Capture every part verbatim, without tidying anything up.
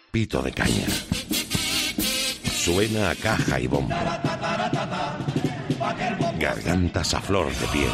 pito de caña. Suena a caja y bombo. Gargantas a flor de piel.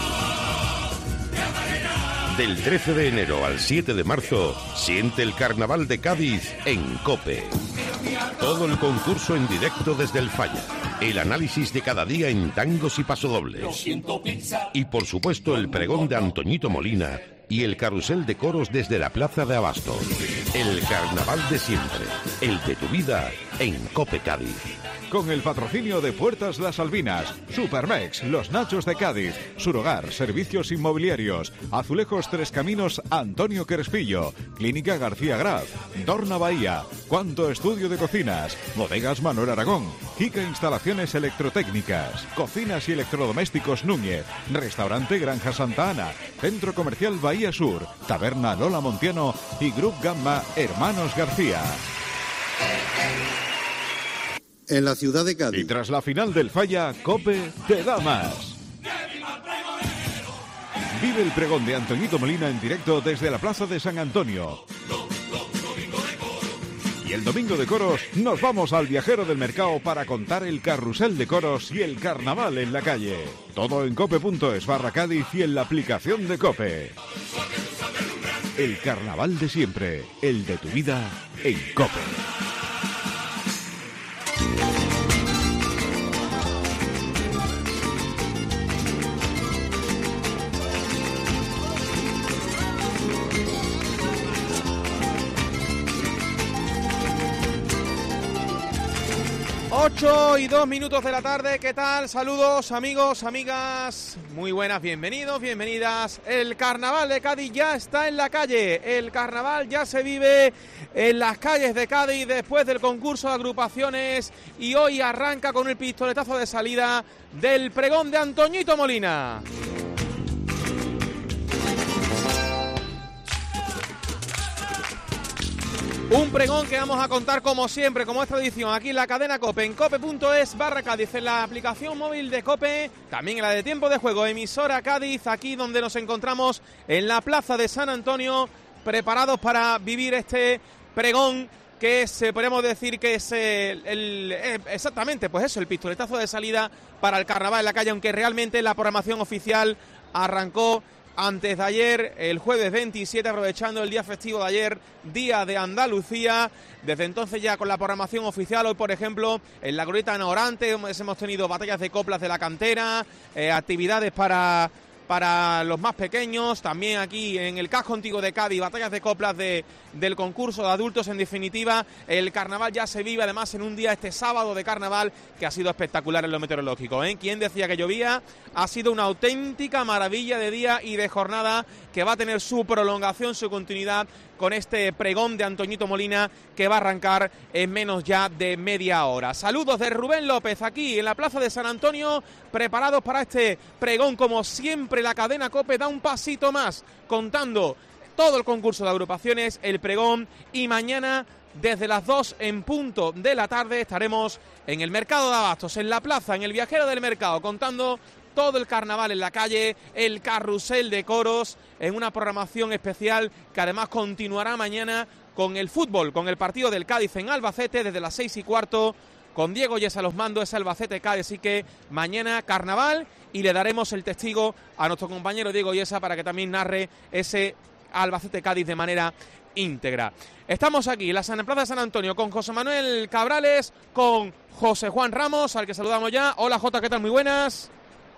Del trece de enero al siete de marzo, siente el Carnaval de Cádiz en COPE. Todo el concurso en directo desde el Falla. El análisis de cada día en tangos y pasodobles. Y por supuesto el pregón de Antoñito Molina y el carrusel de coros desde la Plaza de Abastos. El carnaval de siempre, el de tu vida en COPE Cádiz. Con el patrocinio de Puertas Las Albinas, Supermex, Los Nachos de Cádiz, Surhogar, Servicios Inmobiliarios, Azulejos Tres Caminos Antonio Crespillo, Clínica García Graf, Dorna Bahía, Cuanto Estudio de Cocinas, Bodegas Manuel Aragón, Kika Instalaciones Electrotécnicas, Cocinas y Electrodomésticos Núñez, Restaurante Granja Santa Ana, Centro Comercial Bahía Sur, Taberna Lola Montiano y Grup Gamma Hermanos García. En la ciudad de Cádiz. Y tras la final del Falla, COPE te da más. Vive el pregón de Antoñito Molina en directo desde la Plaza de San Antonio. Y el domingo de coros nos vamos al Viajero del Mercado para contar el carrusel de coros y el carnaval en la calle. Todo en cope.es barra Cádiz y en la aplicación de COPE. El carnaval de siempre, el de tu vida en COPE. ocho y dos minutos de la tarde, ¿qué tal? Saludos amigos, amigas, muy buenas, bienvenidos, bienvenidas. El Carnaval de Cádiz ya está en la calle, el Carnaval ya se vive en las calles de Cádiz después del concurso de agrupaciones y hoy arranca con el pistoletazo de salida del pregón de Antoñito Molina. Un pregón que vamos a contar como siempre, como es tradición, aquí en la cadena COPE, en cope.es barra Cádiz, en la aplicación móvil de COPE, también en la de Tiempo de Juego, emisora Cádiz, aquí donde nos encontramos en la Plaza de San Antonio, preparados para vivir este pregón que se podemos decir que es el, el, el, exactamente, pues eso, el pistoletazo de salida para el carnaval en la calle, aunque realmente la programación oficial arrancó antes de ayer, el jueves veintisiete, aprovechando el día festivo de ayer, Día de Andalucía. Desde entonces ya con la programación oficial, hoy por ejemplo, en la Glorieta Naorante hemos tenido batallas de coplas de la cantera, eh, actividades para... para los más pequeños, también aquí en el Casco Antiguo de Cádiz, batallas de coplas de, del concurso de adultos. En definitiva, el carnaval ya se vive además en un día, este sábado de carnaval, que ha sido espectacular en lo meteorológico, ¿eh? ¿Quién decía que llovía? Ha sido una auténtica maravilla de día y de jornada que va a tener su prolongación, su continuidad con este pregón de Antoñito Molina que va a arrancar en menos ya de media hora. Saludos de Rubén López aquí en la Plaza de San Antonio, preparados para este pregón. Como siempre, la cadena COPE da un pasito más, contando todo el concurso de agrupaciones, el pregón, y mañana desde las dos en punto de la tarde estaremos en el Mercado de Abastos, en la plaza, en el Viajero del Mercado, contando todo el carnaval en la calle, el carrusel de coros, en una programación especial que además continuará mañana con el fútbol, con el partido del Cádiz en Albacete desde las seis y cuarto, con Diego Yesa a los mandos, es Albacete Cádiz, así que mañana carnaval y le daremos el testigo a nuestro compañero Diego Yesa para que también narre ese Albacete Cádiz de manera íntegra. Estamos aquí en la Plaza de San Antonio con José Manuel Cabrales, con José Juan Ramos, al que saludamos ya. Hola Jota, ¿qué tal? Muy buenas.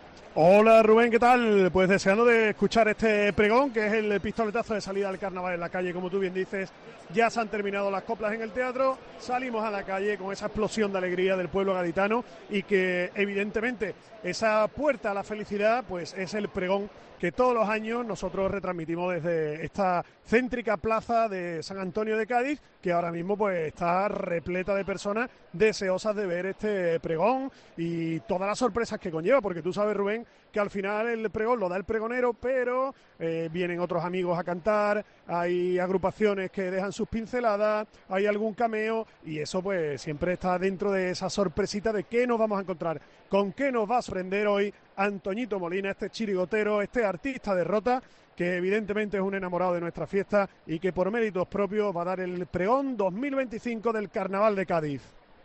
Hola Rubén, ¿qué tal? Pues deseando de escuchar este pregón, que es el pistoletazo de salida del carnaval en la calle, como tú bien dices. Ya se han terminado las coplas en el teatro, salimos a la calle con esa explosión de alegría del pueblo gaditano y que evidentemente esa puerta a la felicidad pues es el pregón que todos los años nosotros retransmitimos desde esta céntrica plaza de San Antonio de Cádiz, que ahora mismo pues está repleta de personas deseosas de ver este pregón y todas las sorpresas que conlleva, porque tú sabes, Rubén, que al final el pregón lo da el pregonero, pero eh, vienen otros amigos a cantar, hay agrupaciones que dejan sus pinceladas, hay algún cameo y eso pues siempre está dentro de esa sorpresita de qué nos vamos a encontrar, con qué nos va a sorprender hoy Antoñito Molina, este chirigotero, este artista de Rota, que evidentemente es un enamorado de nuestra fiesta y que por méritos propios va a dar el pregón dos mil veinticinco del Carnaval de Cádiz.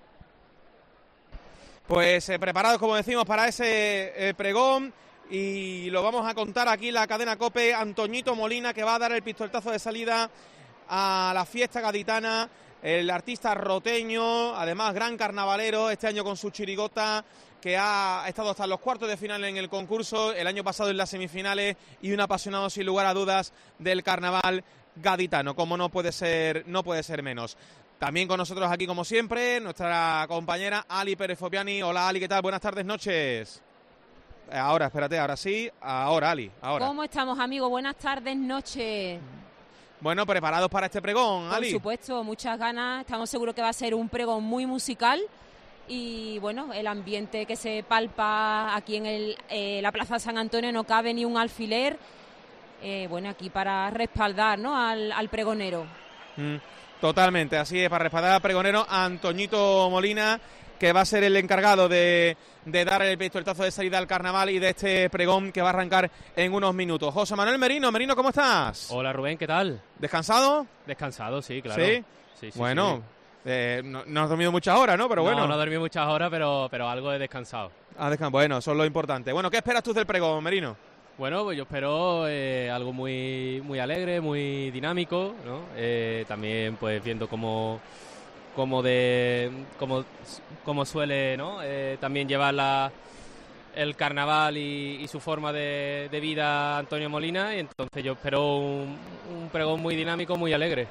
Pues eh, preparados, como decimos, para ese eh, pregón, y lo vamos a contar aquí en la cadena COPE. Antoñito Molina, que va a dar el pistoletazo de salida a la fiesta gaditana, el artista roteño, además gran carnavalero, este año con su chirigota, que ha estado hasta los cuartos de final en el concurso, el año pasado en las semifinales, y un apasionado sin lugar a dudas del carnaval gaditano, como no puede ser, no puede ser menos. También con nosotros aquí, como siempre, nuestra compañera Ali Pérez Fopiani. Hola Ali, ¿qué tal? Buenas tardes, noches. Ahora, espérate, ahora sí, ahora Ali, ahora. ¿Cómo estamos, amigos? Buenas tardes, noches. Bueno, preparados para este pregón, Ali. Por supuesto, muchas ganas, estamos seguros que va a ser un pregón muy musical. Y bueno, el ambiente que se palpa aquí en el, eh, la Plaza San Antonio, no cabe ni un alfiler. Eh, bueno, aquí para respaldar, ¿no?, al, al pregonero. Mm, totalmente, así es, para respaldar al pregonero Antoñito Molina, que va a ser el encargado de, de dar el pistoletazo de salida al carnaval y de este pregón que va a arrancar en unos minutos. José Manuel Merino, Merino, ¿cómo estás? Hola Rubén, ¿qué tal? ¿Descansado? Descansado, sí, claro. ¿Sí? Sí, sí, bueno, sí. Eh, no, no has dormido muchas horas, ¿no? Pero no, bueno. No he dormido muchas horas, pero, pero algo he descansado. Ah, descan- bueno, eso es lo importante. Bueno, ¿qué esperas tú del pregón, Merino? Bueno, pues yo espero eh, algo muy muy alegre, muy dinámico, ¿no? Eh, también pues viendo cómo, cómo, de, cómo, cómo suele, ¿no?, eh, también llevar la, el carnaval y, y su forma de, de vida Antonio Molina, y entonces yo espero un, un pregón muy dinámico, muy alegre.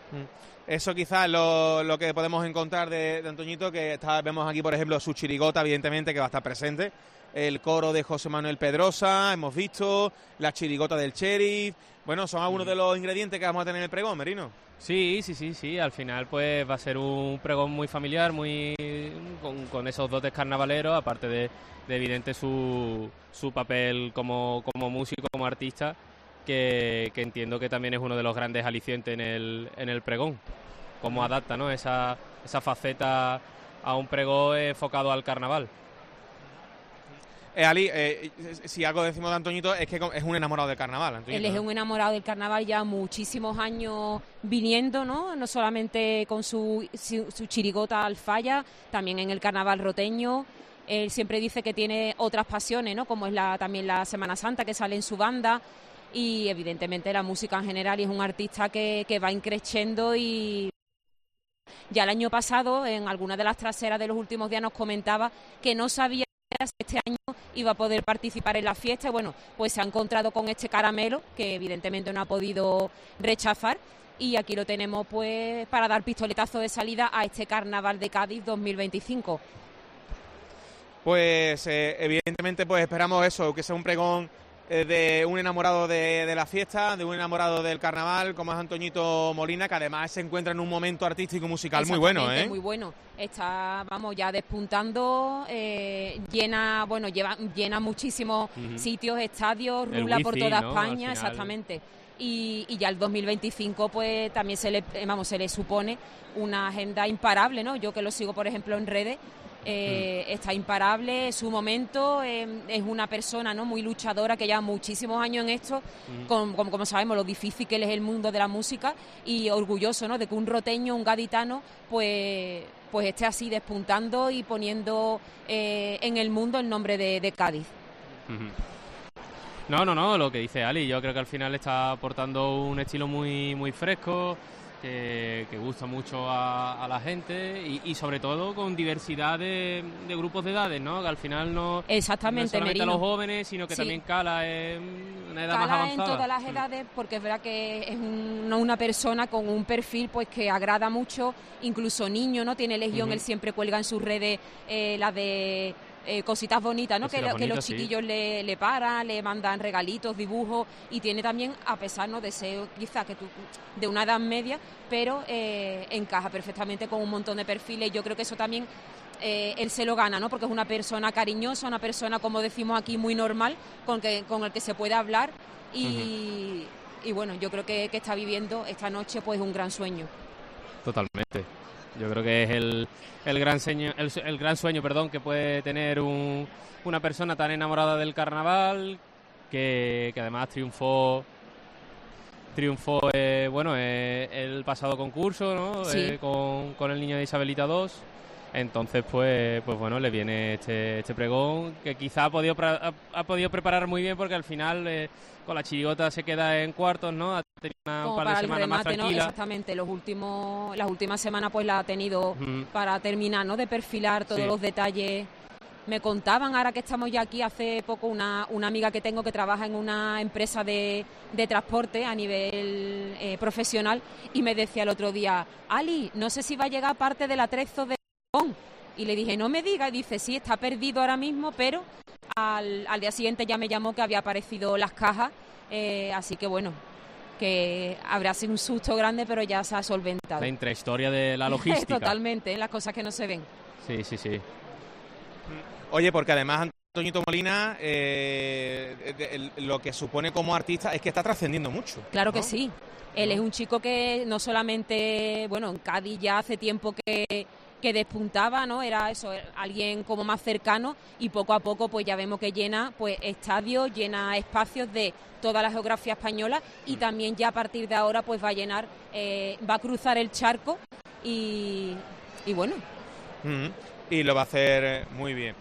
Eso quizás es lo, lo que podemos encontrar de, de Antoñito, que está, vemos aquí, por ejemplo, su chirigota, evidentemente, que va a estar presente. El coro de José Manuel Pedrosa, hemos visto, la chirigota del Sheriff. Bueno, son algunos de los ingredientes que vamos a tener en el pregón, Merino. Sí, sí, sí, sí. Al final pues va a ser un pregón muy familiar, muy con, con esos dotes carnavaleros, aparte de, de evidente su, su papel como, como músico, como artista, que, que entiendo que también es uno de los grandes alicientes en el, en el pregón. Cómo adapta, ¿no?, esa, esa faceta a un pregón enfocado al carnaval. Eh, Ali, eh, si algo decimos de Antoñito es que es un enamorado del carnaval. Antoñito, Él es ¿no? un enamorado del carnaval, ya muchísimos años viniendo, ¿no? No solamente con su, su, su chirigota al falla, también en el carnaval roteño. Él siempre dice que tiene otras pasiones, ¿no?, como es la, también la Semana Santa, que sale en su banda, y evidentemente la música en general, y es un artista que, que va increciendo. Y ya el año pasado, en alguna de las traseras de los últimos días, nos comentaba que no sabía si este año iba a poder participar en la fiesta. Y bueno, pues se ha encontrado con este caramelo que evidentemente no ha podido rechazar, y aquí lo tenemos pues para dar pistoletazo de salida a este Carnaval de Cádiz dos mil veinticinco. Pues eh, evidentemente pues esperamos eso, que sea un pregón eh, de un enamorado de, de la fiesta, de un enamorado del carnaval, como es Antoñito Molina, que además se encuentra en un momento artístico y musical muy bueno, ¿eh? Muy bueno. Está, vamos, ya despuntando, eh, llena, bueno, lleva, llena muchísimos uh-huh. sitios, estadios, rula por toda ¿no? España, exactamente. Y, y ya el dos mil veinticinco pues también se le, vamos, se le supone una agenda imparable, ¿no? Yo que lo sigo, por ejemplo, en redes, Eh, mm. está imparable, su momento, eh, es una persona, ¿no?, muy luchadora, que lleva muchísimos años en esto, mm. con, como, como sabemos lo difícil que es el mundo de la música, y orgulloso, ¿no?, de que un roteño, un gaditano, pues, pues esté así despuntando y poniendo eh, en el mundo el nombre de, de Cádiz. Mm-hmm. No, no, no, lo que dice Ali, yo creo que al final está aportando un estilo muy, muy fresco, Que, que gusta mucho a, a la gente, y, y sobre todo con diversidad de, de grupos de edades, ¿no? Que al final no, Exactamente, no solamente Merino. a los jóvenes, sino que sí. también cala en una edad cala más avanzada. en todas las edades, porque es verdad que es un, una persona con un perfil pues que agrada mucho, incluso niño, ¿no? Tiene Legión, uh-huh. él siempre cuelga en sus redes eh, las de... Eh, cositas bonitas, ¿no? Cositas que, bonitas, que los chiquillos sí. le, le paran, le mandan regalitos, dibujos, y tiene también, a pesar, ¿no?, de ser quizás que tú, de una edad media, pero eh, encaja perfectamente con un montón de perfiles. Yo creo que eso también eh, él se lo gana, ¿no?, porque es una persona cariñosa, una persona, como decimos aquí, muy normal, con, que, con el que se puede hablar, y, uh-huh. y bueno, yo creo que, que está viviendo esta noche pues un gran sueño. Totalmente. Yo creo que es el, el gran sueño, el, el gran sueño, perdón, que puede tener un, una persona tan enamorada del carnaval, que, que además triunfó triunfó eh, bueno eh, el pasado concurso, ¿no? Sí. Eh, con, con el niño de Isabelita dos. Entonces, pues, pues bueno, le viene este, este pregón que quizá ha podido, ha, ha podido preparar muy bien, porque al final eh, con la chirigota se queda en cuartos, ¿no? Ha tenido una, un par de semanas más tranquila. ¿No? Exactamente, los últimos, las últimas semanas pues la ha tenido uh-huh. para terminar, ¿no? De perfilar todos sí. los detalles. Me contaban, ahora que estamos ya aquí, hace poco una, una amiga que tengo que trabaja en una empresa de, de transporte a nivel eh, profesional, y me decía el otro día, Ali, no sé si va a llegar parte del atrezo de... Y le dije, no me diga, y dice, sí, está perdido ahora mismo, pero al, al día siguiente ya me llamó que había aparecido las cajas, eh, así que bueno, que habrá sido un susto grande, pero ya se ha solventado. La intrahistoria de la logística. Totalmente, las cosas que no se ven. Sí, sí, sí. Oye, porque además Antoñito Molina, eh, de, de, lo que supone como artista es que está trascendiendo mucho. Claro, ¿no? Que sí. Él ¿no? es un chico que no solamente, bueno, en Cádiz ya hace tiempo que... que despuntaba, ¿no? Era eso, alguien como más cercano, y poco a poco pues ya vemos que llena pues estadios, llena espacios de toda la geografía española, y también ya a partir de ahora pues va a llenar, eh, va a cruzar el charco y, y bueno. Mm-hmm. Y lo va a hacer muy bien.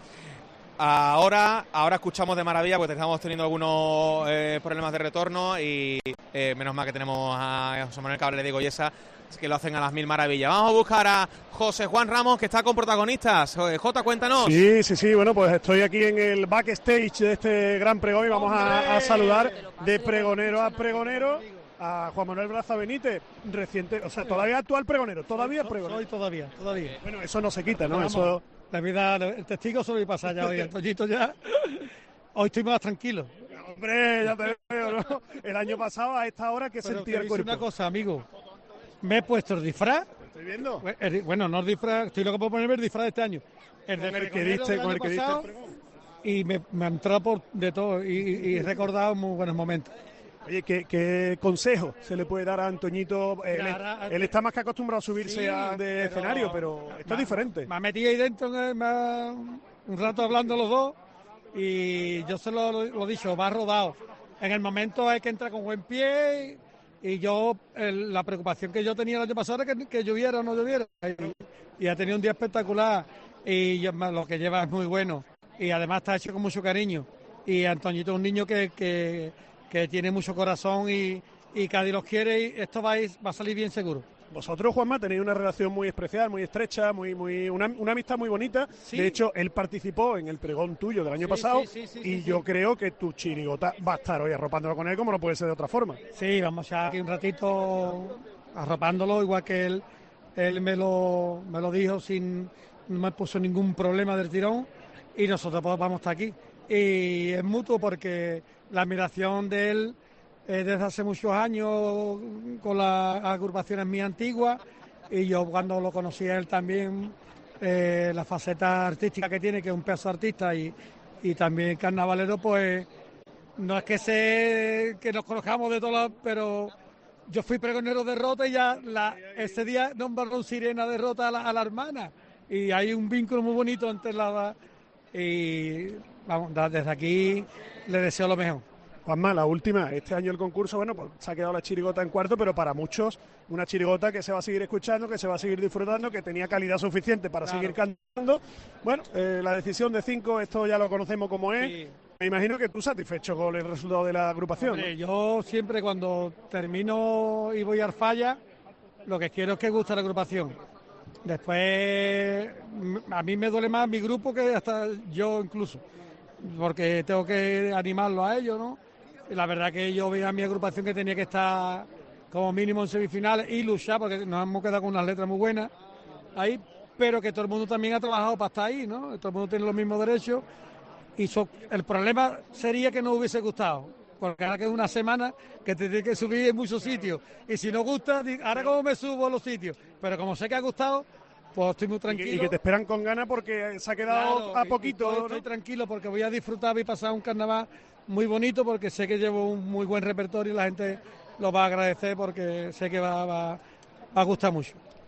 Ahora, ahora escuchamos de maravilla, porque estamos teniendo algunos eh, problemas de retorno, y eh, menos mal que tenemos a José Manuel Cable de Goyesa, que lo hacen a las mil maravillas. Vamos a buscar a José Juan Ramos, que está con protagonistas. Jota, cuéntanos. Sí, sí, sí, bueno, pues estoy aquí en el backstage de este gran pregón, y vamos a, a saludar de pregonero a pregonero a Juan Manuel Braza Benítez, reciente, o sea, todavía actual pregonero, todavía soy, pregonero. Soy todavía, todavía. Bueno, eso no se quita, ¿no? Vamos, eso la vida, el testigo solo y pasa ya hoy, Antoñito ya. Hoy estoy más tranquilo. Hombre, ya te veo, ¿no? El año pasado a esta hora que Pero sentía el cuerpo. Una cosa, amigo. Me he puesto el disfraz. ¿Estoy viendo? El, bueno, no el disfraz, estoy loco por ponerme el disfraz de este año. El con el que diste, con el que diste. Y me, me ha entrado por de todo, y, y he recordado muy buenos momentos. Oye, ¿qué, qué consejo se le puede dar a Antoñito? Él, Claro, él está más que acostumbrado a subirse sí, a, de pero, escenario, pero esto es diferente. Me ha metido ahí dentro me ha, un rato hablando los dos, y yo se lo, lo, lo he dicho, va rodado. En el momento hay que entrar con buen pie, y, y yo, el, la preocupación que yo tenía el año pasado era que, que lloviera o no lloviera. Y, y ha tenido un día espectacular, y yo, lo que lleva es muy bueno. Y además está hecho con mucho cariño. Y Antoñito es un niño que... que que tiene mucho corazón, y, y Cádiz los quiere, y esto va a, ir, va a salir bien seguro. Vosotros, Juanma, tenéis una relación muy especial, muy estrecha, muy, muy una, una amistad muy bonita. Sí. De hecho, él participó en el pregón tuyo del año sí, pasado, sí, sí, sí, y sí, yo sí. creo que tu chirigota va a estar hoy arropándolo con él, como no puede ser de otra forma. Sí, vamos ya aquí un ratito arropándolo, igual que él, él me lo, me lo dijo, sin no me puso ningún problema del tirón, y nosotros pues vamos a estar aquí. Y es mutuo, porque la admiración de él eh, desde hace muchos años con las agrupaciones mías antiguas, y yo cuando lo conocí a él también, eh, la faceta artística que tiene, que es un pedazo de artista, y, y también carnavalero, pues no es que sé que nos conozcamos de todas, pero yo fui pregonero de Rota, y ya la, ese día nombraron Sirena de Rota a la, a la hermana, y hay un vínculo muy bonito entre la... y vamos, desde aquí le deseo lo mejor. Juanma, la última, este año el concurso, bueno, pues se ha quedado la chirigota en cuarto, pero para muchos una chirigota que se va a seguir escuchando, que se va a seguir disfrutando, que tenía calidad suficiente para claro. seguir cantando. Bueno, eh, la decisión de cinco, esto ya lo conocemos como es. Sí. Me imagino que tú satisfecho con el resultado de la agrupación. Hombre, ¿no? Yo siempre cuando termino y voy al falla, lo que quiero es que guste la agrupación. Después, a mí me duele más mi grupo que hasta yo incluso, porque tengo que animarlo a ellos, ¿no? Y la verdad que yo veía a mi agrupación que tenía que estar como mínimo en semifinales y luchar, porque nos hemos quedado con unas letras muy buenas ahí, pero que todo el mundo también ha trabajado para estar ahí, ¿no? Todo el mundo tiene los mismos derechos, y so, el problema sería que no hubiese gustado, porque ahora que es una semana que te tiene que subir en muchos sitios, y si no gusta, ahora cómo me subo a los sitios, pero como sé que ha gustado, pues estoy muy tranquilo. Y que te esperan con ganas porque se ha quedado claro, a poquito. Y, y estoy ¿no? tranquilo porque voy a disfrutar y pasar un carnaval muy bonito, porque sé que llevo un muy buen repertorio y la gente lo va a agradecer, porque sé que va, va, va a gustar mucho.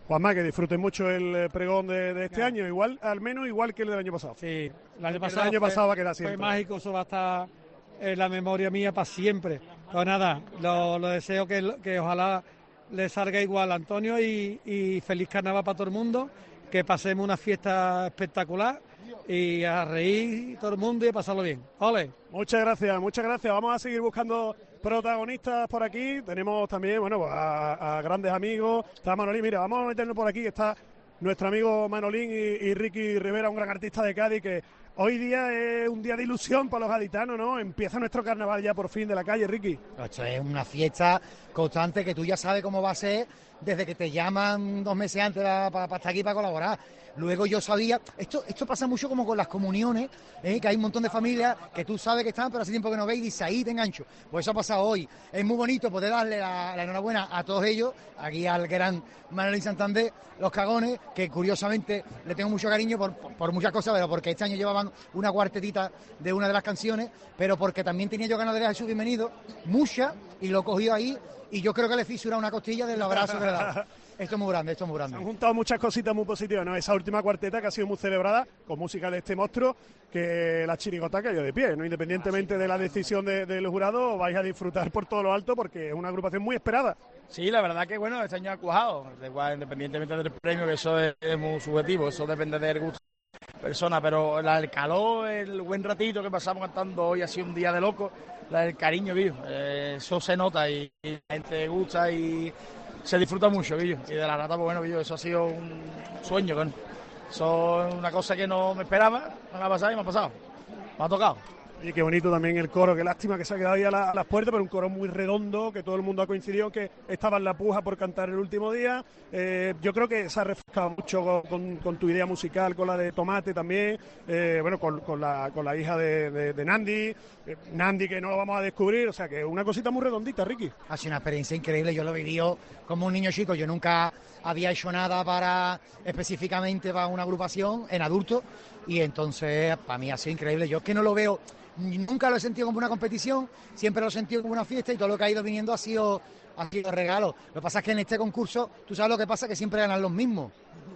Juanma, que disfruten mucho el pregón de, de este año, igual, al menos igual que el del año pasado. Sí, el año pasado, el año fue, pasado va a quedar siempre. Fue mágico, eso va a estar en la memoria mía para siempre. Pues nada, lo, lo deseo que, que ojalá le salga igual a Antonio y, y feliz carnaval para todo el mundo, que pasemos una fiesta espectacular y a reír todo el mundo y a pasarlo bien. ¡Ole! Muchas gracias, muchas gracias. Vamos a seguir buscando protagonistas por aquí. Tenemos también, bueno, a, a grandes amigos. Está Manolín, mira, vamos a meternos por aquí. Está nuestro amigo Manolín y, y Ricky Rivera, un gran artista de Cádiz, que hoy día es un día de ilusión para los gaditanos, ¿no? Empieza nuestro carnaval ya por fin de la calle, Ricky. Esto es una fiesta constante que tú ya sabes cómo va a ser desde que te llaman dos meses antes para, para, para estar aquí para colaborar. Luego yo sabía, esto esto pasa mucho como con las comuniones, ¿eh? Que hay un montón de familias que tú sabes que están, pero hace tiempo que no veis y dices, ahí te engancho. Pues eso ha pasado hoy. Es muy bonito poder darle la, la enhorabuena a todos ellos, aquí al gran Manolín Santander, los cagones, que curiosamente le tengo mucho cariño por, por, por muchas cosas, pero porque este año llevaban una cuartetita de una de las canciones, pero porque también tenía yo ganas de ver a Jesús Bienvenido, mucha, y lo cogió ahí, y yo creo que le fisura una costilla del abrazo que le da. Esto es muy grande, esto es muy grande. Se han juntado muchas cositas muy positivas, ¿no? Esa última cuarteta que ha sido muy celebrada con música de este monstruo, que la chirigota cayó de pie, ¿no? Independientemente ah, sí, de la decisión de, del jurado, vais a disfrutar por todo lo alto porque es una agrupación muy esperada. Sí, la verdad que bueno, este año ha cuajado, igual, independientemente del premio, que eso es, es muy subjetivo, eso depende del gusto de la persona, pero la, el calor, el buen ratito que pasamos cantando hoy ha sido un día de loco, la, el cariño, vivo, eh, eso se nota y, y la gente gusta y se disfruta mucho, Guillo. Y de la rata, pues bueno, Guillo, eso ha sido un sueño, con eso es una cosa que no me esperaba, me ha pasado y me ha pasado, me ha tocado. Y qué bonito también el coro, qué lástima que se ha quedado ahí a, la, a las puertas, pero un coro muy redondo, que todo el mundo ha coincidido que estaba en la puja por cantar el último día. Eh, yo creo que se ha refrescado mucho con, con, con tu idea musical, con la de Tomate también, eh, bueno, con, con, la, con la hija de, de, de Nandi, eh, Nandi que no lo vamos a descubrir, o sea que una cosita muy redondita, Ricky. Ha sido una experiencia increíble, yo lo he vivido como un niño chico, yo nunca había hecho nada para específicamente para una agrupación en adulto y entonces para mí ha sido increíble, yo es que no lo veo. Nunca lo he sentido como una competición, siempre lo he sentido como una fiesta y todo lo que ha ido viniendo ha sido, ha sido regalo. Lo que pasa es que en este concurso, tú sabes lo que pasa, que siempre ganan los mismos.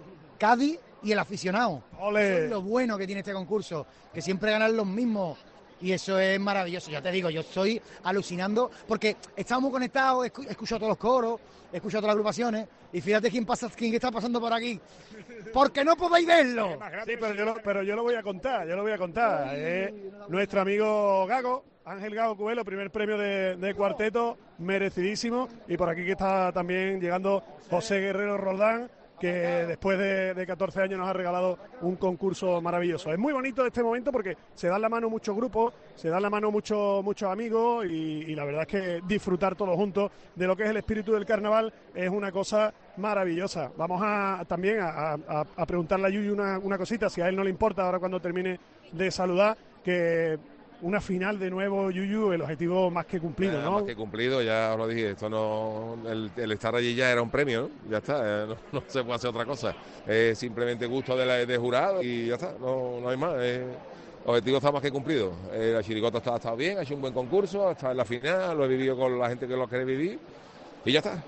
Cádiz y el aficionado. ¡Ole! Eso es lo bueno que tiene este concurso, que siempre ganan los mismos. Y eso es maravilloso, ya te digo, yo estoy alucinando porque estamos conectados, he escuchado todos los coros, he escuchado todas las agrupaciones y fíjate quién pasa, quién está pasando por aquí, porque no podéis verlo. Sí, pero yo lo, pero yo lo voy a contar, yo lo voy a contar. Es nuestro amigo Gago, Ángel Gago Cubelo, primer premio de, de cuarteto, merecidísimo. Y por aquí que está también llegando José Guerrero Roldán, que después de, de catorce años nos ha regalado un concurso maravilloso. Es muy bonito este momento porque se dan la mano muchos grupos, se dan la mano muchos muchos amigos y, y la verdad es que disfrutar todos juntos de lo que es el espíritu del carnaval es una cosa maravillosa. Vamos a también a, a, a preguntarle a Yuyu una, una cosita, si a él no le importa ahora cuando termine de saludar, que una final de nuevo, Yuyu, el objetivo más que cumplido, eh, ¿no? Más que cumplido, ya os lo dije, esto no, el, el estar allí ya era un premio, ¿no? Ya está, eh, no, no se puede hacer otra cosa. Es simplemente gusto de, la, de jurado y ya está, no, no hay más. Eh, el objetivo está más que cumplido. Eh, la chirigota está, ha estado bien, ha hecho un buen concurso, está en la final, lo he vivido con la gente que lo quiere vivir y ya está.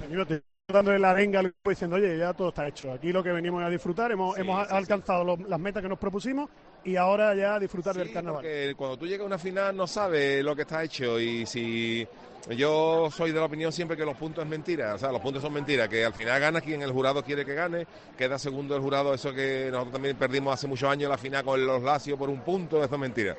Dándole la arenga diciendo, oye, ya todo está hecho. Aquí lo que venimos a disfrutar, hemos, sí, hemos sí, alcanzado sí. Los, las metas que nos propusimos y ahora ya disfrutar sí, del carnaval. Porque cuando tú llegas a una final no sabes lo que está hecho y si yo soy de la opinión siempre que los puntos es mentira, o sea, los puntos son mentiras, que al final gana quien el jurado quiere que gane, queda segundo el jurado, eso que nosotros también perdimos hace muchos años la final con los Lacios por un punto, eso es mentira.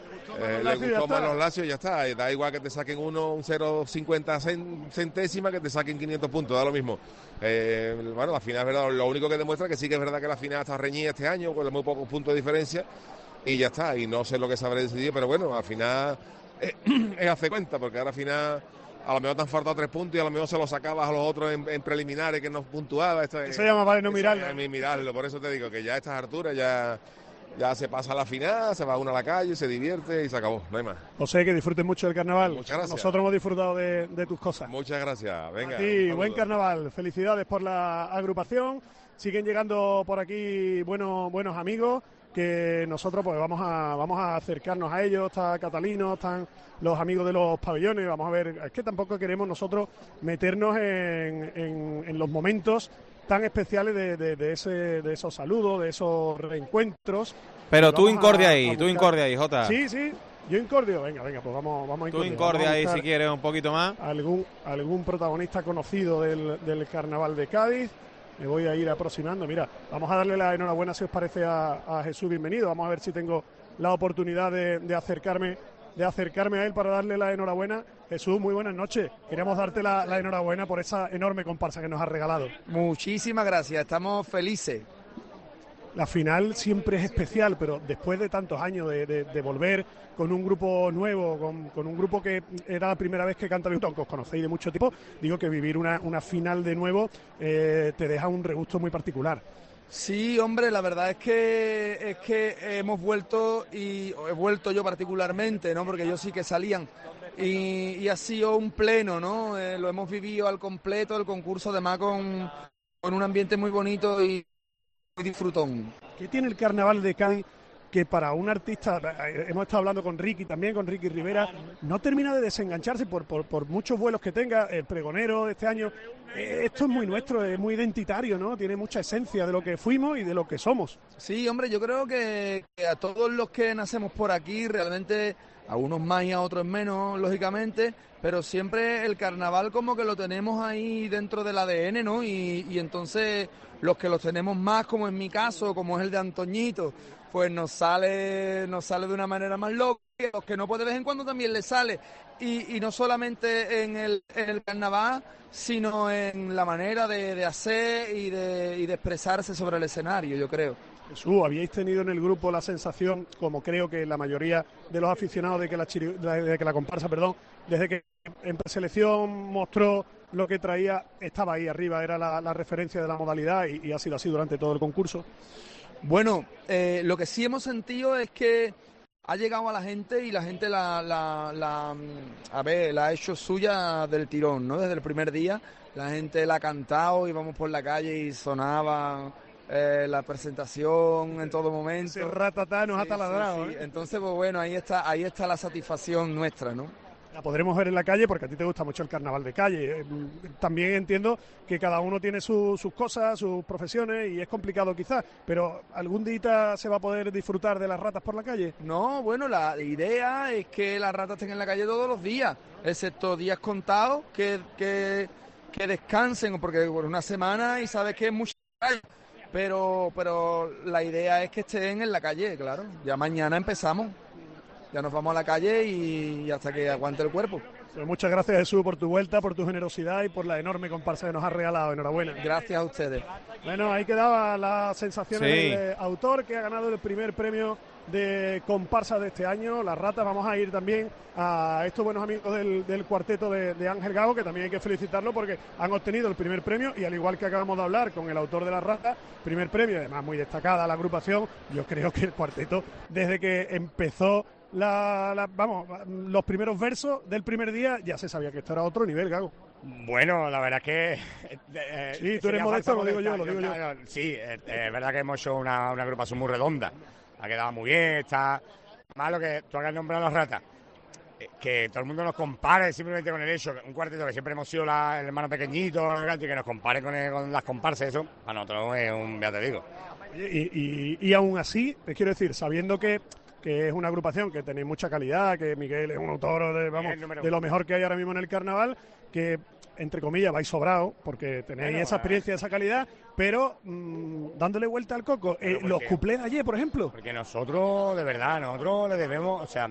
Eh, le gustó más los Lacios y ya está, da igual que te saquen uno un cero coma cincuenta centésima que te saquen quinientos puntos, da lo mismo. Eh, bueno, la final es verdad, lo único que demuestra que sí que es verdad que la final está reñida este año con muy pocos puntos de diferencia y ya está, y no sé lo que se habrá decidido, pero bueno, al final eh, es hace cuenta, porque ahora al final a lo mejor te han faltado tres puntos y a lo mejor se los sacabas a los otros en, en preliminares que no puntuaba. Esto es, se llama vale no mirarlo. Es mirarlo, por eso te digo que ya a estas alturas ya... Ya se pasa a la final, se va uno a la calle, se divierte y se acabó, no hay más. José, que disfrutes mucho del carnaval. Muchas gracias. Nosotros hemos disfrutado de, de tus cosas. Muchas gracias, venga. Sí, buen carnaval, felicidades por la agrupación. Siguen llegando por aquí buenos buenos amigos que nosotros pues vamos a vamos a acercarnos a ellos. Está Catalino, están los amigos de los pabellones, vamos a ver, es que tampoco queremos nosotros meternos en, en, en los momentos tan especiales de, de, de, ese, de esos saludos, de esos reencuentros. Pero tú incordia ahí, tú incordia ahí, Jota. Sí, sí, yo incordio. Venga, venga, pues vamos, vamos a incordiar. Tú incordia ahí si quieres un poquito más. Algún, algún protagonista conocido del, del Carnaval de Cádiz. Me voy a ir aproximando. Mira, vamos a darle la enhorabuena, si os parece, a, a Jesús Bienvenido. Vamos a ver si tengo la oportunidad de, de acercarme de acercarme a él para darle la enhorabuena. Jesús, muy buenas noches. Queremos darte la, la enhorabuena por esa enorme comparsa que nos has regalado. Muchísimas gracias, estamos felices. La final siempre es especial, pero después de tantos años de, de, de volver con un grupo nuevo, con, con un grupo que era la primera vez que canta Virtud, aunque os conocéis de mucho tiempo, digo que vivir una, una final de nuevo eh, te deja un regusto muy particular. Sí, hombre, la verdad es que es que hemos vuelto, y he vuelto yo particularmente, ¿no? Porque ellos sí que salían, y, y ha sido un pleno, ¿no? Eh, lo hemos vivido al completo, el concurso, además con, con un ambiente muy bonito y muy disfrutón. ¿Qué tiene el Carnaval de Cádiz que para un artista, hemos estado hablando con Ricky también, con Ricky Rivera, no termina de desengancharse por, por, por muchos vuelos que tenga, el pregonero de este año? Eh, esto es muy nuestro, es muy identitario, ¿no? Tiene mucha esencia de lo que fuimos y de lo que somos. Sí, hombre, yo creo que, que a todos los que nacemos por aquí, realmente, a unos más y a otros menos, lógicamente, pero siempre el carnaval como que lo tenemos ahí dentro del A D N, ¿no? Y, y entonces los que los tenemos más, como en mi caso, como es el de Antoñito, pues nos sale nos sale de una manera más loca, los que no, pues de vez en cuando también le sale, y, y no solamente en el, en el carnaval, sino en la manera de, de hacer y de, y de expresarse sobre el escenario, yo creo. Jesús, ¿habíais tenido en el grupo la sensación, como creo que la mayoría de los aficionados, de que la, chiri, de que la comparsa, perdón, desde que en preselección mostró lo que traía, estaba ahí arriba, era la, la referencia de la modalidad, y, y ha sido así durante todo el concurso? Bueno, eh, lo que sí hemos sentido es que ha llegado a la gente y la gente la, la, la, a ver, la ha hecho suya del tirón, ¿no? Desde el primer día la gente la ha cantado, íbamos por la calle y sonaba eh, la presentación en todo momento. Ese ratatá nos sí, ha taladrado. Sí, sí. ¿eh? Entonces, pues bueno, ahí está, ahí está la satisfacción nuestra, ¿no? La podremos ver en la calle porque a ti te gusta mucho el carnaval de calle. También entiendo que cada uno tiene su, sus cosas, sus profesiones, y es complicado quizás, pero ¿algún día se va a poder disfrutar de las ratas por la calle? No, bueno, la idea es que las ratas estén en la calle todos los días, excepto días contados, que, que, que descansen, porque por una semana y sabes que es mucho, pero, pero la idea es que estén en la calle, claro. Ya mañana empezamos. Ya nos vamos a la calle y hasta que aguante el cuerpo. Pues muchas gracias, Jesús, por tu vuelta, por tu generosidad y por la enorme comparsa que nos has regalado. Enhorabuena. Gracias a ustedes. Bueno, ahí quedaba la sensación sí. del eh, autor, que ha ganado el primer premio de comparsa de este año, Las Ratas. Vamos a ir también a estos buenos amigos del, del cuarteto de, de Ángel Gago, que también hay que felicitarlo porque han obtenido el primer premio, y al igual que acabamos de hablar con el autor de Las Ratas, primer premio, además muy destacada la agrupación. Yo creo que el cuarteto, desde que empezó La, la, vamos, los primeros versos del primer día, ya se sabía que esto era otro nivel, Gago. Bueno, la verdad es que... Eh, sí, tú eres modesto, lo digo yo, lo digo yo. yo. Sí, es eh, verdad que hemos hecho una, una agrupación muy redonda. Ha quedado muy bien, está... Más lo que tú has nombrado Las Ratas, que todo el mundo nos compare simplemente con el hecho, un cuarteto que siempre hemos sido la, el hermano pequeñito, y que nos compare con, el, con las comparsas, eso, para nosotros es un... ya te digo. Y, y, y aún así, te quiero decir, sabiendo que que es una agrupación que tenéis mucha calidad, que Miguel es un autor de, vamos, de lo mejor que hay ahora mismo en el carnaval, que entre comillas vais sobrado porque tenéis bueno, esa experiencia, esa calidad, pero mmm, dándole vuelta al coco, eh, porque, los cuplés de ayer, por ejemplo. Porque nosotros, de verdad, nosotros le debemos, o sea,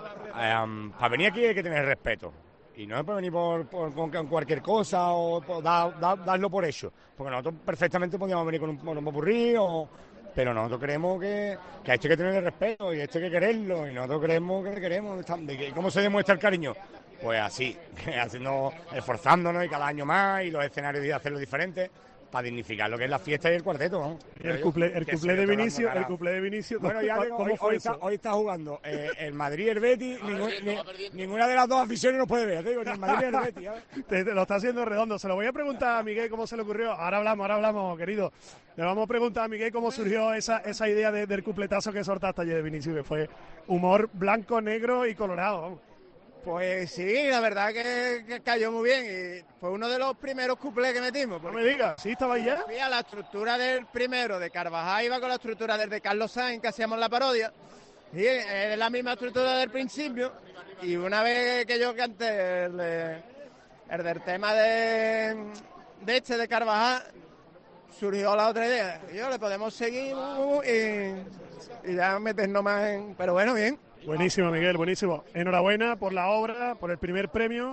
um, para venir aquí hay que tener respeto. Y no es para venir por, por, con cualquier cosa o por, da, da, darlo por hecho. Porque nosotros perfectamente podíamos venir con un, con un popurrí o... Pero nosotros creemos que, que a esto hay que tenerle respeto y a esto hay que quererlo, y nosotros creemos que le queremos. ¿Cómo se demuestra el cariño? Pues así, haciendo, esforzándonos, y cada año más, y los escenarios de hacerlo diferentes, para dignificar lo que es la fiesta y el cuarteto, ¿no? El cuplé, el cuplé de Vinicio, el cuplé de Vinicio. Bueno, ya tengo, ¿cómo hoy, fue hoy, eso? Está, hoy está jugando eh, el Madrid y el Betis, ningún, ni, ninguna de las dos aficiones nos puede ver, te digo, ni el Madrid ni el Betis. ¿eh? te, te lo está haciendo redondo. Se lo voy a preguntar a Miguel cómo se le ocurrió. Ahora hablamos, ahora hablamos, querido. Le vamos a preguntar a Miguel cómo surgió esa, esa idea de, del cupletazo que soltaste ayer de Vinicio, que fue humor blanco, negro y colorado, vamos. Pues sí, la verdad que, que cayó muy bien y fue uno de los primeros cuplés que metimos. No me digas, ¿sí estaba ahí ya? Mira, la estructura del primero de Carvajal iba con la estructura del de Carlos Sainz, que hacíamos la parodia, y es la misma estructura del principio, y una vez que yo canté el, de, el del tema de, de este de Carvajal, surgió la otra idea, y yo le podemos seguir uh, y, y ya meternos más en... Pero bueno, bien. Buenísimo, Miguel, buenísimo. Enhorabuena por la obra, por el primer premio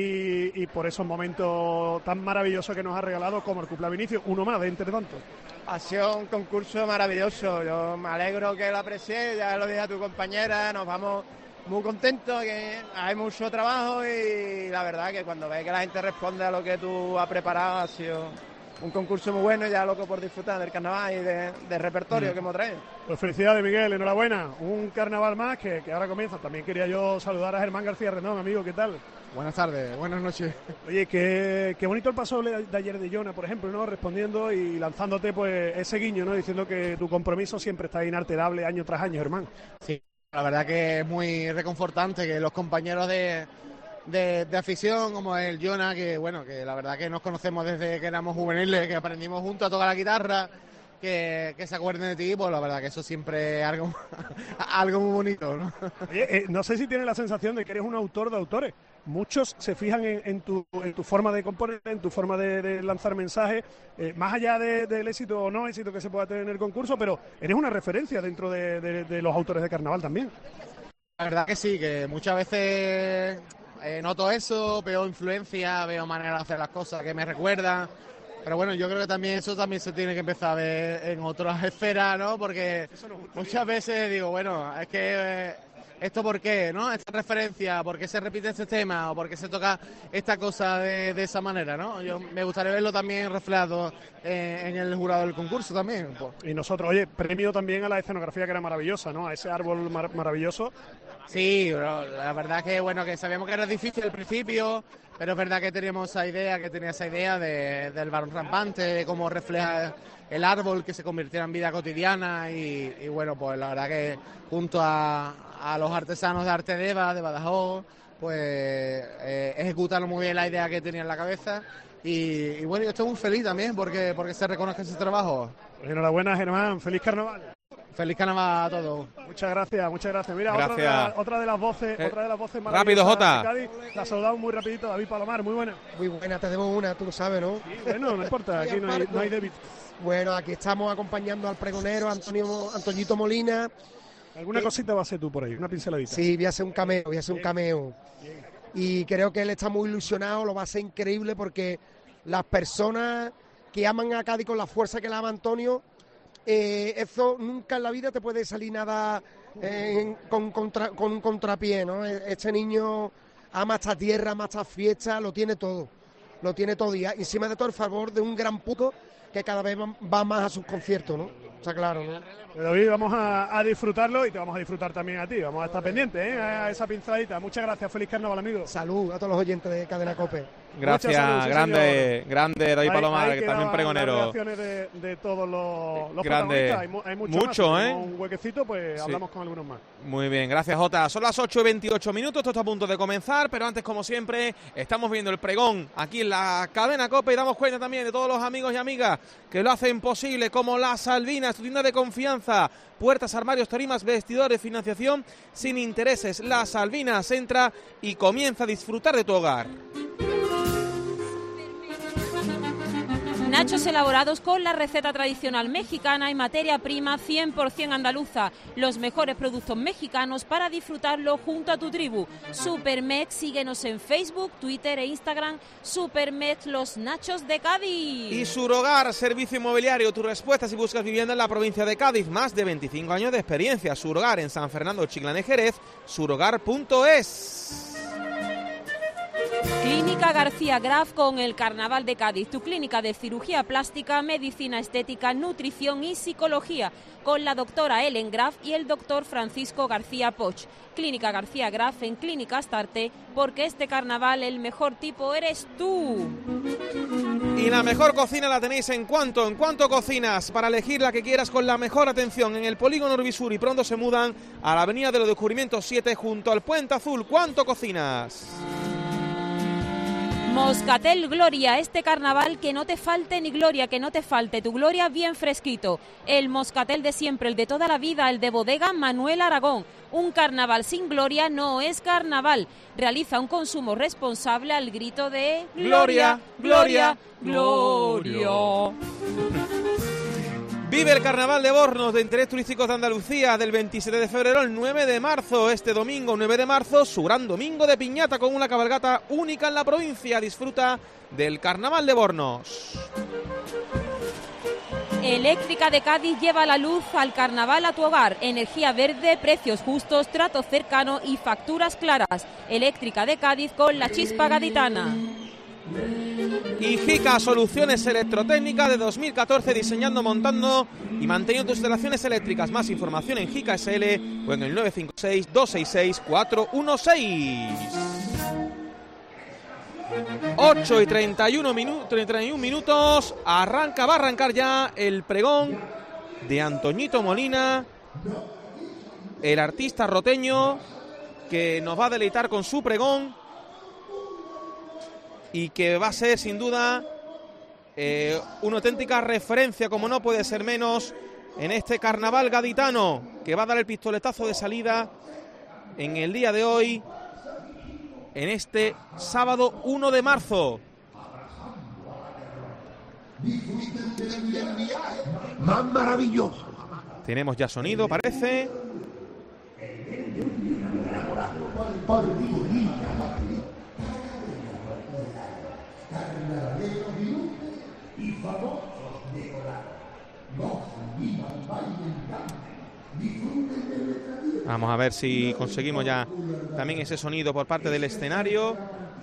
y, y por esos momentos tan maravillosos que nos ha regalado como el Cupla Vinicius, uno más de entre tantos. Ha sido un concurso maravilloso, yo me alegro que lo aprecié, ya lo dije a tu compañera, nos vamos muy contentos, que hay mucho trabajo y la verdad que cuando ves que la gente responde a lo que tú has preparado ha sido un concurso muy bueno y ya loco por disfrutar del carnaval y de, del repertorio mm. que hemos traído. Pues felicidades, Miguel, enhorabuena, un carnaval más que, que ahora comienza. También quería yo saludar a Germán García Rendón, amigo, ¿qué tal? Buenas tardes, buenas noches. Oye, qué, qué bonito el paso de ayer de Jonah, por ejemplo, ¿no? Respondiendo y lanzándote pues ese guiño, ¿no? Diciendo que tu compromiso siempre está inalterable año tras año, Germán. Sí, la verdad que es muy reconfortante que los compañeros de... De, de afición como el Jonah, que bueno, que la verdad que nos conocemos desde que éramos juveniles, que aprendimos juntos a tocar la guitarra, que, que se acuerden de ti, pues la verdad que eso siempre es algo, algo muy bonito, ¿no? Oye, eh, no sé si tienes la sensación de que eres un autor de autores. Muchos se fijan en, en, tu, en tu forma de componer, en tu forma de, de lanzar mensajes, eh, más allá de, del éxito o no éxito que se pueda tener en el concurso, pero eres una referencia dentro de, de, de los autores de carnaval también. La verdad que sí, que muchas veces... Eh, noto eso, veo influencia, veo maneras de hacer las cosas que me recuerdan, pero bueno, yo creo que también eso también se tiene que empezar a ver en otras esferas, ¿no? Porque muchas veces digo, bueno, es que eh, esto por qué, ¿no? Esta referencia, por qué se repite este tema o por qué se toca esta cosa de, de esa manera, ¿no? Yo me gustaría verlo también reflejado eh, en el jurado del concurso también. Pues. Y nosotros, oye, premio también a la escenografía que era maravillosa, ¿no? A ese árbol mar- maravilloso. Sí, bro, la verdad que bueno, que sabíamos que era difícil al principio, pero es verdad que teníamos esa idea, que tenía esa idea de, del varón rampante, de cómo refleja el árbol que se convirtiera en vida cotidiana y, y bueno, pues la verdad que junto a, a los artesanos de Arte Deva, de Badajoz, pues eh, ejecutaron muy bien la idea que tenía en la cabeza y, y bueno, yo estoy muy feliz también porque, porque se reconozca ese trabajo. Pues enhorabuena, Germán, feliz carnaval. Feliz carnaval a todos. Muchas gracias, muchas gracias. Mira, gracias. Otra, de la, otra de las voces, eh, otra de las voces rápido, Jota. Cádiz, la saludamos muy rapidito, David Palomar, muy buena. Muy buena, te debo una, tú lo sabes, ¿no? Sí, bueno, no importa, aquí no hay, no hay débito. Bueno, aquí estamos acompañando al pregonero Antonio Antoñito Molina. ¿Alguna eh, cosita va a hacer tú por ahí? Una pinceladita. Sí, voy a hacer un cameo, voy a hacer un cameo. Bien. Y creo que él está muy ilusionado, lo va a hacer increíble porque las personas que aman a Cádiz con la fuerza que la ama Antonio, Eh, eso nunca en la vida te puede salir nada eh, con, contra, con contrapié, ¿no? Este niño ama esta tierra, ama esta fiesta, lo tiene todo, lo tiene todo y encima de todo el favor de un gran puto que cada vez va más a sus conciertos, ¿no? Está claro, ¿no? David, vamos a, a disfrutarlo y te vamos a disfrutar también a ti, vamos a estar pendientes, ¿eh? A esa pinceladita. Muchas gracias, feliz carnaval, amigo. Salud a todos los oyentes de Cadena COPE. Gracias, salud, sí, grande, señor. grande David Palomar, que, que también pregonero. Las reacciones de, de todos los, los grande. Hay, hay mucho, mucho más, ¿eh? Un huequecito, pues sí. Hablamos con algunos más. Muy bien, gracias, Jota. Son las ocho y veintiocho minutos, esto está a punto de comenzar, pero antes, como siempre, estamos viendo el pregón aquí en la Cadena COPE y damos cuenta también de todos los amigos y amigas que lo hacen posible, como Las Albinas, tu tienda de confianza. Puertas, armarios, tarimas, vestidores, financiación sin intereses. Las Albinas, entra y comienza a disfrutar de tu hogar. Nachos elaborados con la receta tradicional mexicana y materia prima cien por ciento andaluza. Los mejores productos mexicanos para disfrutarlo junto a tu tribu. Supermex, síguenos en Facebook, Twitter e Instagram. Supermex, los nachos de Cádiz. Y Surogar, servicio inmobiliario. Tu respuesta si buscas vivienda en la provincia de Cádiz. Más de veinticinco años de experiencia. Surogar en San Fernando, Chiclana y Jerez. Surogar punto es. Clínica García Graf con el Carnaval de Cádiz, tu clínica de cirugía plástica, medicina estética, nutrición y psicología, con la doctora Ellen Graf y el doctor Francisco García Poch. Clínica García Graf en Clínica Astarte, porque este carnaval el mejor tipo eres tú. Y la mejor cocina la tenéis en Cuanto, en Cuanto Cocinas, para elegir la que quieras con la mejor atención en el Polígono Urbisur, y pronto se mudan a la Avenida de los Descubrimientos siete junto al Puente Azul. Cuanto Cocinas. Moscatel Gloria, este carnaval que no te falte ni gloria, que no te falte tu gloria bien fresquito. El moscatel de siempre, el de toda la vida, el de bodega Manuel Aragón. Un carnaval sin gloria no es carnaval. Realiza un consumo responsable al grito de Gloria, Gloria, Gloria. Gloria. Vive el Carnaval de Bornos de Interés Turístico de Andalucía del veintisiete de febrero al nueve de marzo. Este domingo, nueve de marzo, su gran domingo de piñata con una cabalgata única en la provincia. Disfruta del Carnaval de Bornos. Eléctrica de Cádiz lleva la luz al carnaval a tu hogar. Energía verde, precios justos, trato cercano y facturas claras. Eléctrica de Cádiz con la chispa gaditana. Y Jica Soluciones Electrotécnicas de dos mil catorce, diseñando, montando y manteniendo tus instalaciones eléctricas. Más información en Jica S L o en el nueve cinco seis, dos seis seis, cuatro uno seis. ocho y treinta y uno minutos, arranca, va a arrancar ya el pregón de Antoñito Molina, el artista roteño que nos va a deleitar con su pregón y que va a ser sin duda eh, una auténtica referencia, como no puede ser menos, en este carnaval gaditano, que va a dar el pistoletazo de salida en el día de hoy, en este sábado uno de marzo. Más maravilloso. Tenemos ya sonido, parece. Vamos a ver si conseguimos ya también ese sonido por parte del escenario.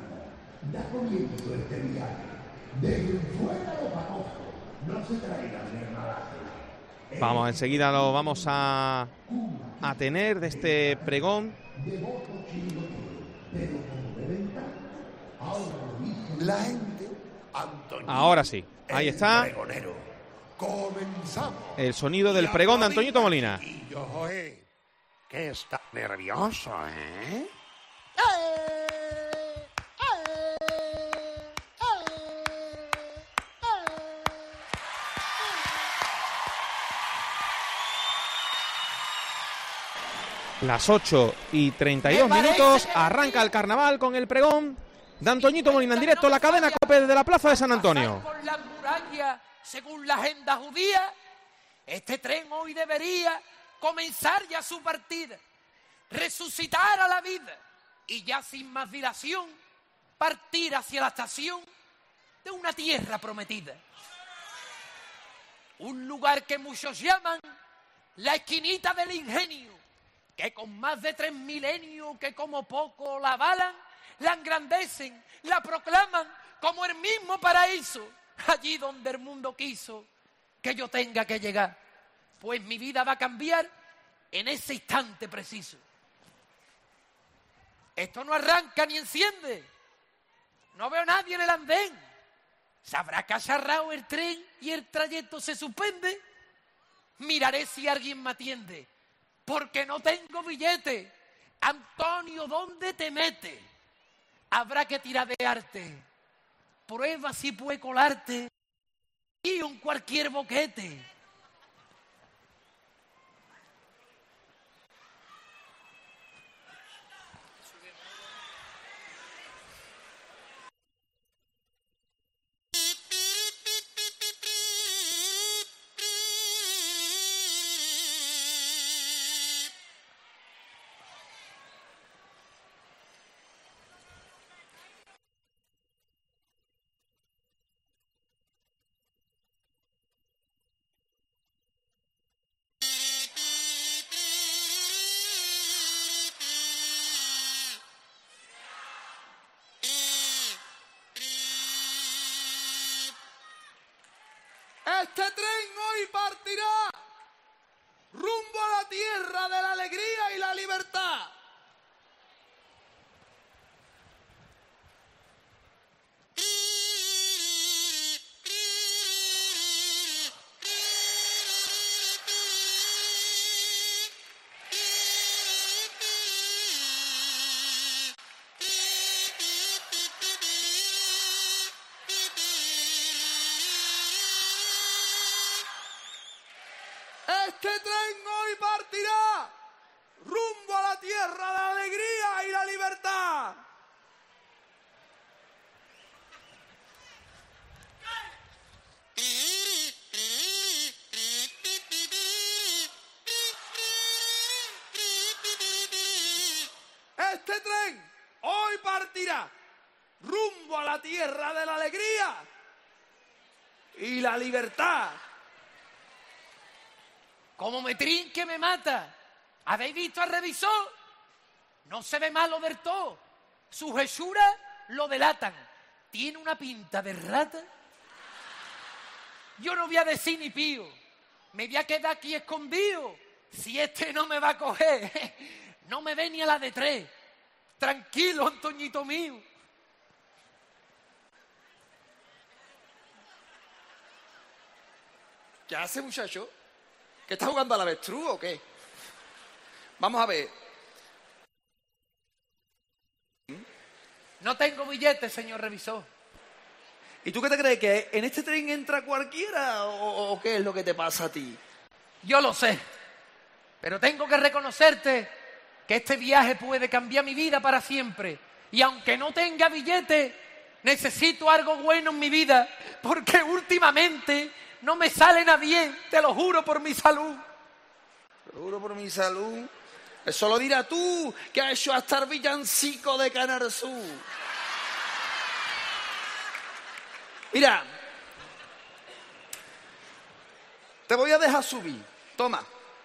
Vamos, enseguida lo vamos a, a tener de este pregón. La gente, Antoñito, ahora sí, ahí está el sonido del pregón de Antoñito Molina. Que está nervioso, ¿eh? Las ocho y treinta y dos minutos, arranca el carnaval con el pregón de Antoñito Molina en directo, la cadena COPE desde la plaza de San Antonio. Por la muralla, según la agenda judía, este tren hoy debería comenzar ya su partida, resucitar a la vida y ya sin más dilación partir hacia la estación de una tierra prometida. Un lugar que muchos llaman la esquinita del ingenio, que con más de tres milenios que como poco la avalan, la engrandecen, la proclaman como el mismo paraíso, allí donde el mundo quiso que yo tenga que llegar, pues mi vida va a cambiar en ese instante preciso. Esto no arranca ni enciende, no veo a nadie en el andén, ¿se habrá cacharrado el tren y el trayecto se suspende? Miraré si alguien me atiende, porque no tengo billete. Antonio, ¿dónde te metes? Habrá que tirar de arte, prueba si puede colarte y un cualquier boquete. Este tren hoy partirá rumbo a la tierra de la alegría y la libertad. Este tren hoy partirá rumbo a la tierra de la alegría y la libertad. Este tren hoy partirá rumbo a la tierra de la alegría y la libertad. Como me trinque me mata. ¿Habéis visto al revisor? No se ve malo del todo. Sus hechuras lo delatan. Tiene una pinta de rata. Yo no voy a decir ni pío. Me voy a quedar aquí escondido. Si este no me va a coger, no me ve ni a la de tres. Tranquilo, Antoñito mío. ¿Qué hace, muchacho? ¿Que está jugando al avestruz o qué? Vamos a ver. No tengo billetes, señor revisor. ¿Y tú qué te crees? ¿Que en este tren entra cualquiera o, o qué es lo que te pasa a ti? Yo lo sé. Pero tengo que reconocerte que este viaje puede cambiar mi vida para siempre. Y aunque no tenga billetes, necesito algo bueno en mi vida. Porque últimamente no me sale nada bien, te lo juro por mi salud. Te lo juro por mi salud. Eso lo dirás tú, que has hecho hasta el villancico de Canal Sur. Mira, te voy a dejar subir, toma.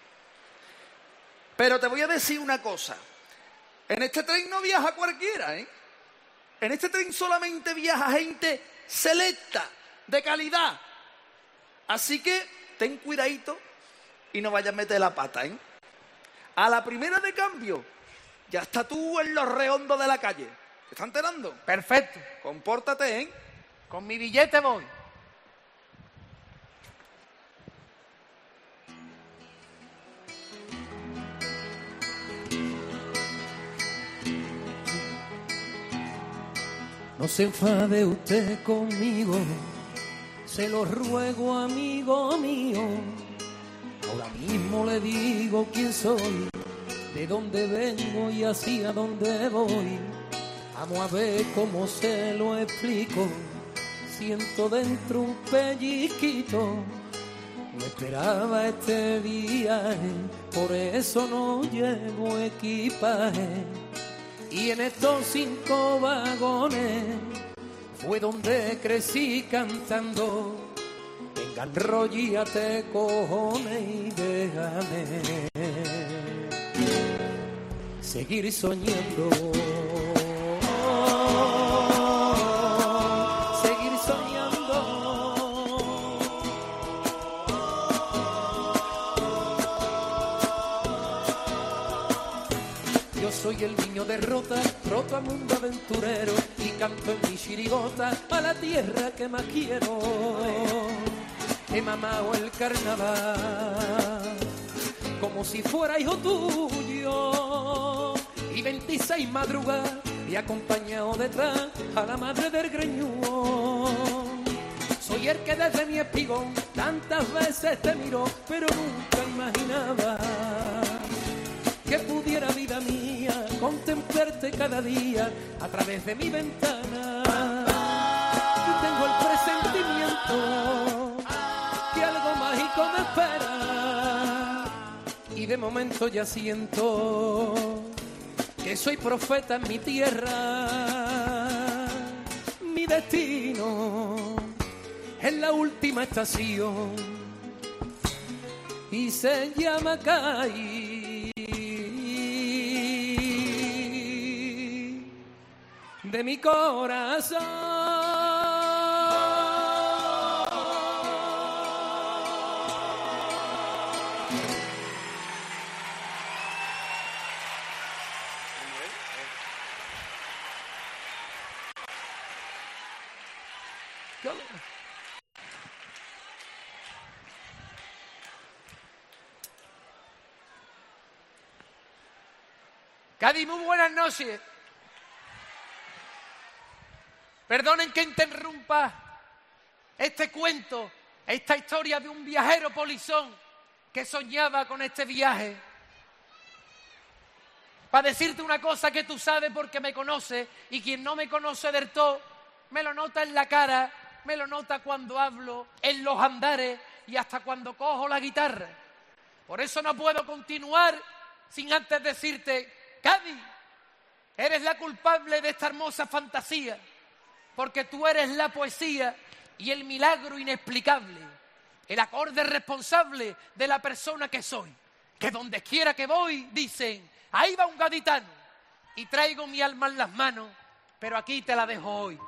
Pero te voy a decir una cosa. En este tren no viaja cualquiera, ¿eh? En este tren solamente viaja gente selecta, de calidad. Así que ten cuidadito y no vayas a meter la pata, ¿eh? A la primera de cambio, ya está tú en los redondos de la calle. ¿Te estás enterando? Perfecto. Compórtate, ¿eh? Con mi billete voy. No se enfade usted conmigo, se lo ruego, amigo mío. Ahora mismo le digo quién soy, de dónde vengo y hacia dónde voy. Vamos a ver cómo se lo explico. Siento dentro un pellizquito. No esperaba este viaje, por eso no llevo equipaje. Y en estos cinco vagones fue donde crecí cantando. Venga, enrollíate, cojones, y déjame seguir soñando. Seguir soñando. Yo soy el niño de Rota, roto a mundo aventurero, y canto en mi chirigota a la tierra que más quiero. He mamado el carnaval como si fuera hijo tuyo, y veintiséis madrugadas he acompañado detrás a la madre del greñudo. Soy el que desde mi espigón tantas veces te miró, pero nunca imaginaba que pudiera, vida mía, contemplarte cada día a través de mi ventana. Y tengo el presentimiento que algo mágico me espera, y de momento ya siento que soy profeta en mi tierra. Mi destino es la última estación y se llama Cádiz. De mi corazón. Cádiz, muy buenas noches. Perdonen que interrumpa este cuento, esta historia de un viajero polizón que soñaba con este viaje. Para decirte una cosa que tú sabes porque me conoces, y quien no me conoce del todo, me lo nota en la cara, me lo nota cuando hablo, en los andares y hasta cuando cojo la guitarra. Por eso no puedo continuar sin antes decirte, Cádiz, eres la culpable de esta hermosa fantasía, porque tú eres la poesía y el milagro inexplicable, el acorde responsable de la persona que soy, que donde quiera que voy dicen, ahí va un gaditano, y traigo mi alma en las manos, pero aquí te la dejo hoy.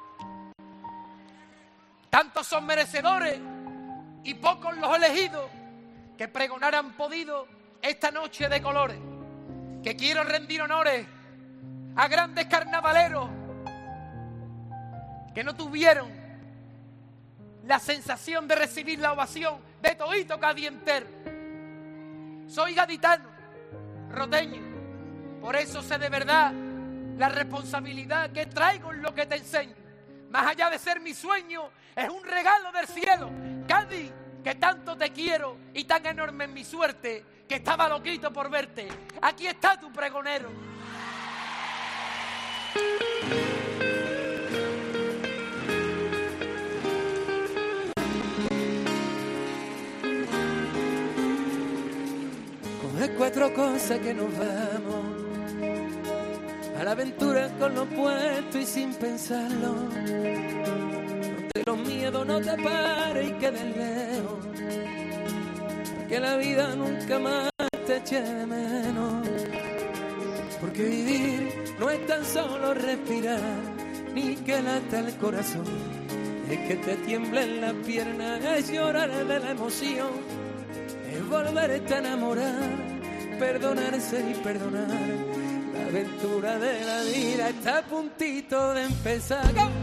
Tantos son merecedores y pocos los elegidos que pregonar han podido esta noche de colores, que quiero rendir honores a grandes carnavaleros que no tuvieron la sensación de recibir la ovación de todito Cádiz entero. Soy gaditano, roteño, por eso sé de verdad la responsabilidad que traigo en lo que te enseño. Más allá de ser mi sueño, es un regalo del cielo. Cádiz, que tanto te quiero y tan enorme es mi suerte, que estaba loquito por verte. Aquí está tu pregonero. Coge cuatro cosas que nos vamos a la aventura con lo puesto y sin pensarlo. Donde los miedos no te paren y queden lejos, que la vida nunca más te eche de menos. Porque vivir no es tan solo respirar, ni que lata el corazón, es que te tiemblen las piernas, es llorar de la emoción, es volverte a enamorar, perdonarse y perdonar. La aventura de la vida está a puntito de empezar.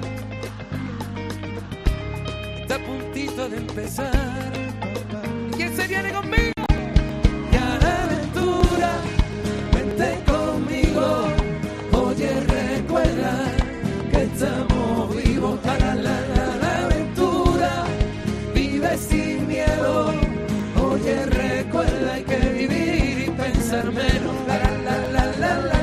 Está a puntito de empezar. ¿Quién se viene conmigo? Y a la aventura, vente conmigo. Oye, recuerda que estamos vivos. A la, la, la, la aventura, vive sin miedo. Oye, recuerda, hay que vivir y pensar menos. La, la, la, la, la, la.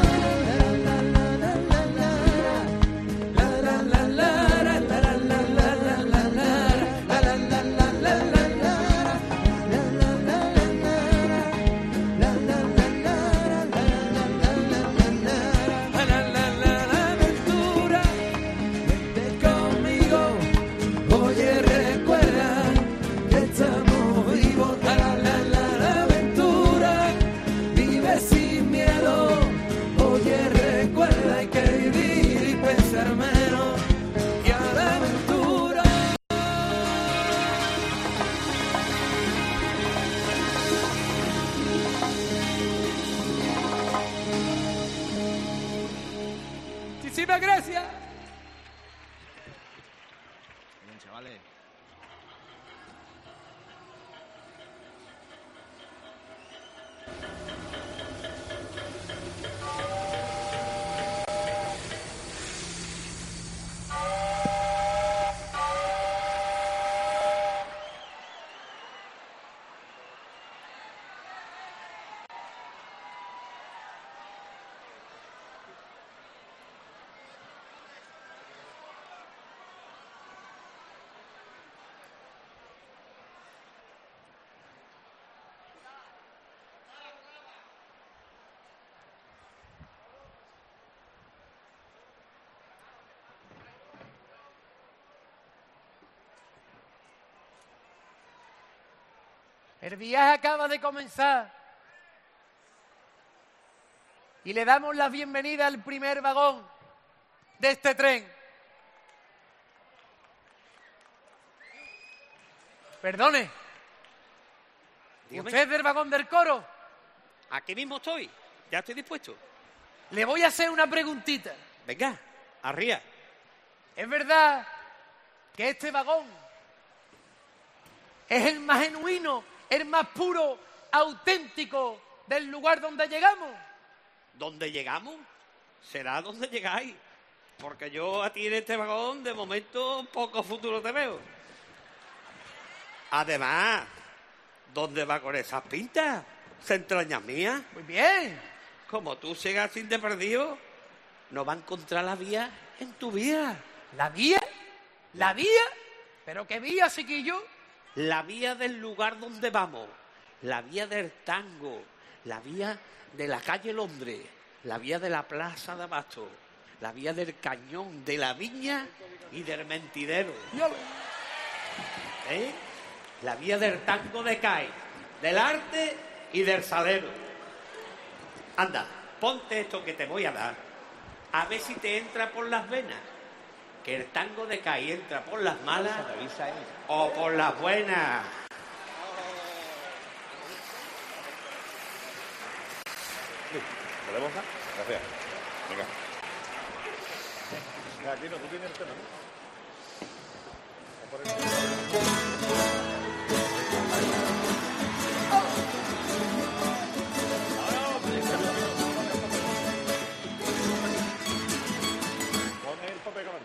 Muchísimas gracias. Bien, chavales. El viaje acaba de comenzar y le damos la bienvenida al primer vagón de este tren. Perdone, ¿usted es del vagón del coro? Aquí mismo estoy, ya estoy dispuesto. Le voy a hacer una preguntita. Venga, arría. ¿Es verdad que este vagón es el más genuino, el más puro, auténtico del lugar donde llegamos? ¿Dónde llegamos? Será donde llegáis. Porque yo a ti en este vagón, de momento, poco futuro te veo. Además, ¿Dónde va con esas pintas? ¿Se entrañas mías? Muy bien. Como tú sigas sin de perdido, no va a encontrar la vía en tu vía. ¿La vía? ¿La vía? ¿Pero qué vía, chiquillo? La vía del lugar donde vamos, la vía del tango, la vía de la calle Londres, la vía de la plaza de Abasto, la vía del cañón, de la viña y del mentidero. ¿Eh? La vía del tango de Cádiz, del arte y del salero. Anda, ponte esto que te voy a dar, a ver si te entra por las venas. Que el tango de Cádiz entra por las malas o por las buenas. ¿Podemos? Gracias. Venga. Ya, Tino, tú tienes el tema, Pon el papel con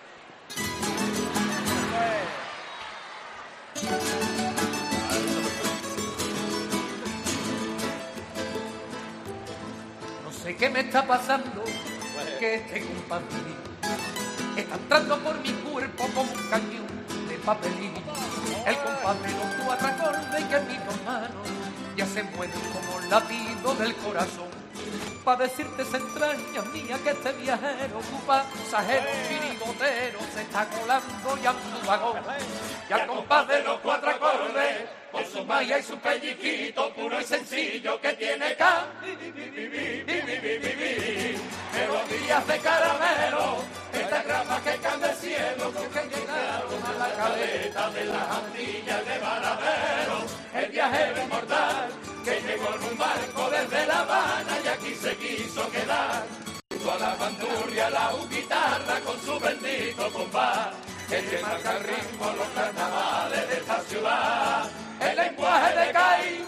No sé qué me está pasando, que este compás está entrando por mi cuerpo como un cañón de papelín. El compás de los cuatro acordes que en mis dos manos ya se mueven como el latido del corazón. Pa' decirte esa entraña mía que este viajero, tu pasajero chirigotero, se está colando ya en tu vagón. Y al compás de los cuatro acordes, con su malla y su pelliquito puro y sencillo que tiene can. Melodías de caramelo, estas grapas que caen del cielo, que llegaron a la caleta de las Antillas de Varadero. El viajero inmortal que llegó en un barco desde La Habana y aquí se quiso quedar. Junto a la bandurria, la guitarra con su bendito compás, el que marca el ritmo a los carnavales de esta ciudad. El lenguaje de Cádiz,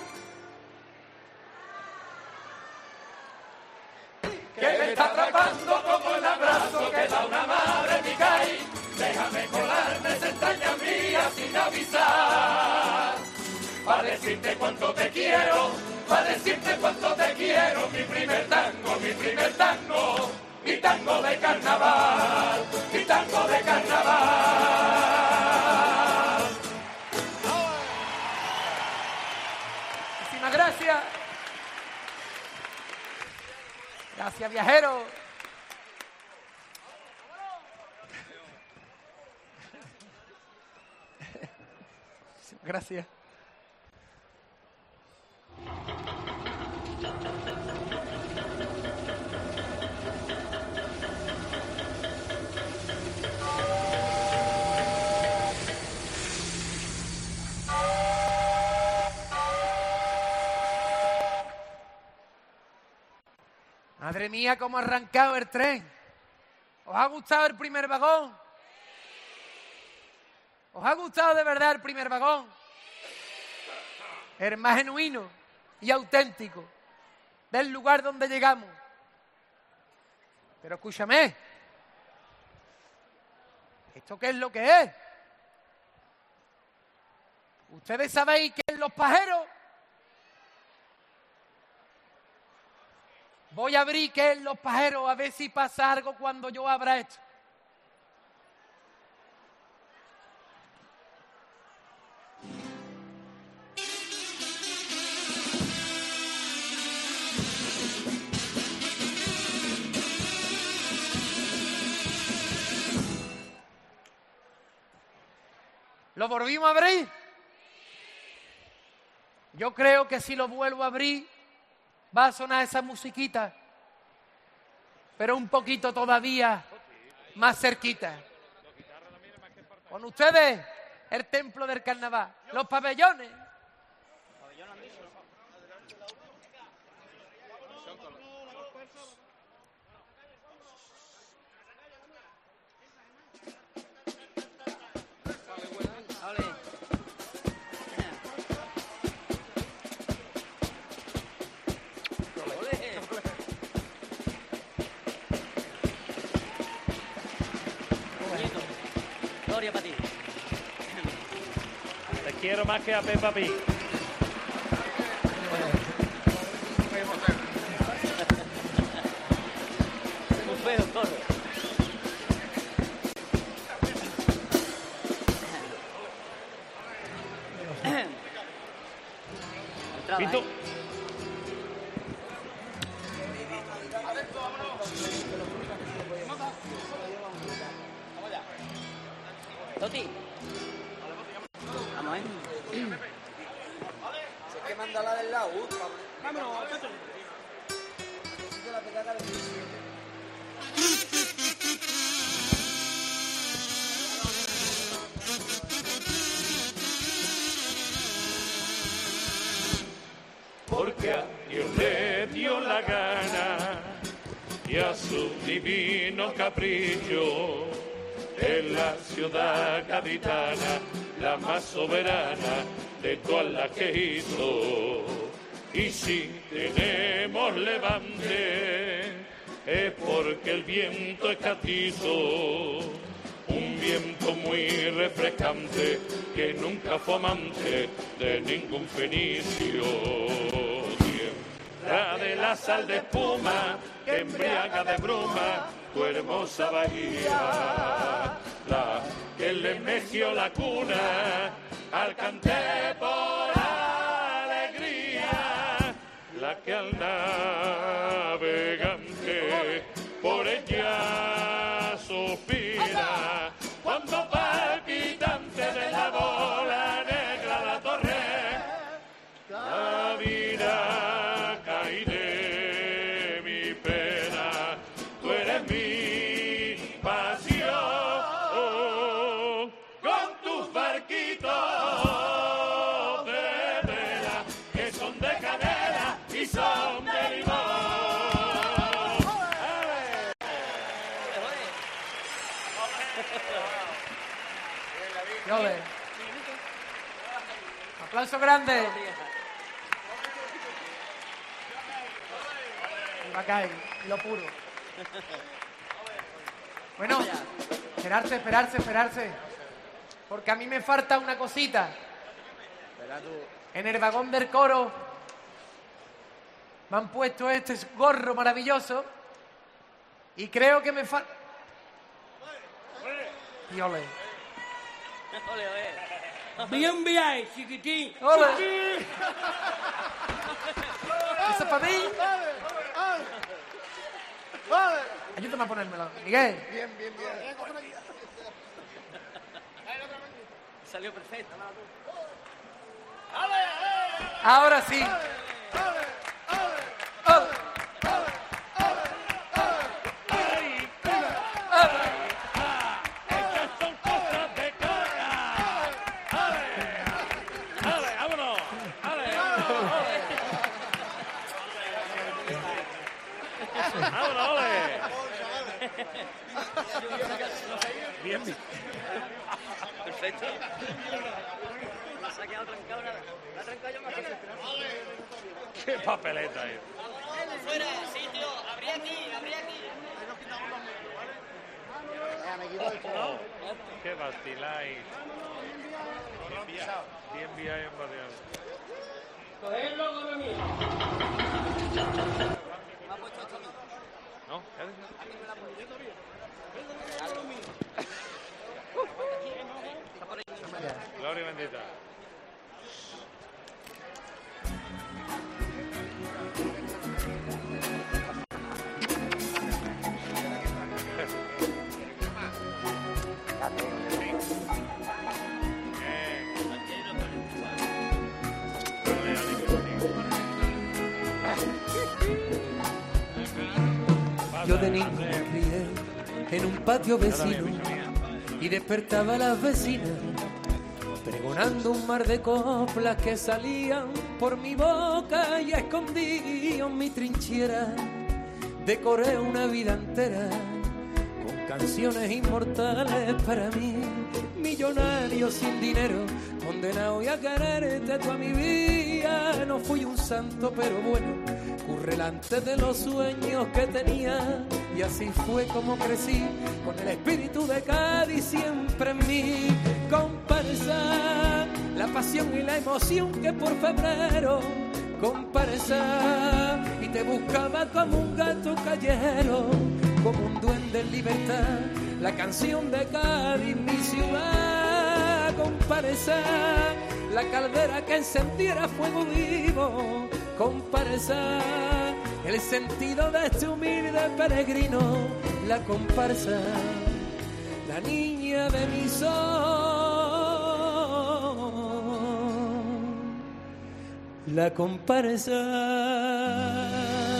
que me está atrapando como el abrazo que da una madre mi Cádiz. Déjame colarme esa entraña mía sin avisar, para decirte cuánto te quiero, para decirte cuánto te quiero. Mi primer tango, mi primer tango, mi tango de carnaval, mi tango de carnaval. Muchísimas gracias. Gracias, viajero. Gracias. Madre mía, cómo ha arrancado el tren. ¿Os ha gustado el primer vagón? ¿Os ha gustado de verdad el primer vagón? El más genuino y auténtico del lugar donde llegamos. Pero escúchame, ¿esto qué es lo que es? ¿Ustedes sabéis qué es los pajeros? Voy a abrir qué es los pajeros, a ver si pasa algo cuando yo abra esto. ¿Lo volvimos a abrir? Yo creo que si lo vuelvo a abrir va a sonar esa musiquita, pero un poquito todavía más cerquita. Con ustedes, el templo del carnaval, los pabellones. Quiero más que a Peppa Pig. Pito. Toti. Vamos, ¿eh? Si es que manda la del lado. Vámonos, Toti. La pegada de Porque a Dios le dio la gana y a su divino capricho en la ciudad gaditana, la más soberana de todas las que hizo. Y si tenemos levante es porque el viento es catizo, un viento muy refrescante que nunca fue amante de ningún fenicio. Tierra de la sal de espuma que embriaga de bruma tu hermosa bahía, la que le meció la cuna al canté por alegría, la que al navegante por ella suspira, cuando palpitante de la bola negra la torre, la vida caí de mi pena, tú eres mi pasión, con tus barquitos de vela, que son de canela y son de limón. Ole. Aplauso grande. Y va a caer, y lo puro. Bueno, esperarse, esperarse, esperarse. Porque a mí me falta una cosita. En el vagón del coro me han puesto este gorro maravilloso. Y creo que me falta... Y ole. Ole, ole. Bien, bien, chiquitín. Ole. Chiquitín. ¿Eso es para mí? Ayúdame a ponérmelo. Miguel. Bien, bien, bien. Salió perfecto. Ahora sí. Bien, bien. Perfecto. Se ha quedado trancado nada. La ha trancado yo más que nada. Qué papeleta es. Fuera, sitio. Abrí aquí, abrí aquí. Qué vaciláis. Bien, bien, bien, bien. Cogedlo con mí. Me ha puesto esto a mí. ¿No? ¿Qué haces? Gloria bendita. Yo de niño me crié en un patio vecino y despertaba a las vecinas pregonando un mar de coplas que salían por mi boca y escondí en mi trinchera. Decoré una vida entera con canciones inmortales para mí. Millonario sin dinero, condenado y a quererte toda mi vida. No fui un santo, pero bueno, currelante de los sueños que tenía. Y así fue como crecí, con el espíritu de Cádiz siempre en mí. Comparsa, la pasión y la emoción que por febrero comparsa, y te buscaba como un gato callejero. como un duende en libertad. La canción de Cádiz, mi ciudad, comparsa. La caldera que encendiera fuego vivo, comparsa. El sentido de este humilde peregrino, la comparsa. La niña de mi sol, la comparsa.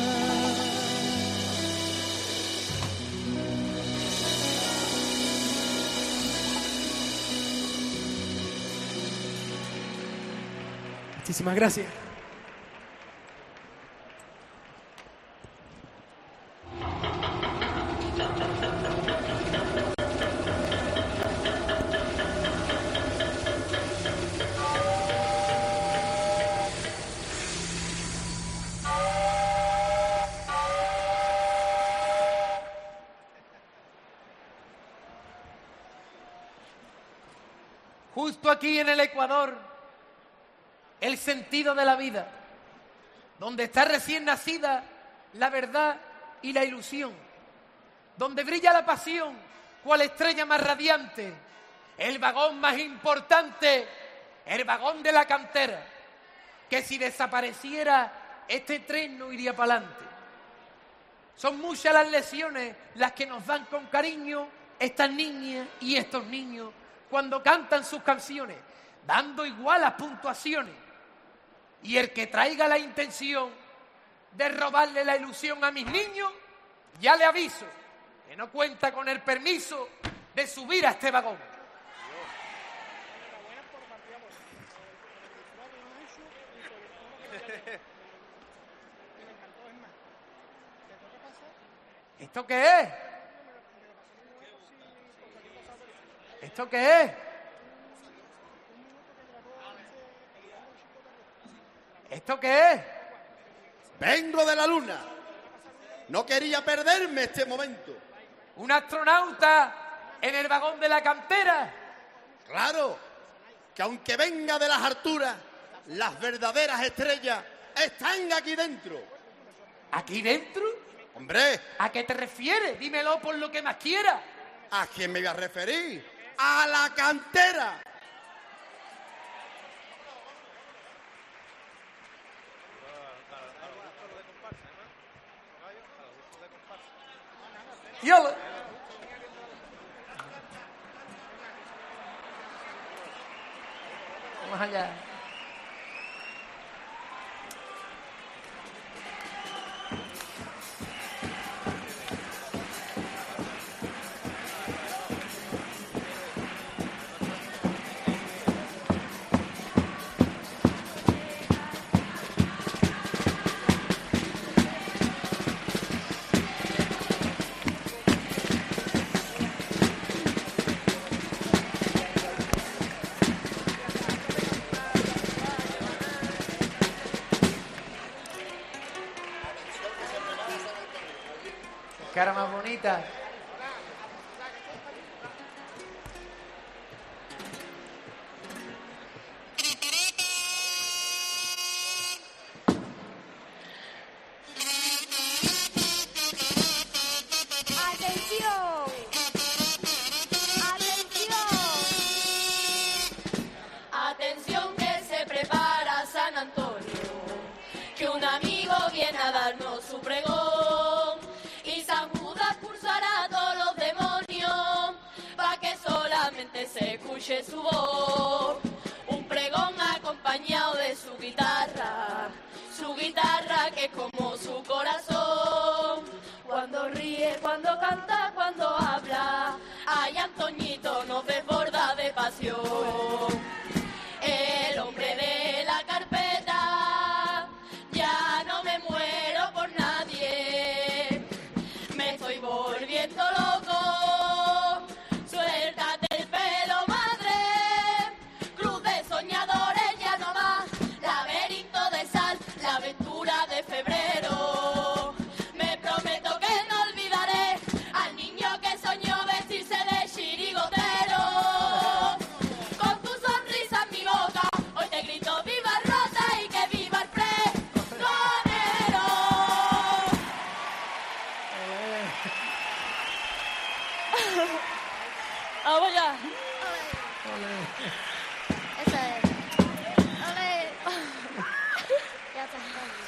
Muchísimas gracias. Justo aquí en el Ecuador, el sentido de la vida, donde está recién nacida la verdad y la ilusión, donde brilla la pasión, cual estrella más radiante, el vagón más importante, el vagón de la cantera, que si desapareciera este tren no iría para adelante. Son muchas las lecciones las que nos dan con cariño estas niñas y estos niños cuando cantan sus canciones, dando igual las puntuaciones. Y el que traiga la intención de robarle la ilusión a mis niños, ya le aviso que no cuenta con el permiso de subir a este vagón. ¿Esto qué es? ¿Esto qué es? ¿Esto qué es? Vengo de la luna. No quería perderme este momento. ¿Un astronauta en el vagón de la cantera? Claro, que aunque venga de las alturas, las verdaderas estrellas están aquí dentro. ¿Aquí dentro? Hombre. ¿A qué te refieres? Dímelo por lo que más quieras. ¿A quién me voy a referir? ¡A la cantera! ¡Yola! Vamos allá. Cara más bonita. ¡Atención! ¡Atención! Que se prepara San Antonio, que un amigo viene a darnos su pregón, y San Judas pulsará a todos los demonios, pa' que solamente se escuche su voz. Un pregón acompañado de su guitarra, su guitarra que es como su corazón. Cuando ríe, cuando canta, cuando habla, ay, Antoñito nos desborda de pasión. El hombre de la carpeta, ya no me muero por nadie, me estoy volviendo loco, suéltate el pelo, madre, cruz de soñadores ya no más, laberinto de sal, la aventura de febrero, me prometo que no olvidaré al niño que soñó vestirse de chirigotero.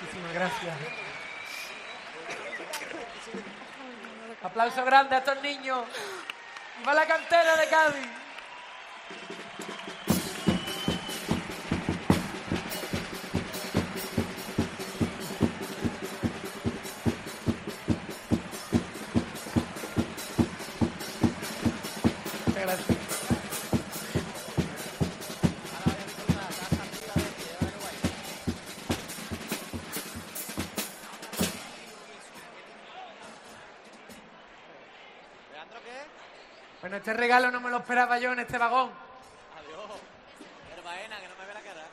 Muchísimas gracias. Aplauso grande a estos niños. ¡Viva la cantera de Cádiz! Muchas gracias. Bueno, este regalo no me lo esperaba yo en este vagón. Adiós. Herbaena, que no me ve la cara.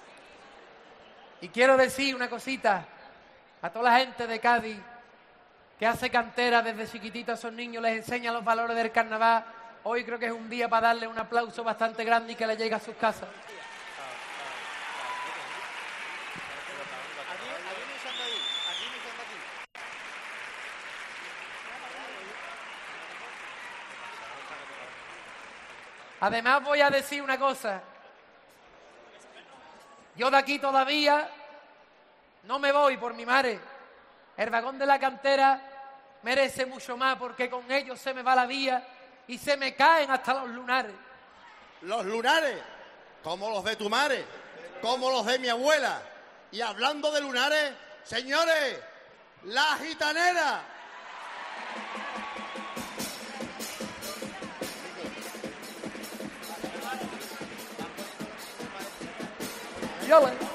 Y quiero decir una cosita a toda la gente de Cádiz que hace cantera desde chiquitito a esos niños, les enseña los valores del carnaval. Hoy creo que es un día para darle un aplauso bastante grande y que le llegue a sus casas. Además voy a decir una cosa. Yo de aquí todavía no me voy por mi madre. El vagón de la cantera merece mucho más porque con ellos se me va la vía y se me caen hasta los lunares. Los lunares, como los de tu madre, como los de mi abuela. Y hablando de lunares, señores, la gitanera. Yo le...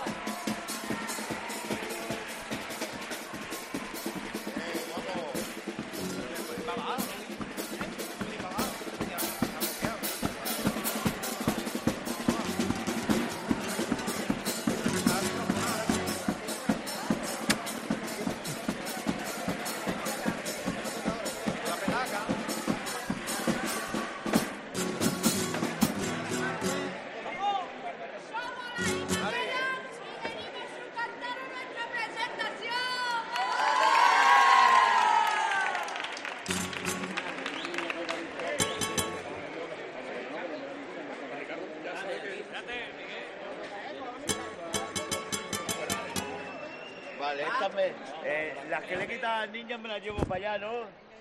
Vale, estas me, eh, las que le quitan a las niñas me las llevo para allá, ¿no?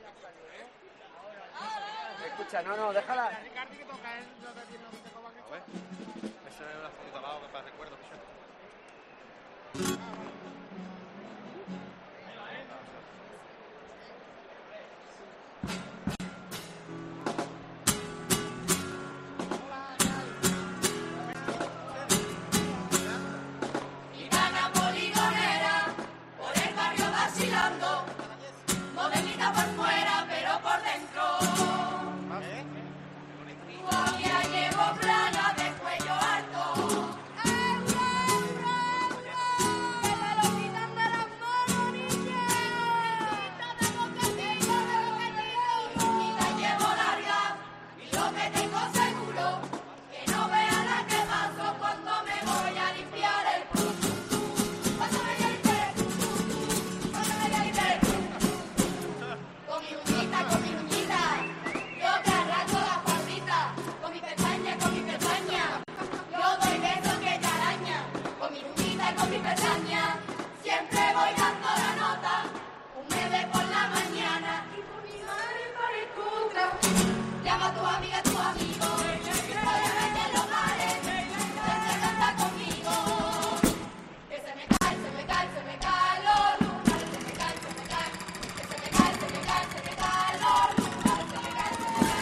Escucha, no, no, déjala. A ver, eso es una foto abajo que para recuerdo. Gitana poligonera, por el barrio vacilando, modelita por fuera, pero por dentro. Todavía llevo plaga de cuello alto. Que me lo quitan de las manos, niña. De bocadillo, de bocadillo. Y la llevo larga, y lo que tengo seguro, que no vea la que paso cuando me voy a limpiar el pum, pum, pum. Cuando me limpiar el pum, pum, pum. Cuando me limpiar el pum, pum, pum. Con mi uñita, con mi uñita, yo te arranco la faldita. Con mi pestaña, con mi pestaña, yo doy besos que te araña. Con mi uñita, con mi pestaña, siempre voy dando la nota. Un mes por la mañana y con mi madre por el cutra. Llama a tu amiga, a tu amigo, voy a vender los mares, vente a cantar conmigo. Que se me cae, se me cae, se me caen los lunares, se me cae, se me cae. Que se me cae, se me cae, se me caen los lunares, se me cae, se me cae.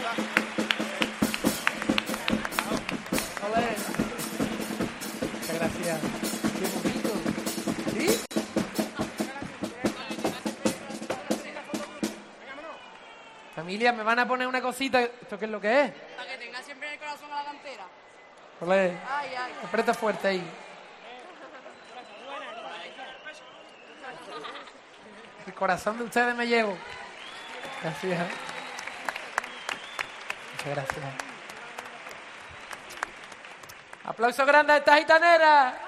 Olé. Muchas gracias. Qué bonito. ¿Sí? Familia, ¿me van a poner una cosita? ¿Esto qué es lo que es? Para que tenga siempre el corazón a la cantera. Olé. Ay, ay. Aprieta fuerte ahí. El corazón de ustedes me llevo. Gracias. Muchas gracias. Aplauso grande a esta gitanera.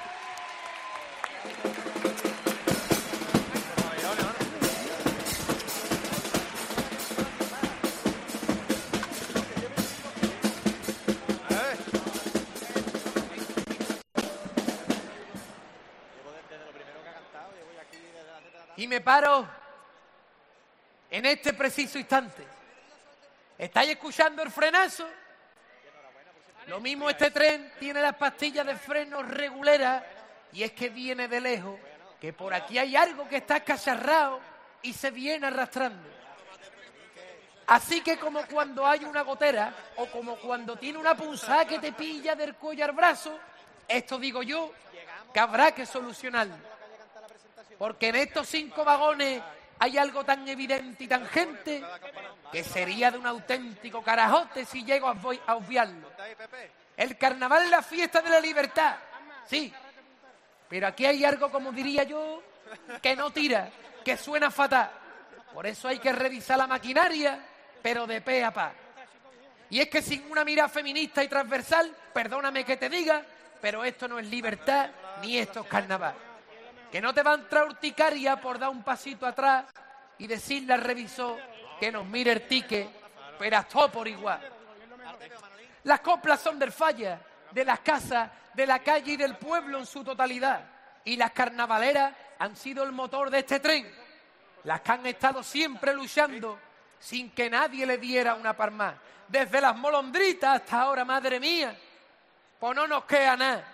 Y me paro en este preciso instante. ¿Estáis escuchando el frenazo? Lo mismo este tren tiene las pastillas de freno reguleras y es que viene de lejos, que por aquí hay algo que está cacharrado y se viene arrastrando. Así que como cuando hay una gotera o como cuando tiene una punzada que te pilla del cuello al brazo, esto digo yo que habrá que solucionarlo. Porque en estos cinco vagones hay algo tan evidente y tangente que sería de un auténtico carajote si llego a obviarlo. El carnaval es la fiesta de la libertad, sí, pero aquí hay algo, como diría yo, que no tira, que suena fatal. Por eso hay que revisar la maquinaria, pero de pe a pa. Y es que sin una mirada feminista y transversal, perdóname que te diga, pero esto no es libertad ni esto es carnaval. Que no te va a entrar urticaria por dar un pasito atrás y decirle al revisor que nos mire el ticket, pero a todo por igual. Las coplas son del falla, de las casas, de la calle y del pueblo en su totalidad. Y las carnavaleras han sido el motor de este tren. Las que han estado siempre luchando sin que nadie le diera una palma. Desde las molondritas hasta ahora, madre mía, pues no nos queda nada.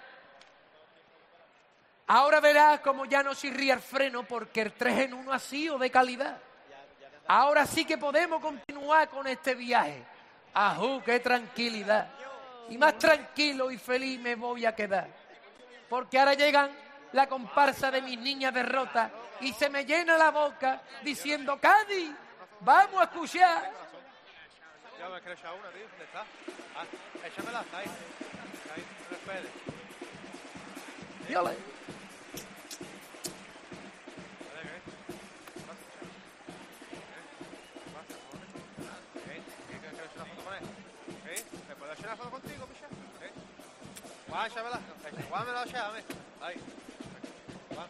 Ahora verás como ya no chirría el freno porque el tres en uno ha sido de calidad. Ahora sí que podemos continuar con este viaje. ¡Ajú, qué tranquilidad! Y más tranquilo y feliz me voy a quedar. Porque ahora llegan la comparsa de mis niñas derrotas y se me llena la boca diciendo: Cádiz, vamos a escuchar. Ya me quiero echar una, tío. ¿Dónde está? Ah, échamela, está ahí. Está ahí, no esperes. Dígale. ¿Me puedo echar una foto contigo, picha? ¿Eh? Juan, échamela. Juan, me la echa, dame. Ahí. Juan.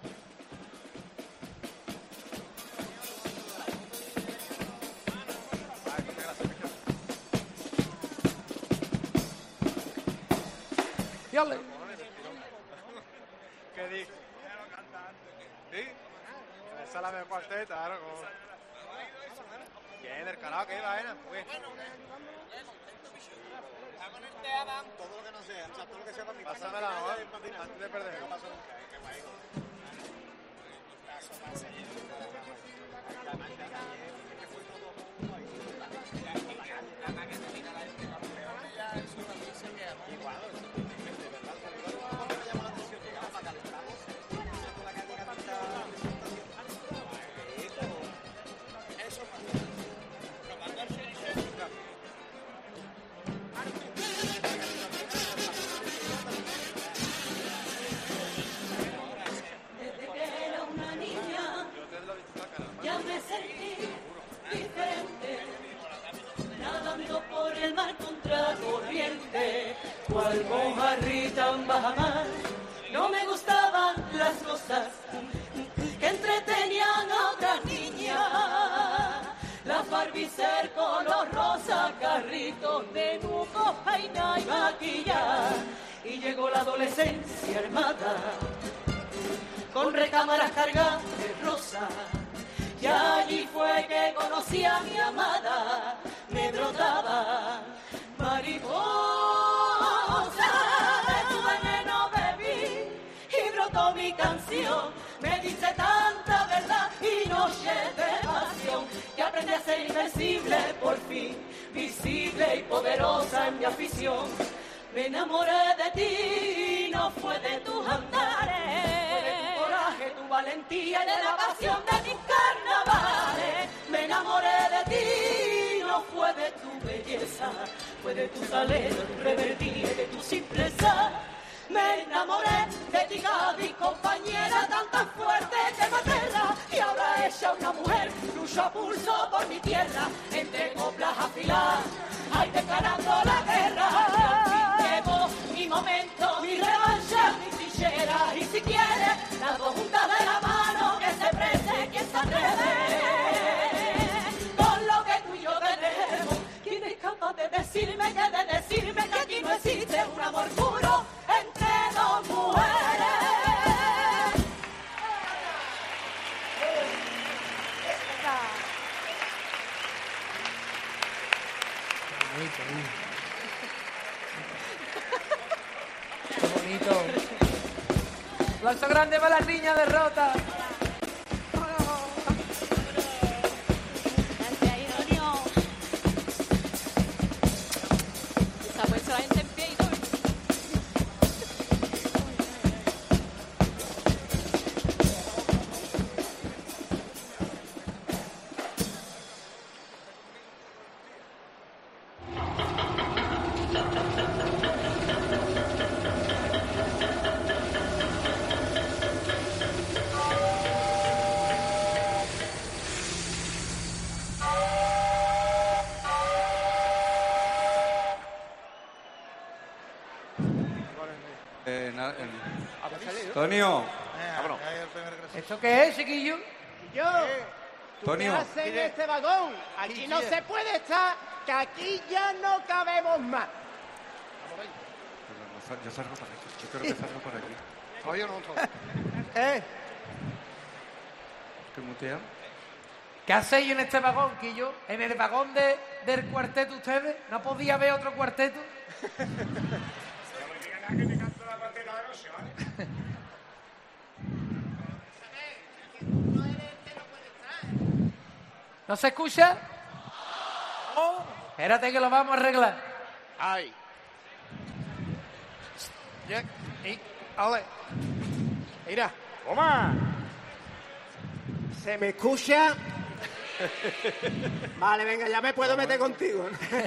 Dígale. ¿Qué dices? ¿Sí? Esa la mejor cuarteta, claro. Bien, el karaoke, vaina. Todo lo que no sea, o sea, todo lo que sea para mí. Pásamela, ¿no? Antes de perder. Ya me sentí diferente, nadando por el mar contra corriente, cual mojarrita en bajamar. No me gustaban las cosas que entretenían a otras niñas, las barbicer color rosa, carritos de nuco, jaina y maquillar. Y llegó la adolescencia armada, con recámaras cargadas de rosa. Y allí fue que conocí a mi amada, me brotaba mariposa. De tu veneno bebí y brotó mi canción. Me dice tanta verdad y noche de pasión, que aprendí a ser invencible por fin. visible y poderosa en mi afición. Me enamoré de ti, no fue de tus andares, fue de tu coraje, tu valentía y de la pasión de mis carnavales. Me enamoré de ti, no fue de tu belleza, fue de tu talento, tu rebeldía y de tu simpleza. Me enamoré de ti, Cádiz, compañera tan tan fuerte que me aterra, y ahora ella una mujer lucha a pulso por mi tierra, entre coplas afiladas, ay, declarando la guerra. Al fin llegó mi momento, mi revancha, mi trinchera, y si quieres, las dos juntas de la mano, que se preste quien se atreve. Con lo que tú y yo tenemos, ¿quién es capaz de decirme, que de decirme que aquí no existe un amor puro entre dos mujeres? Qué bonito. Aplauso grande para la niña de Rota. Gracias, Ironio. Se ha puesto la gente en pie y todo. Tonio. Vámonos. ¿Esto qué es, chiquillo? Yo. ¿Tú Tonio. qué haces en este vagón? Aquí no se puede estar, que aquí ya no cabemos más. Yo salgo por aquí. Yo creo que salgo por aquí. Oye, no, no. ¿Eh? ¿Estoy muteado? ¿Qué hacéis en este vagón, Quillo? ¿En el vagón de, del cuarteto ustedes? ¿No podía haber otro cuarteto? ¿No se escucha? Oh, espérate que lo vamos a arreglar. Ay. Ya, y, ole. Mira. Toma. ¿Se me escucha? Vale, venga, ya me puedo meter contigo.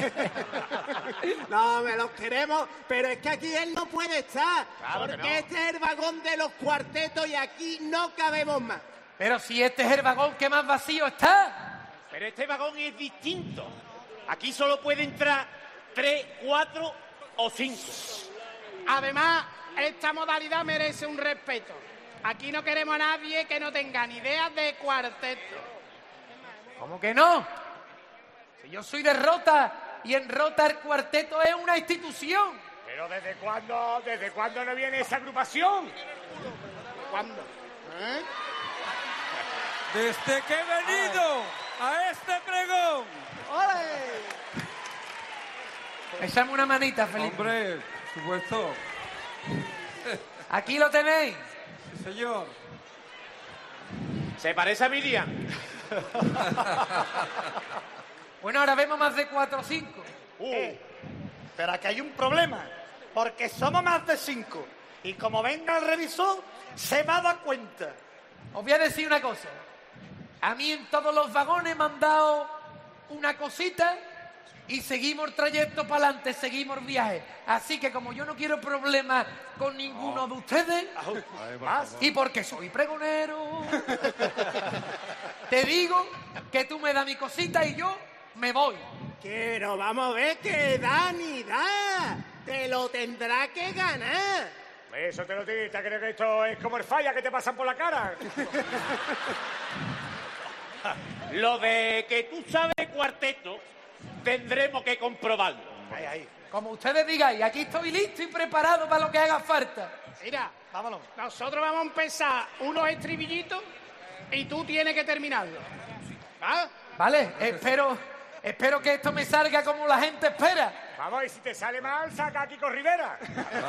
No, me los queremos, pero es que aquí él no puede estar. Claro que porque no. este es el vagón de los cuartetos y aquí no cabemos más. Pero si este es el vagón que más vacío está. Pero este vagón es distinto. Aquí solo puede entrar tres, cuatro o cinco. Además, esta modalidad merece un respeto. Aquí no queremos a nadie que no tenga ni ideas de cuarteto. ¿Cómo que no? Si yo soy de Rota y en Rota el cuarteto es una institución. Pero ¿desde cuándo, desde cuándo no viene esa agrupación? ¿Cuándo? ¿Eh? Desde que he venido a este pregón. ¡Ole! Echame una manita, Felipe. Hombre, por supuesto. Aquí lo tenéis. Sí, señor. Se parece a Miriam. Bueno, ahora vemos más de cuatro o cinco. Uh, pero aquí hay un problema, porque somos más de cinco. Y como venga el revisor, se va a dar cuenta. Os voy a decir una cosa. A mí en todos los vagones me han dado una cosita y seguimos el trayecto para adelante, seguimos el viaje. Así que como yo no quiero problemas con ninguno de ustedes, más, y porque soy pregonero, te digo que tú me das mi cosita y yo me voy. Que no vamos a ver que da ni da. Te lo tendrá que ganar. Eso te lo digo, creo que esto es como el falla que te pasan por la cara. Lo de que tú sabes cuarteto, tendremos que comprobarlo. Ahí, ahí. Como ustedes digáis, aquí estoy listo y preparado para lo que haga falta. Mira, vámonos. Nosotros vamos a empezar unos estribillitos y tú tienes que terminarlo. ¿Va? Vale, espero, espero que esto me salga como la gente espera. Vamos, y si te sale mal, saca a Kiko Rivera.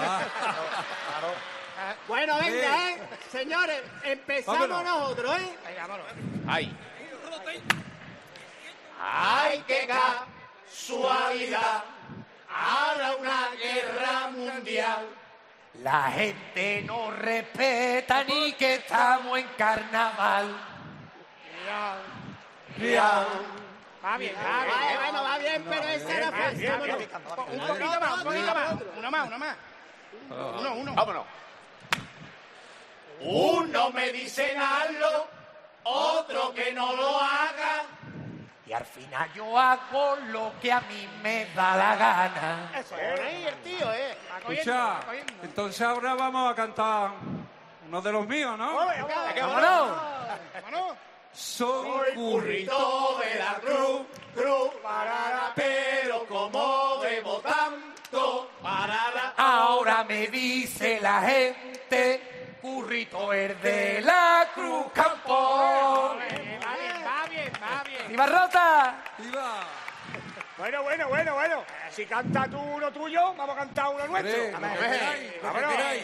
Bueno, venga, ¿eh? Señores, empezamos Vámonos. nosotros, ¿eh? Ay. Ay, que ca, suavidad, ahora una guerra mundial. La gente no respeta ni que estamos en carnaval. Cuidado. Va bien, va bien. Bueno, va bien, pero esa era fácil. Un poquito más, un poquito más. Uno más, uno más. Uno, uno. Vámonos. Uno me dice hazlo, otro que no lo haga. Y al final yo hago lo que a mí me da la gana. Eso es ahí el tío, ¿eh? Escucha, entonces ahora vamos a cantar uno de los míos, ¿no? ¡Vámonos! ¡Vámonos! Soy Currito de la cruz, cruz, parara, pero como bebo tanto, parara. Ahora me dice la gente, Currito es de la cruz, campo. Va bien, va bien, va bien. ¡Viva Rota! ¡Viva! Bueno, bueno, bueno, bueno. Si canta tú uno tuyo, vamos a cantar uno nuestro. Lo que queráis, lo que queráis.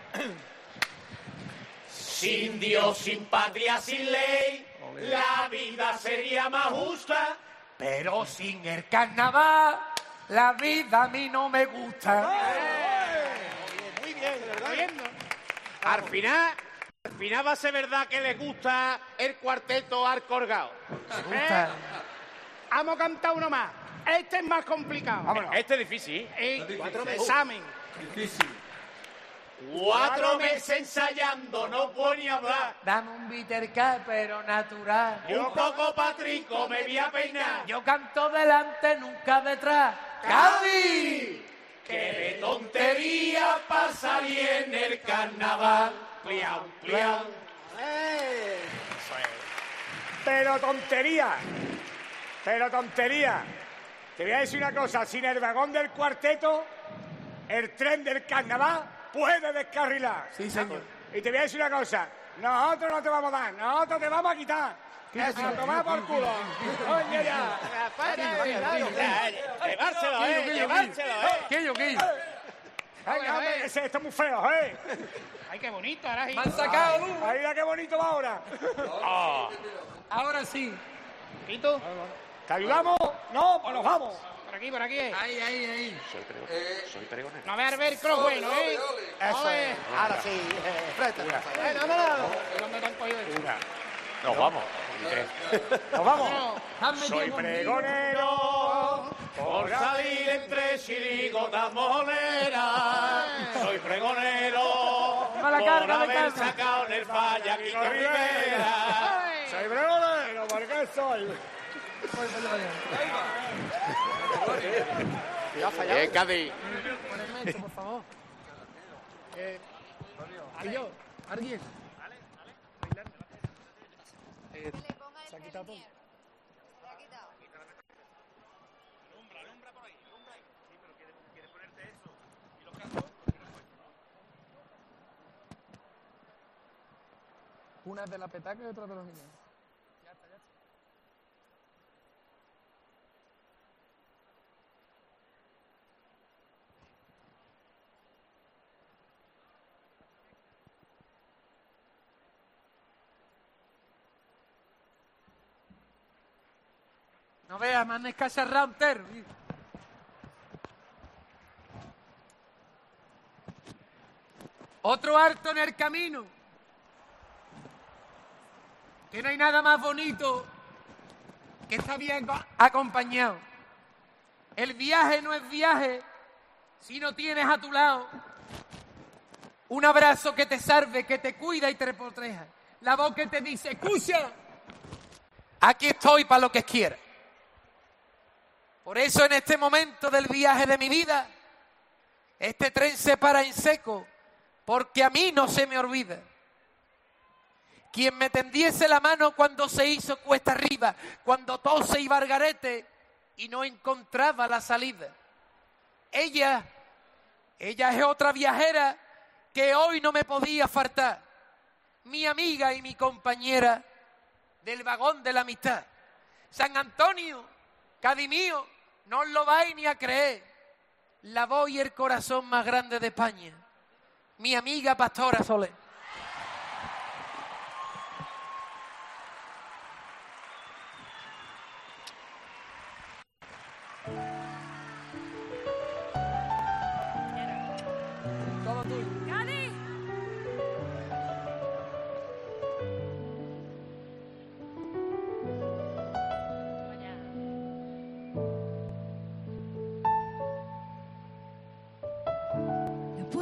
Sin Dios, sin patria, sin ley, la vida sería más justa. Pero sin el carnaval, la vida a mí no me gusta. Muy bien, ¿verdad? Viendo. Al final, al final va a ser verdad que les gusta el cuarteto Alcorgao. ¿Eh? Vamos a cantar uno más. Este es más complicado. Vámonos. Este es difícil. Eh, examen. Difícil. Cuatro meses ensayando, no puedo ni hablar. Dame un bitter cup, pero natural. Un poco patrico, me voy a peinar. Yo canto delante, nunca detrás. ¡Cádiz! ¡Qué de tontería pasaría en el carnaval! ¡Pliao, pliao! Eh. Pero tontería. Pero tontería. Te voy a decir una cosa. Sin el vagón del cuarteto, el tren del carnaval puede descarrilar. Sí, señor. Y te voy a decir una cosa. Nosotros no te vamos a dar. Nosotros te vamos a quitar. Eso, toma por culo. Oye, ya. Llevárselo, eh. Llevárselo, eh. ¿Qué yo qué? Venga, hombre, ese está muy feo, eh. Ay, qué bonito, ahora sí. Me han sacado luz. Ahí mira qué bonito va ahora. Ahora sí. ¿Y tú? ¿Te ayudamos? No, pues nos vamos. Por aquí, por aquí. Ahí, ahí, ahí. Soy pregonero. Soy pregonero. No veas ver cross bueno, ¿eh? Eso es. Ahora sí. Eh, frente. Bueno, vámonos. ¿Dónde te han cogido eso? Nos vamos. Nos vamos. Soy pregonero por salir entre chirigotas moleras. Soy pregonero Mala carga por de haber casa. sacado en el falla Kiko Rivera. Soy pregonero, ¿por qué soy? Eh, Cádiz. Por favor. Eh, ¿y yo? ¿Alguien? Se ha quitado todo. Una es de la petaca y otra de los niños. No veas, me han escacharrado entero. Otro harto en el camino. Que no hay nada más bonito que estar bien acompañado. El viaje no es viaje si no tienes a tu lado un abrazo que te salve, que te cuida y te proteja. La voz que te dice, escucha, aquí estoy para lo que quieras. Por eso en este momento del viaje de mi vida, este tren se para en seco, porque a mí no se me olvida. Quien me tendiese la mano cuando se hizo cuesta arriba, cuando tose y bargarete y no encontraba la salida. Ella, ella es otra viajera que hoy no me podía faltar. Mi amiga y mi compañera del vagón de la amistad. San Antonio, Cádiz mío, no os lo vais ni a creer. La voz y el corazón más grande de España. Mi amiga Pastora Soler.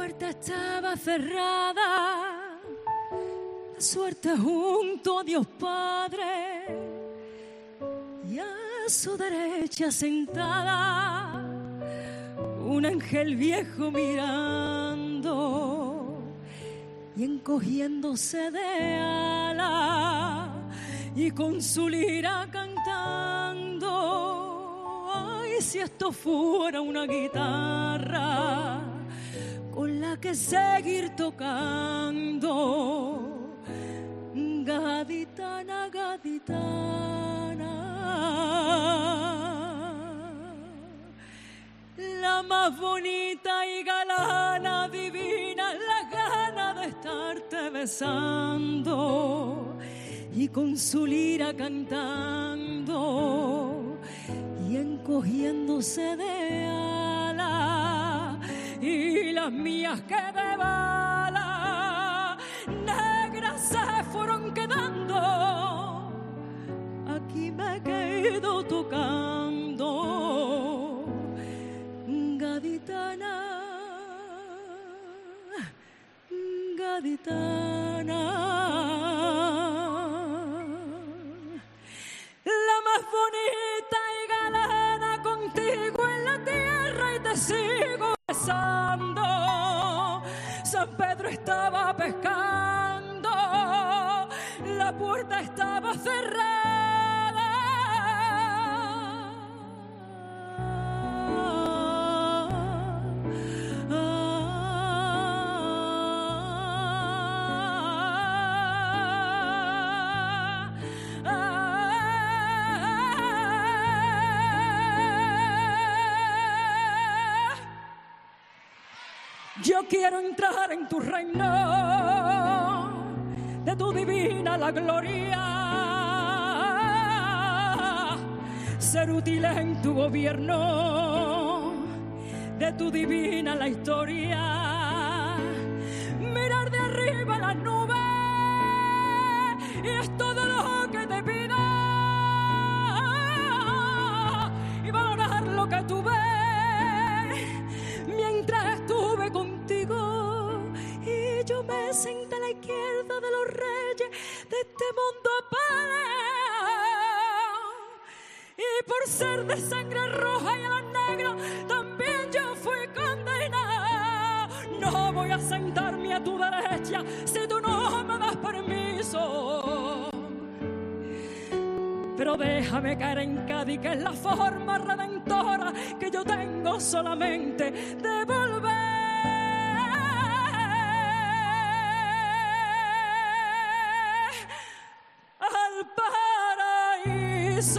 puerta estaba cerrada, la suerte junto a Dios Padre, y a su derecha sentada un ángel viejo mirando y encogiéndose de ala y con su lira cantando. Ay, si esto fuera una guitarra con la que seguir tocando. Gaditana, gaditana, la más bonita y galana, divina, la gana de estarte besando y con su lira cantando y encogiéndose de ala, y las mías que de bala negras se fueron quedando. Aquí me quedo tocando. Gaditana, gaditana, la más bonita y galana, contigo en la tierra y te sigo besando. San Pedro estaba pescando, la puerta estaba cerrada. Yo quiero entrar en tu reino, de tu divina la gloria, ser útil en tu gobierno, de tu divina la historia, mirar de arriba las nubes, y es todo lo que te pido, y valorar lo que tú ves. Mientras estuve contigo y yo me senté a la izquierda de los reyes de este mundo apaleado, y por ser de sangre roja y a la negra también yo fui condenado. No voy a sentarme a tu derecha si tú no me das permiso, pero déjame caer en Cádiz, que es la forma redentora que yo tengo solamente de volver al paraíso.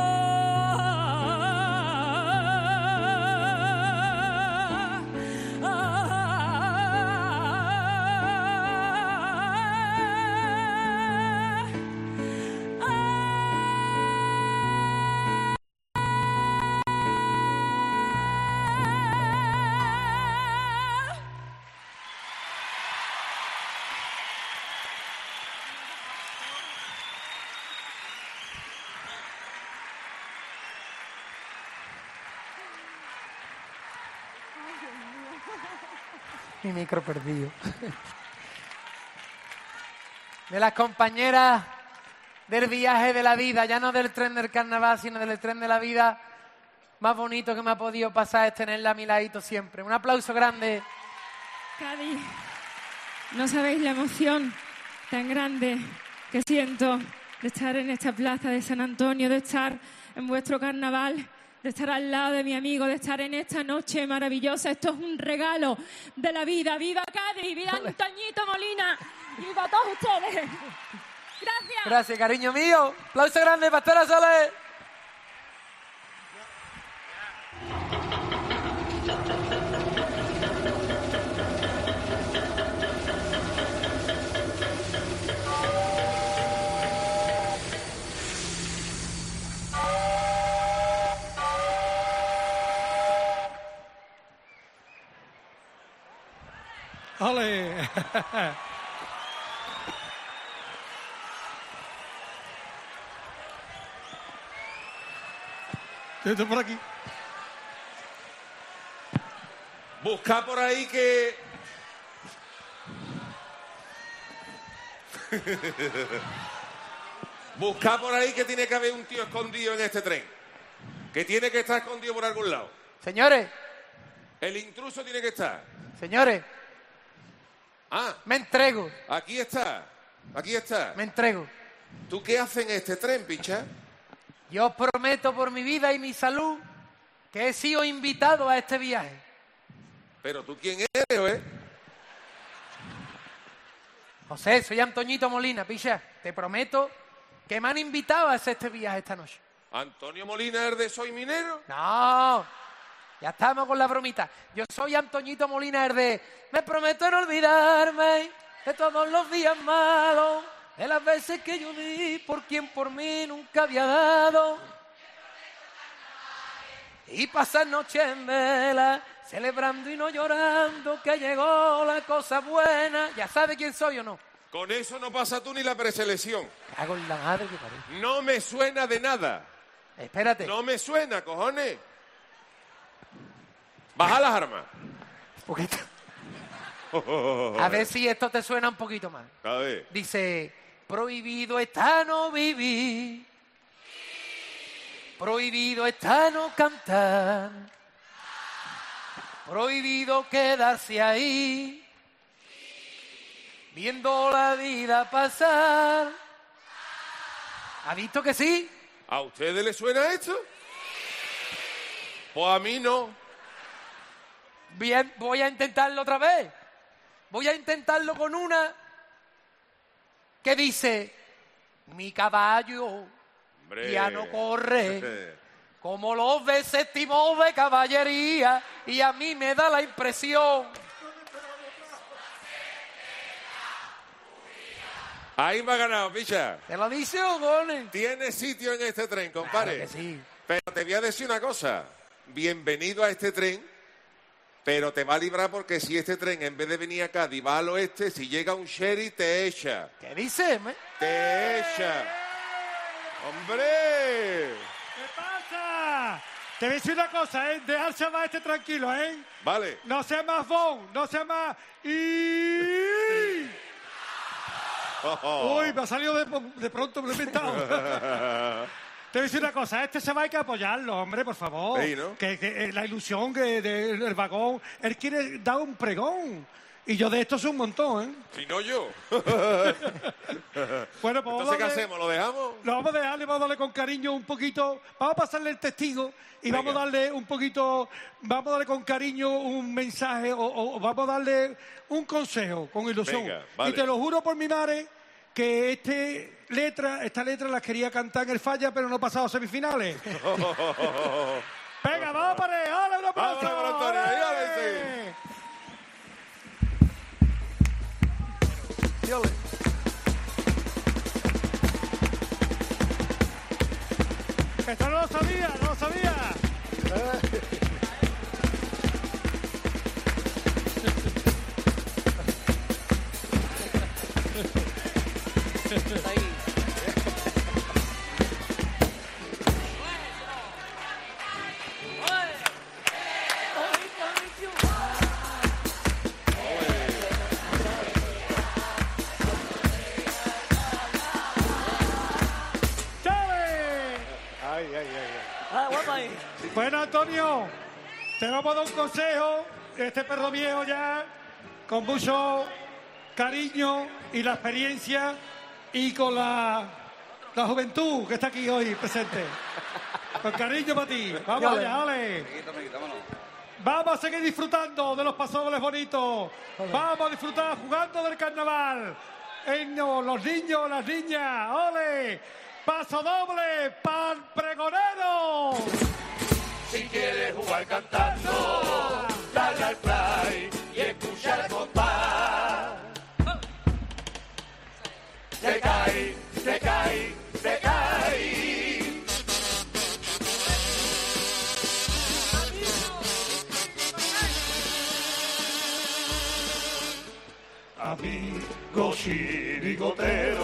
Mi micro perdido. De las compañeras del viaje de la vida, ya no del tren del carnaval, sino del tren de la vida, más bonito que me ha podido pasar es tenerla a mi ladito siempre. Un aplauso grande. Cádiz, no sabéis la emoción tan grande que siento de estar en esta plaza de San Antonio, de estar en vuestro carnaval, de estar al lado de mi amigo, de estar en esta noche maravillosa. Esto es un regalo de la vida. ¡Viva Cádiz! ¡Viva Antoñito Molina! ¡Y viva todos ustedes! ¡Gracias! Gracias, cariño mío. Aplauso grande, Pastora Soler. ¡Ole! Estoy por aquí. Busca por ahí que Busca por ahí que tiene que haber un tío escondido en este tren. Que tiene que estar escondido por algún lado. Señores. El intruso tiene que estar. Señores. Ah. Me entrego. Aquí está. Aquí está. Me entrego. ¿Tú qué haces en este tren, picha? Yo os prometo por mi vida y mi salud que he sido invitado a este viaje. Pero tú quién eres, ¿eh? José, soy Antoñito Molina, picha. Te prometo que me han invitado a hacer este viaje esta noche. ¿Antonio Molina es de Soy Minero? No, ya estamos con la bromita. Yo soy Antoñito Molina, el de me prometo no olvidarme de todos los días malos, de las veces que yo di por quien por mí nunca había dado. Y pasar noches en vela, celebrando y no llorando, que llegó la cosa buena. ¿Ya sabe quién soy o no? Con eso no pasa tú ni la preselección. Hago la madre que parece. No me suena de nada. Espérate. No me suena, cojones. Baja las armas. Un poquito. A ver si esto te suena un poquito más. A ver. Dice, prohibido está no vivir. Prohibido está no cantar. Prohibido quedarse ahí, viendo la vida pasar. ¿Ha visto que sí? ¿A ustedes les suena esto? Pues a mí no. Bien, voy a intentarlo otra vez. Voy a intentarlo con una que dice, mi caballo Hombre. ya no corre como los vestimos de caballería, y a mí me da la impresión. Ahí me ha ganado, picha. ¿Te lo dice o Gone? Tiene sitio en este tren, compadre. Claro que sí. Pero te voy a decir una cosa. Bienvenido a este tren, pero te va a librar porque si este tren, en vez de venir a Cádiz, va al oeste, si llega un sheriff, te echa. ¿Qué dices? Me? Te echa. ¡Hombre! ¿Qué pasa? Te voy a decir una cosa, ¿eh? Dejarse más este tranquilo, ¿eh? Vale. No sea más bon, no sea más... Y... Oh. Uy, me ha salido de, de pronto, me lo he inventado. Te voy a decir una cosa, este se va a hay que apoyarlo, hombre, por favor. Sí, ¿no? Que, que eh, la ilusión que de- del vagón, él quiere dar un pregón. Y yo de esto soy un montón, ¿eh? Si no yo. Bueno, pues Entonces, ¿qué vamos a darle- hacemos? ¿Lo dejamos? Lo vamos a dejarle, vamos a darle con cariño un poquito. Vamos a pasarle el testigo y Venga. vamos a darle un poquito, vamos a darle con cariño un mensaje o, o- o vamos a darle un consejo con ilusión. Venga, vale. Y te lo juro por mi madre que este letra, esta letra la quería cantar en el Falla, pero no ha pasado a semifinales. Venga, vamos para él. ¡Hala, un aplauso! Vámonos por Antonio, ¡Ole! dígale, Esto no lo sabía, no lo sabía. Ay, ay, ay. Ah, guapa ahí. Bueno, Antonio, te vamos a dar un consejo. Este perro viejo ya, con mucho cariño y la experiencia y con la, la juventud que está aquí hoy presente. Con cariño para ti. Vamos allá, Ale. Vamos a seguir disfrutando de los pasodobles bonitos. Vamos a disfrutar jugando del carnaval. En los niños, las niñas. ¡Ole! Paso doble para el pregonero. Si quieres jugar cantando, dale al play y escucha el compás. Te cae, te cae, te cae. Amigo chirigotero,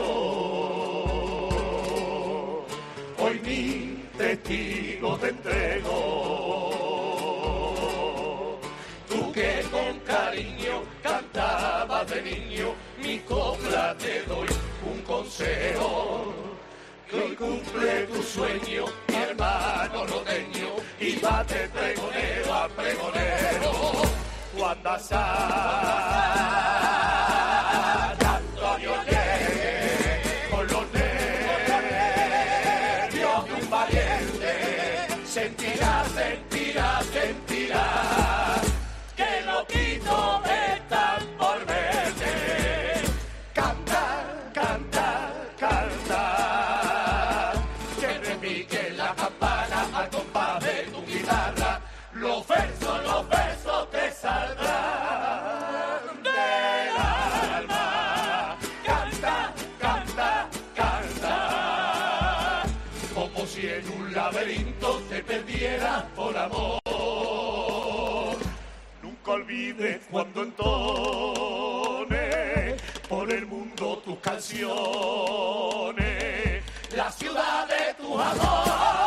hoy mi testigo te entrego. Tú que con cariño cantabas de niño mi corazón. sopla, te doy un consejo. Que hoy cumple tu sueño, mi hermano norteño, y bate pregonero a pregonero. Cuando San Antonio llegue con los nervios de un valiente, sentirá, sentirá, sentirá que loquito están por verte. Canta, canta, canta, que repique la campana al compás de tu guitarra. Los versos, los versos te saldrán del alma. Canta, canta, canta, como si en un laberinto te perdieras por amor. Nunca olvides cuando entone por el mundo tus canciones, la ciudad de tus amores.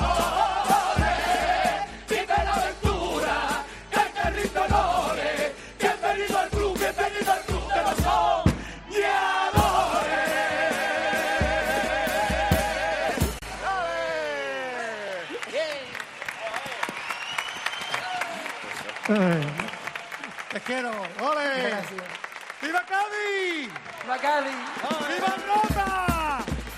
Te quiero. ¡Ole! Gracias. ¡Viva Cádiz! ¡Viva Cádiz! ¡Viva Rota!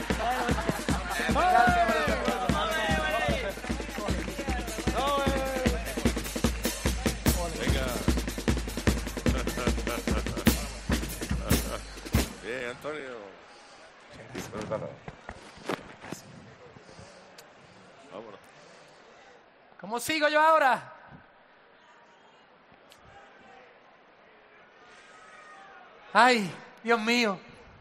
Venga. Bien, Antonio. Vámonos. ¿Cómo sigo yo ahora? Ay, Dios mío.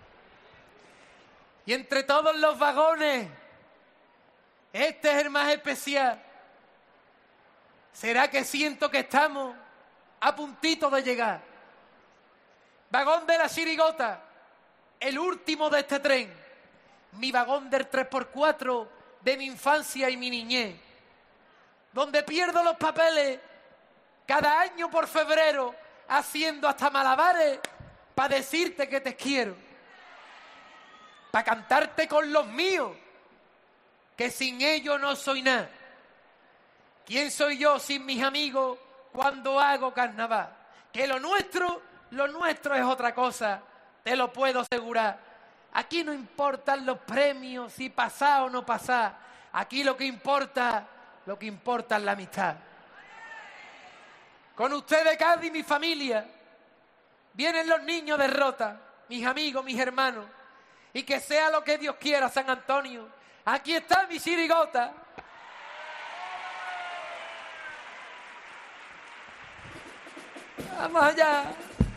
Y entre todos los vagones, este es el más especial. ¿Será que siento que estamos a puntito de llegar? Vagón de la Chirigota, el último de este tren. Mi vagón del tres por cuatro de mi infancia y mi niñez. Donde pierdo los papeles cada año por febrero, haciendo hasta malabares para decirte que te quiero, para cantarte con los míos, que sin ellos no soy nada. ¿Quién soy yo sin mis amigos cuando hago carnaval? Que lo nuestro, lo nuestro es otra cosa, te lo puedo asegurar. Aquí no importan los premios, si pasá o no pasá. Aquí lo que importa, lo que importa es la amistad. Con ustedes, Cádiz, mi familia, vienen los niños de Rota, mis amigos, mis hermanos, y que sea lo que Dios quiera, San Antonio. Aquí está mi chirigota. Vamos allá.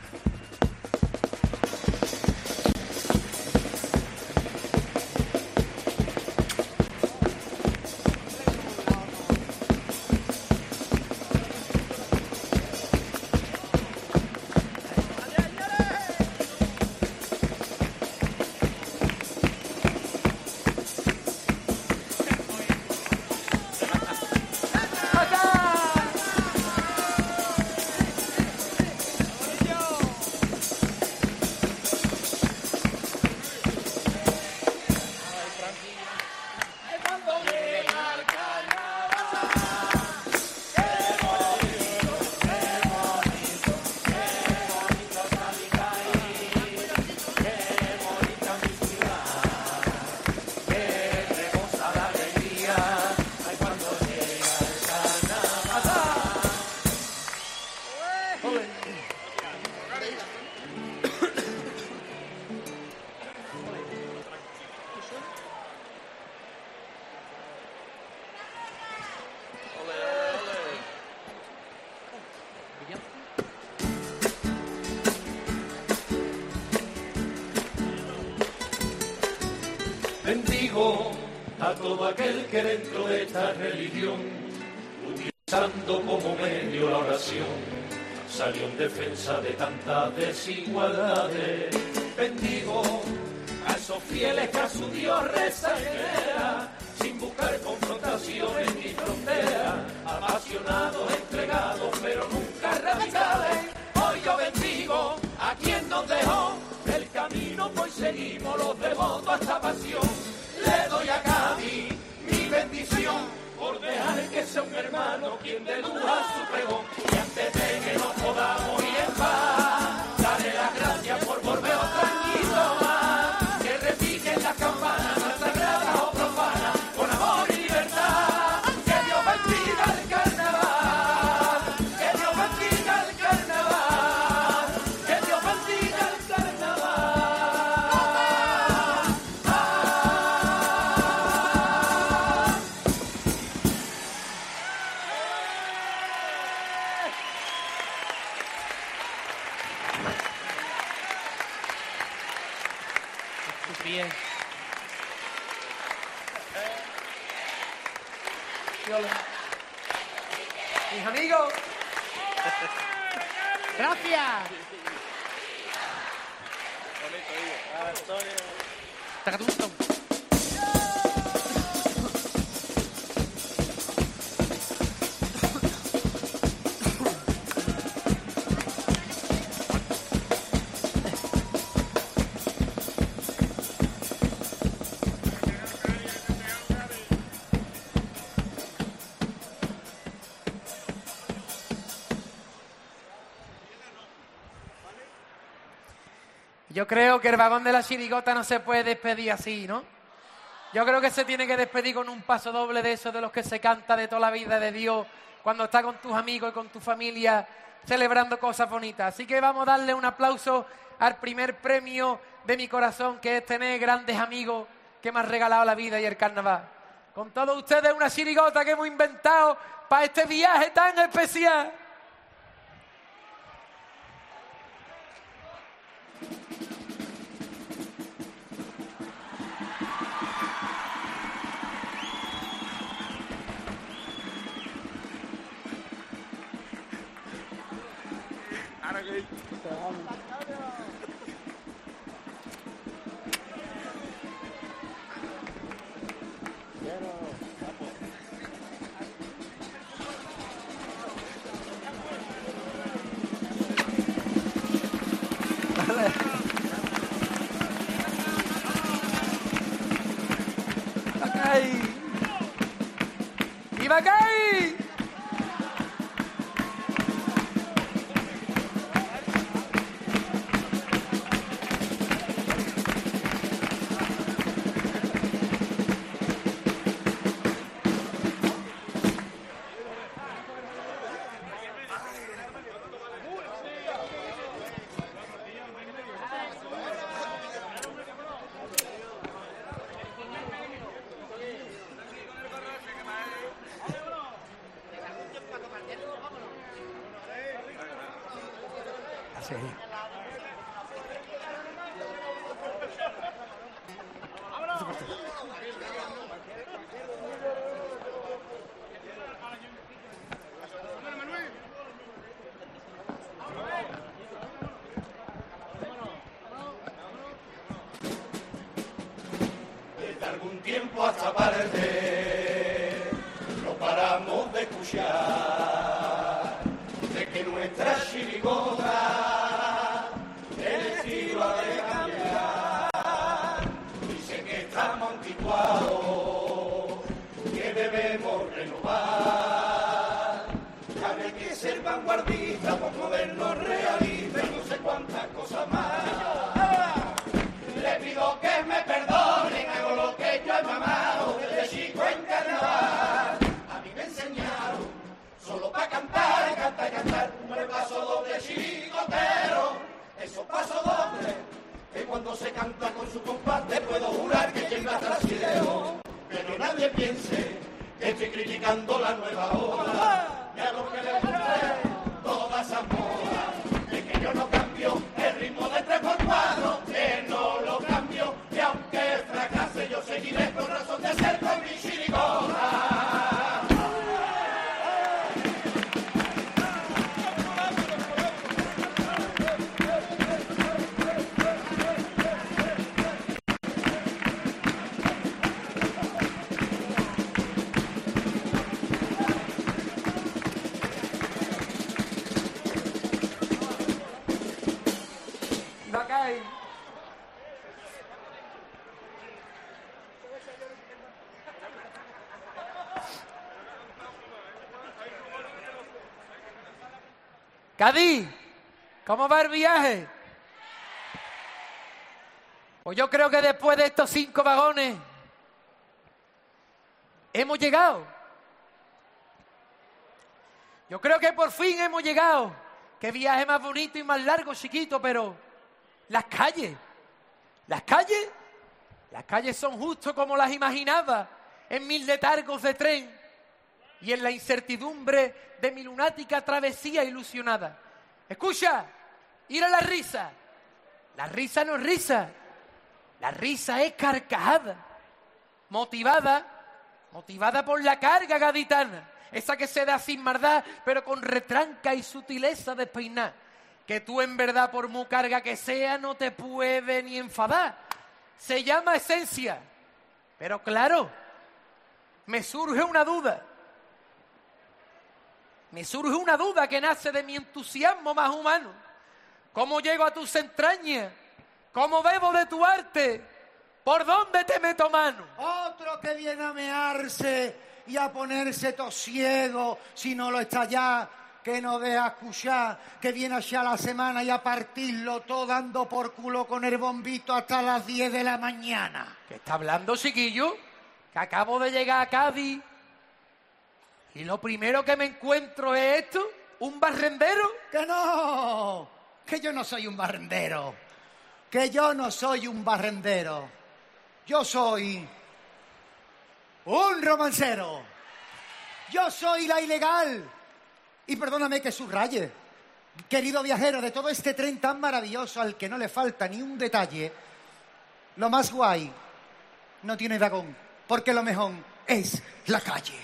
Bendigo a todo aquel que dentro de esta religión, utilizando como medio la oración, salió en defensa de tantas desigualdades. Bendigo a esos fieles que a su Dios rezan y veneran, sin buscar confrontaciones ni fronteras, apasionados, entregados, pero nunca radicales. Hoy yo bendigo a quien nos dejó el camino pasión. Le doy a Cádiz mi bendición por dejar que sea un hermano quien dé luz a su pregón. Y antes de que nos podamos ir en paz, daré las gracias por volver otro añito más. Que repiquen las campanas, más sagradas o profanas, con amor y libertad. Que Dios bendiga el carnaval, que Dios bendiga el carnaval, que Dios bendiga el carnaval. Bien. Mis amigos. Gracias. Tacatuntum. Yo creo que el vagón de la chirigota no se puede despedir así, ¿no? Yo creo que se tiene que despedir con un paso doble de esos de los que se canta de toda la vida de Dios cuando está con tus amigos y con tu familia celebrando cosas bonitas. Así que vamos a darle un aplauso al primer premio de mi corazón, que es tener grandes amigos que me han regalado la vida y el carnaval. Con todos ustedes, una chirigota que hemos inventado para este viaje tan especial. ¡Bacay! ¡Y Bacay! Sí. Desde algún tiempo a esta parte no paramos de escuchar de que nuestra chirigota el estilo ha de cambiar. Dicen que estamos anticuados, que debemos renovar. Ya no hay que ser vanguardista, posmoderno, realista y no sé cuántas cosas más. Le pido que me perdonen, hago lo que yo he mamado desde chico en carnaval. A mí me enseñaron solo para cantar, cantar, cantar, un paso doble chirigotero. Esos pasos dobles, que cuando se canta con su compás te puedo jurar que tiembla trasero. Pero nadie piense que estoy criticando la nueva ola. Y a los que les guste todas esas modas, es que yo no cambio el ritmo de tres por cuatro, que no lo cambio. Y aunque fracase yo seguiré con razón de ser con mi chirigota. Cádiz, ¿cómo va el viaje? Pues yo creo que después de estos cinco vagones hemos llegado. Yo creo que por fin hemos llegado. Qué viaje más bonito y más largo, chiquito, pero las calles, las calles, las calles son justo como las imaginaba en mil letargos de tren y en la incertidumbre de mi lunática travesía ilusionada. Escucha, ir a la risa. La risa no es risa, la risa es carcajada, motivada, motivada por la carga gaditana, esa que se da sin maldad, pero con retranca y sutileza despeinada, que tú en verdad, por muy carga que sea, no te puede ni enfadar. Se llama esencia, pero claro, me surge una duda. Me surge una duda que nace de mi entusiasmo más humano. ¿Cómo llego a tus entrañas? ¿Cómo bebo de tu arte? ¿Por dónde te meto mano? Otro que viene a mearse y a ponerse tosiego, si no lo está ya, que no deja escuchar, que viene allá la semana y a partirlo todo dando por culo con el bombito hasta las diez de la mañana. ¿Qué está hablando, chiquillo? Que acabo de llegar a Cádiz y lo primero que me encuentro es esto, ¿un barrendero? ¡Que no! Que yo no soy un barrendero. Que yo no soy un barrendero. Yo soy un romancero. Yo soy la ilegal. Y perdóname que subraye, querido viajero, de todo este tren tan maravilloso al que no le falta ni un detalle, lo más guay no tiene vagón, porque lo mejor es la calle.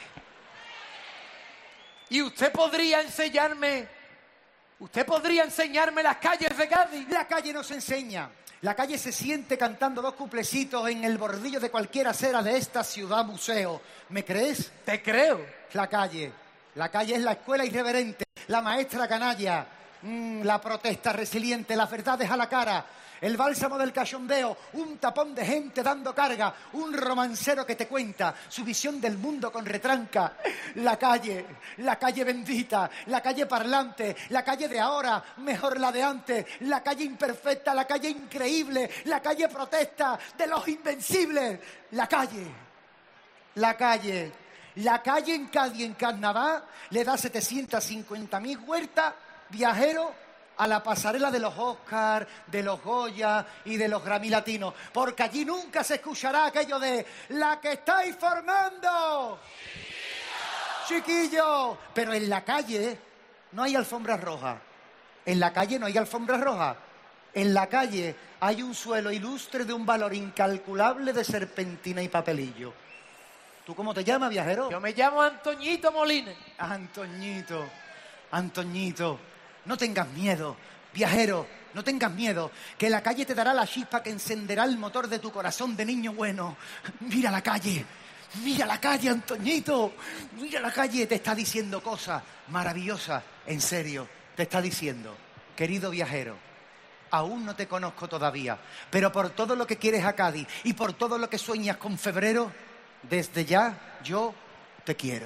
¿Y usted podría enseñarme, usted podría enseñarme las calles de Cádiz? La calle no se enseña. La calle se siente cantando dos cuplecitos en el bordillo de cualquier acera de esta ciudad museo. ¿Me crees? Te creo. La calle. La calle es la escuela irreverente, la maestra canalla, mmm, la protesta resiliente, las verdades a la cara, el bálsamo del cachondeo, un tapón de gente dando carga, un romancero que te cuenta su visión del mundo con retranca. La calle, la calle bendita, la calle parlante, la calle de ahora, mejor la de antes, la calle imperfecta, la calle increíble, la calle protesta de los invencibles. La calle, la calle. La calle en Cádiz, en Carnaval, le da setecientas cincuenta mil huertas viajeros a la pasarela de los Oscars, de los Goya y de los Grammy Latinos. Porque allí nunca se escuchará aquello de «la que estáis formando». Chiquillo. Pero en la calle no hay alfombras rojas. En la calle no hay alfombras rojas. En la calle hay un suelo ilustre de un valor incalculable de serpentina y papelillo. ¿Tú cómo te llamas, viajero? Yo me llamo Antoñito Molina. Antoñito, Antoñito, no tengas miedo, viajero, no tengas miedo, que la calle te dará la chispa que encenderá el motor de tu corazón de niño bueno. Mira la calle, mira la calle, Antoñito, mira la calle, te está diciendo cosas maravillosas, en serio, te está diciendo, querido viajero, aún no te conozco todavía, pero por todo lo que quieres a Cádiz y por todo lo que sueñas con febrero, desde ya, yo te quiero.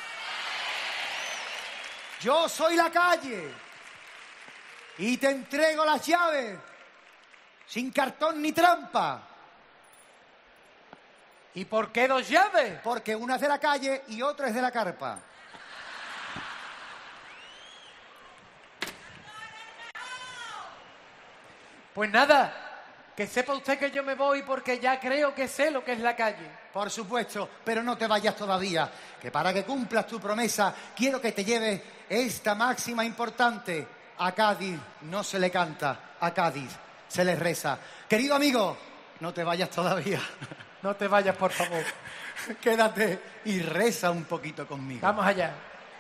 Yo soy la calle y te entrego las llaves sin cartón ni trampa. ¿Y por qué dos llaves? Porque una es de la calle y otra es de la carpa. Pues nada. Que sepa usted que yo me voy porque ya creo que sé lo que es la calle. Por supuesto, pero no te vayas todavía, que para que cumplas tu promesa quiero que te lleves esta máxima importante. A Cádiz no se le canta, a Cádiz se le reza. Querido amigo, no te vayas todavía. No te vayas, por favor. Quédate y reza un poquito conmigo. Vamos allá.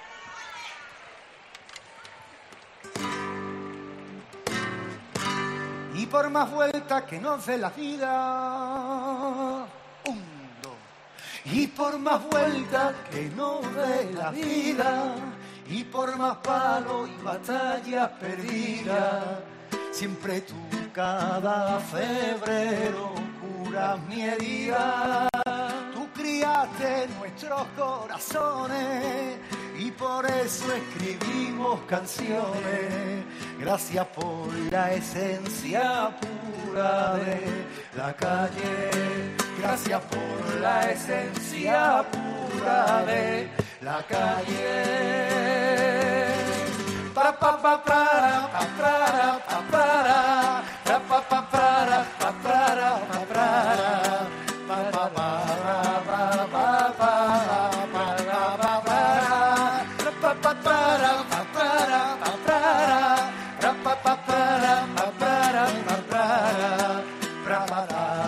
Y por más vueltas que nos dé la vida, un, dos. Y por más vueltas que nos dé la vida, y por más palos y batallas perdidas, siempre tú cada febrero curas mi herida. Tú criaste nuestros corazones y por eso escribimos canciones. Gracias por la esencia pura de la calle. Gracias por la esencia pura de la calle. Pa pa pa para pa para pa para pa pa pa para pa para pa para pa pa para pa pa para pa pa pa para pa para pa para pa pa pa para pa para pa para pra pa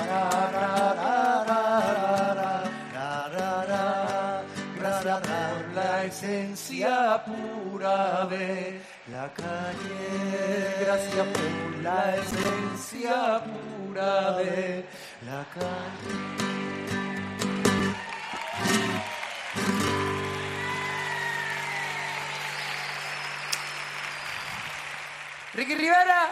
ra. Gracias por la esencia pura de la calle. Gracias por la esencia pura de la calle. Ricky Rivera.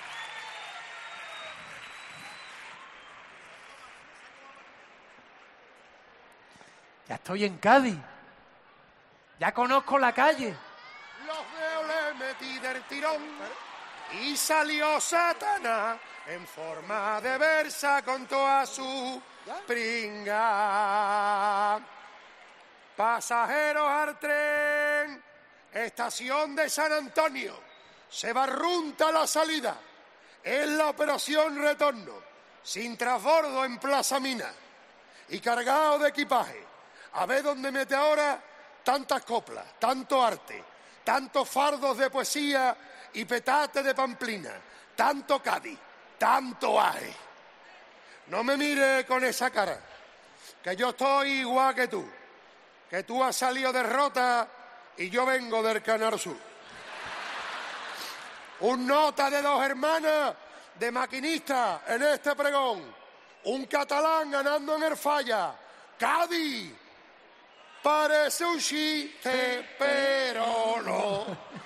Ya estoy en Cádiz. Ya conozco la calle. Los dedos le metí del tirón y salió Satanás en forma de versa con toda su pringa. Pasajeros al tren, estación de San Antonio, se barrunta la salida, es la operación retorno, sin transbordo en Plaza Mina y cargado de equipaje. A ver dónde mete ahora tantas coplas, tanto arte, tantos fardos de poesía y petate de pamplina, tanto Cádiz, tanto aje. No me mire con esa cara, que yo estoy igual que tú, que tú has salido de Rota y yo vengo del Canal Sur. Un nota de dos hermanas de maquinista en este pregón, un catalán ganando en el Falla, Cádiz. Parece un chiste, pero no.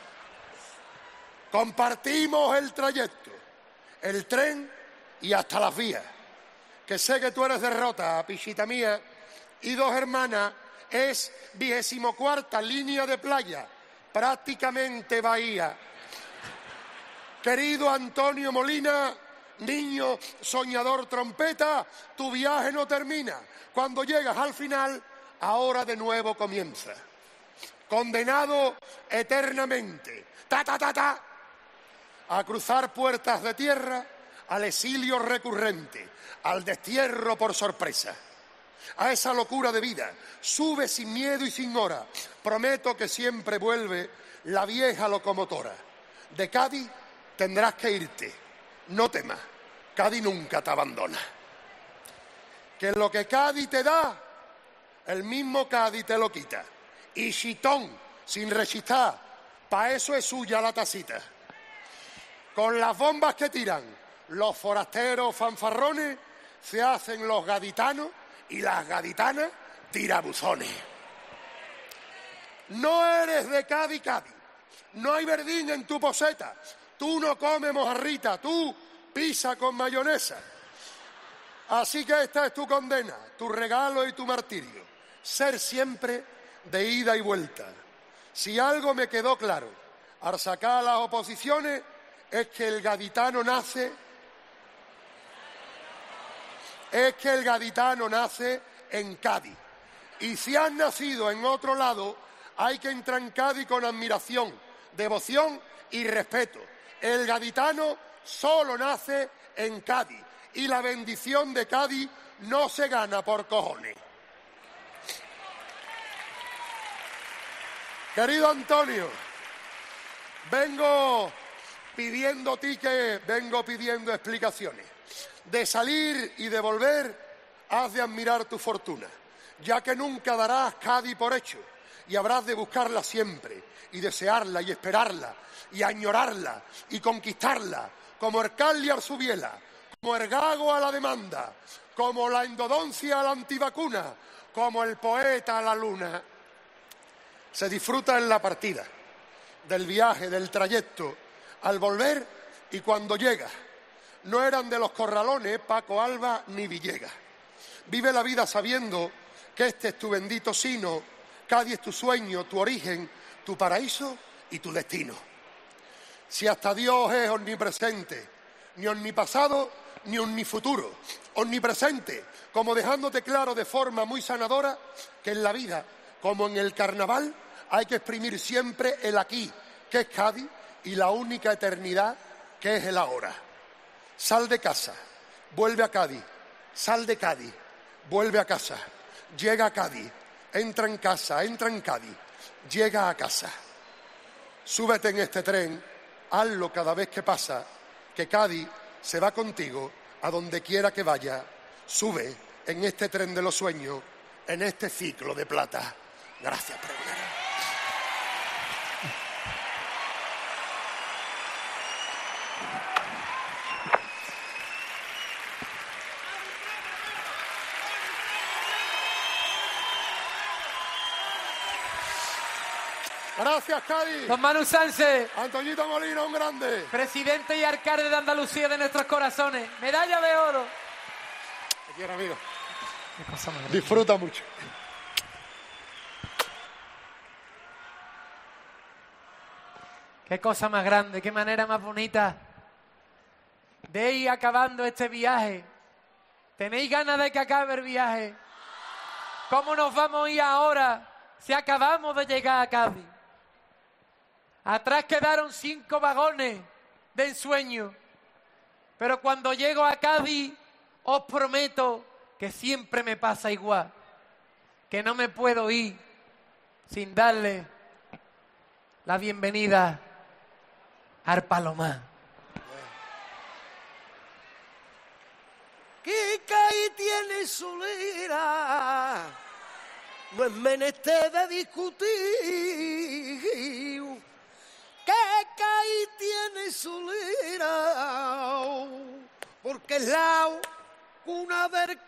Compartimos el trayecto, el tren y hasta las vías. Que sé que tú eres de Rota, pichita mía, y dos hermanas es vigésimo cuarta línea de playa, prácticamente bahía. Querido Antonio Molina, niño soñador trompeta, tu viaje no termina. Cuando llegas al final, ahora de nuevo comienza. Condenado eternamente, ta, ta, ta, ta, a cruzar puertas de tierra, al exilio recurrente, al destierro por sorpresa, a esa locura de vida. Sube sin miedo y sin hora. Prometo que siempre vuelve la vieja locomotora. De Cádiz tendrás que irte. No temas, Cádiz nunca te abandona. Que lo que Cádiz te da, el mismo Cádiz te lo quita. Y chitón, sin rechistar, pa' eso es suya la tacita. Con las bombas que tiran los forasteros fanfarrones, se hacen los gaditanos y las gaditanas tirabuzones. No eres de Cádiz, Cádiz. No hay verdín en tu poseta. Tú no comes mojarrita, tú pisa con mayonesa. Así que esta es tu condena, tu regalo y tu martirio. Ser siempre de ida y vuelta. Si algo me quedó claro al sacar las oposiciones es que el gaditano nace, es que el gaditano nace en Cádiz. Y si has nacido en otro lado, hay que entrar en Cádiz con admiración, devoción y respeto. El gaditano solo nace en Cádiz y la bendición de Cádiz no se gana por cojones. Querido Antonio, vengo pidiendo tickets, vengo pidiendo explicaciones. De salir y de volver, has de admirar tu fortuna, ya que nunca darás Cádiz por hecho y habrás de buscarla siempre y desearla y esperarla y añorarla y conquistarla, como Ercalli Arzubiela, como el gago a la demanda, como la endodoncia a la antivacuna, como el poeta a la luna. Se disfruta en la partida, del viaje, del trayecto, al volver y cuando llega. No eran de los corralones Paco Alba ni Villegas. Vive la vida sabiendo que este es tu bendito sino, Cádiz es tu sueño, tu origen, tu paraíso y tu destino. Si hasta Dios es omnipresente, ni omnipasado ni omnifuturo, omnipresente, como dejándote claro de forma muy sanadora que en la vida, como en el carnaval, hay que exprimir siempre el aquí, que es Cádiz, y la única eternidad, que es el ahora. Sal de casa, vuelve a Cádiz, sal de Cádiz, vuelve a casa, llega a Cádiz, entra en casa, entra en Cádiz, llega a casa. Súbete en este tren, hazlo cada vez que pasa, que Cádiz se va contigo a donde quiera que vaya. Sube en este tren de los sueños, en este ciclo de plata. Gracias, pregonero. Gracias, Cádiz. Don Manu Sánchez. Antoñito Molina, un grande. Presidente y alcalde de Andalucía de nuestros corazones. Medalla de oro. Te quiero, amigo. Qué cosa más grande. Disfruta mucho. Qué cosa más grande, qué manera más bonita de ir acabando este viaje. ¿Tenéis ganas de que acabe el viaje? ¿Cómo nos vamos a ir ahora si acabamos de llegar a Cádiz? Atrás quedaron cinco vagones de ensueño, pero cuando llego a Cádiz os prometo que siempre me pasa igual, que no me puedo ir sin darle la bienvenida al Palomar. Que Cádiz tiene solera, no es menester de discutir. Que Cádiz tiene solera, porque es la cuna del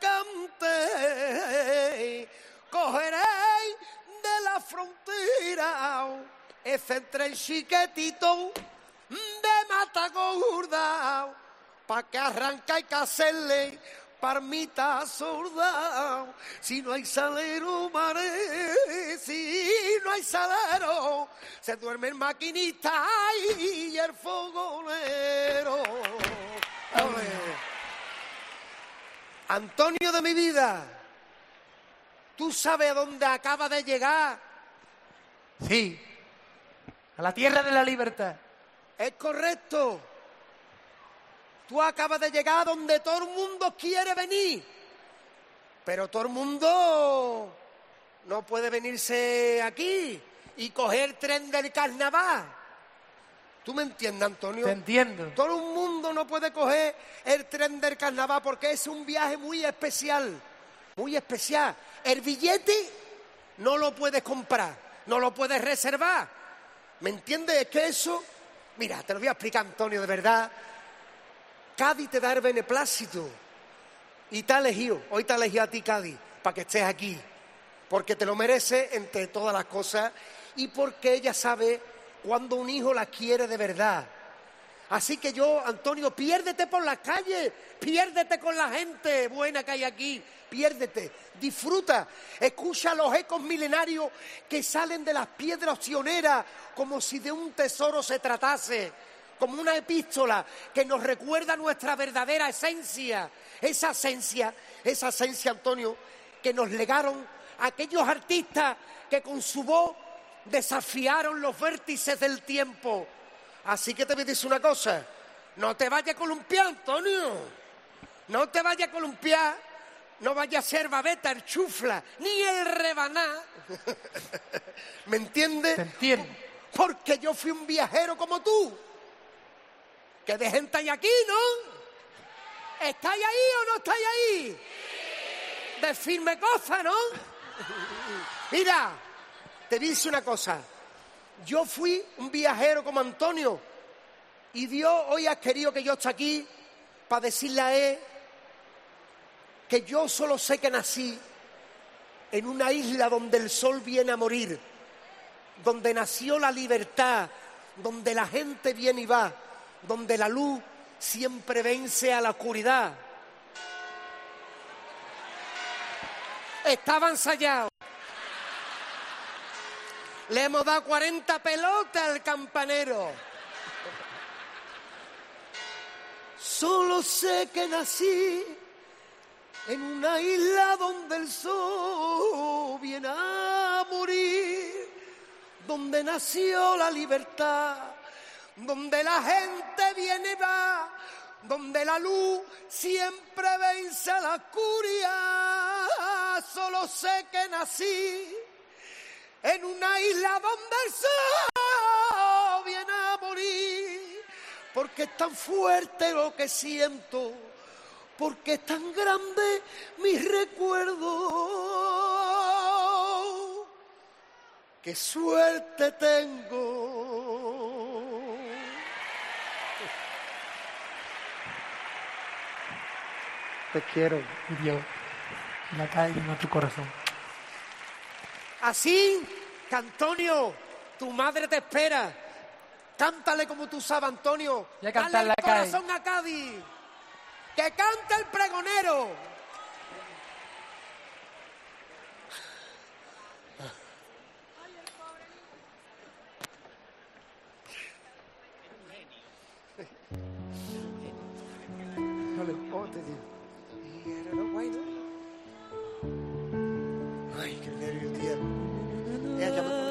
cante. Cogeréis de la frontera ese tren chiquetito de Matagorda, pa' que arranca y que hacerle parmita sorda. Si no hay salero, mare, si no hay salero, se duerme el maquinista y el fogonero. Ole. Antonio de mi vida, ¿tú sabes a dónde acaba de llegar? Sí, a la tierra de la libertad. Es correcto. Tú acabas de llegar donde todo el mundo quiere venir, pero todo el mundo no puede venirse aquí y coger el tren del carnaval. ¿Tú me entiendes, Antonio? Te entiendo. Todo el mundo no puede coger el tren del carnaval porque es un viaje muy especial, muy especial. El billete no lo puedes comprar, no lo puedes reservar. ¿Me entiendes? Es que eso... Mira, te lo voy a explicar, Antonio, de verdad. Cádiz te da el beneplácito y te ha elegido, hoy te ha elegido a ti, Cádiz, para que estés aquí, porque te lo mereces entre todas las cosas y porque ella sabe cuando un hijo la quiere de verdad. Así que yo, Antonio, piérdete por las calles, piérdete con la gente buena que hay aquí, piérdete, disfruta, escucha los ecos milenarios que salen de las piedras opcioneras como si de un tesoro se tratase, como una epístola que nos recuerda nuestra verdadera esencia, esa esencia, esa esencia, Antonio, que nos legaron aquellos artistas que con su voz desafiaron los vértices del tiempo. Así que te voy a decir una cosa, no te vayas a columpiar, Antonio, no te vayas a columpiar, no vayas a ser babeta, el chufla, ni el rebaná. ¿Me entiendes? Te entiendo. Porque yo fui un viajero como tú. Que de gente hay aquí, ¿no? ¿Estáis ahí o no estáis ahí? De firme cosa, ¿no? Mira, te dice una cosa. Yo fui un viajero como Antonio y Dios hoy ha querido que yo esté aquí para decirle a él que yo solo sé que nací en una isla donde el sol viene a morir, donde nació la libertad, donde la gente viene y va, donde la luz siempre vence a la oscuridad. Estaba ensayado. Le hemos dado cuarenta pelotas al campanero. Solo sé que nací en una isla donde el sol viene a morir, donde nació la libertad, donde la gente viene y va, donde la luz siempre vence a la oscuridad. Solo sé que nací en una isla donde el sol viene a morir, porque es tan fuerte lo que siento, porque es tan grande mi recuerdo. ¡Qué suerte tengo! Te quiero, Dios. La calle en tu corazón. Así que, Antonio, tu madre te espera. Cántale como tú sabes, Antonio. Ya Dale cantar el la corazón a Cádiz. ¡Que cante el pregonero! No le importa, tío. Ay, qué nervio, tío. Ella llama por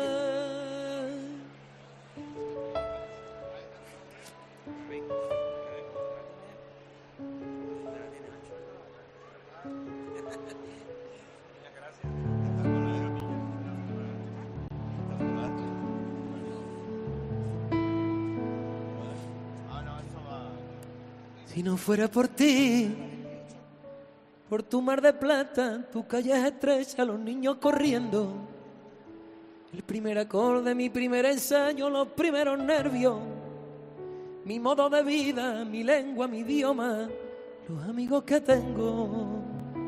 Si no fuera por ti, por tu mar de plata, tu calle es estrecha, los niños corriendo, el primer acorde, mi primer ensayo, los primeros nervios, mi modo de vida, mi lengua, mi idioma, los amigos que tengo.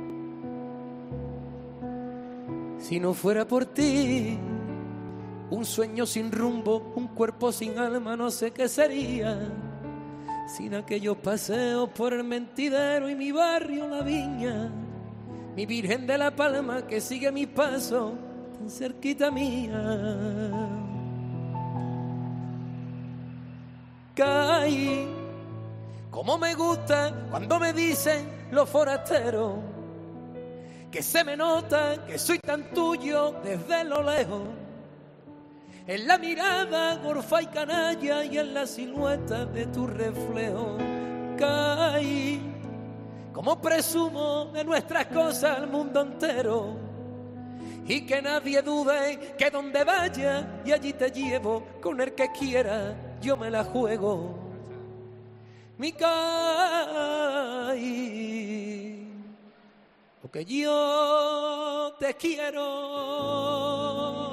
Si no fuera por ti, un sueño sin rumbo, un cuerpo sin alma, no sé qué sería. Sin aquellos paseos por el Mentidero y mi barrio La Viña, mi Virgen de la Palma que sigue mis pasos tan cerquita mía. Caí, como me gusta cuando me dicen los forasteros, que se me nota que soy tan tuyo desde lo lejos. En la mirada gorfa y canalla y en la silueta de tu reflejo. Caí, como presumo de nuestras cosas al mundo entero, y que nadie dude que donde vaya y allí te llevo, con el que quiera yo me la juego. Mi Caí, porque yo te quiero.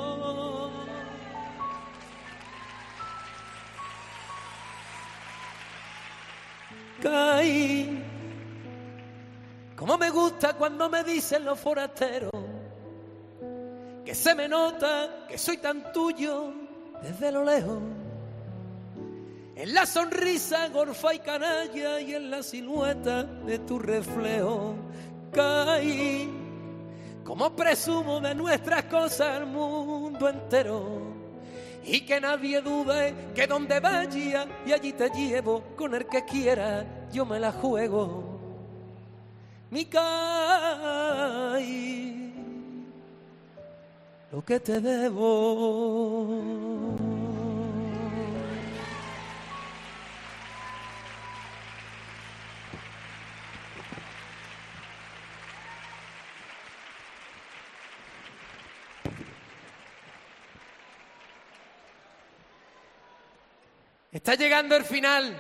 Caí, como me gusta cuando me dicen los forasteros, que se me nota que soy tan tuyo desde lo lejos. En la sonrisa gorfa y canalla y en la silueta de tu reflejo. Caí, como presumo de nuestras cosas al mundo entero, y que nadie dude que donde vaya y allí te llevo, con el que quiera yo me la juego. Mi Caí, lo que te debo. Está llegando el final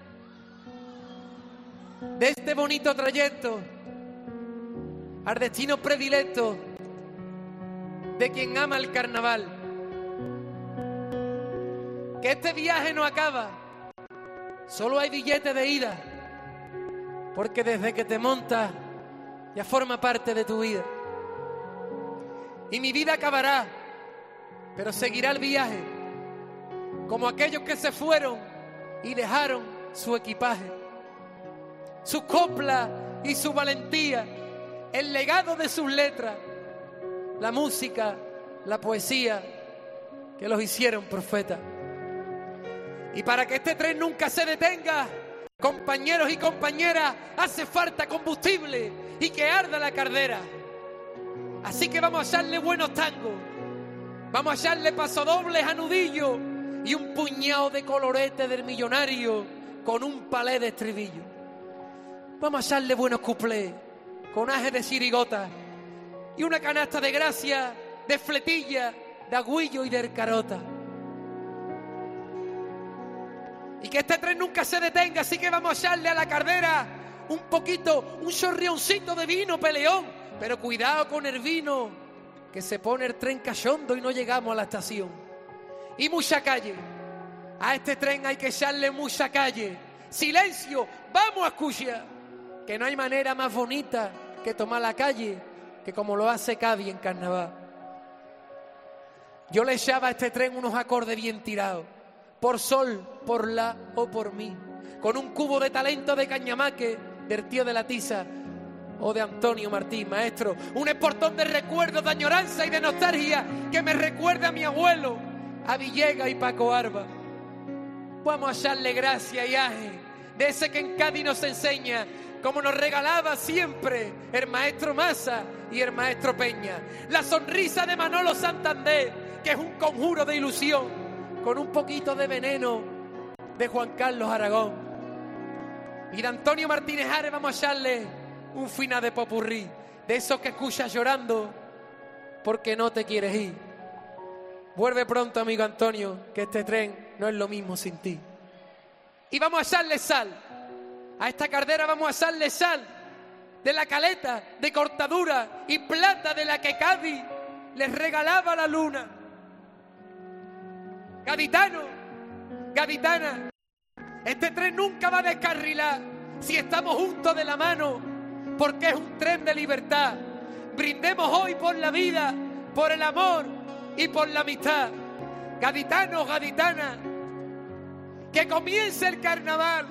de este bonito trayecto al destino predilecto de quien ama el carnaval. Que este viaje no acaba, solo hay billete de ida, porque desde que te montas ya forma parte de tu vida. Y mi vida acabará, pero seguirá el viaje, como aquellos que se fueron y dejaron su equipaje, sus coplas y su valentía, el legado de sus letras, la música, la poesía, que los hicieron profetas. Y para que este tren nunca se detenga, compañeros y compañeras, hace falta combustible y que arda la caldera. Así que vamos a echarle buenos tangos, vamos a echarle pasodobles a nudillo y un puñado de colorete del millonario con un palé de estribillo. Vamos a echarle buenos cuplés con aje de chirigota y una canasta de gracia, de fletilla, de agüillo y de carota. Y que este tren nunca se detenga, así que vamos a echarle a la caldera un poquito, un chorrioncito de vino peleón. Pero cuidado con el vino, que se pone el tren cachondo y no llegamos a la estación. Y mucha calle, a este tren hay que echarle mucha calle. Silencio, vamos a escuchar, que no hay manera más bonita que tomar la calle, que como lo hace Cádiz en carnaval. Yo le echaba a este tren unos acordes bien tirados, por sol, por la o por mí, con un cubo de talento de Cañamaque, del tío de la tiza o de Antonio Martín, maestro. Un esportón de recuerdos, de añoranza y de nostalgia que me recuerda a mi abuelo, a Villegas y Paco Arba. Vamos a echarle gracia y aje, de ese que en Cádiz nos enseña, como nos regalaba siempre el maestro Massa y el maestro Peña. La sonrisa de Manolo Santander, que es un conjuro de ilusión, con un poquito de veneno de Juan Carlos Aragón. Y de Antonio Martínez Ares vamos a echarle un final de popurrí, de esos que escuchas llorando porque no te quieres ir. Vuelve pronto, amigo Antonio, que este tren no es lo mismo sin ti. Y vamos a echarle sal, a esta caldera vamos a echarle sal, de la caleta, de cortadura y plata de la que Cádiz les regalaba la luna. Gaditano, gaditana, este tren nunca va a descarrilar si estamos juntos de la mano, porque es un tren de libertad. Brindemos hoy por la vida, por el amor y por la amistad. Gaditanos, gaditanas, que comience el carnaval.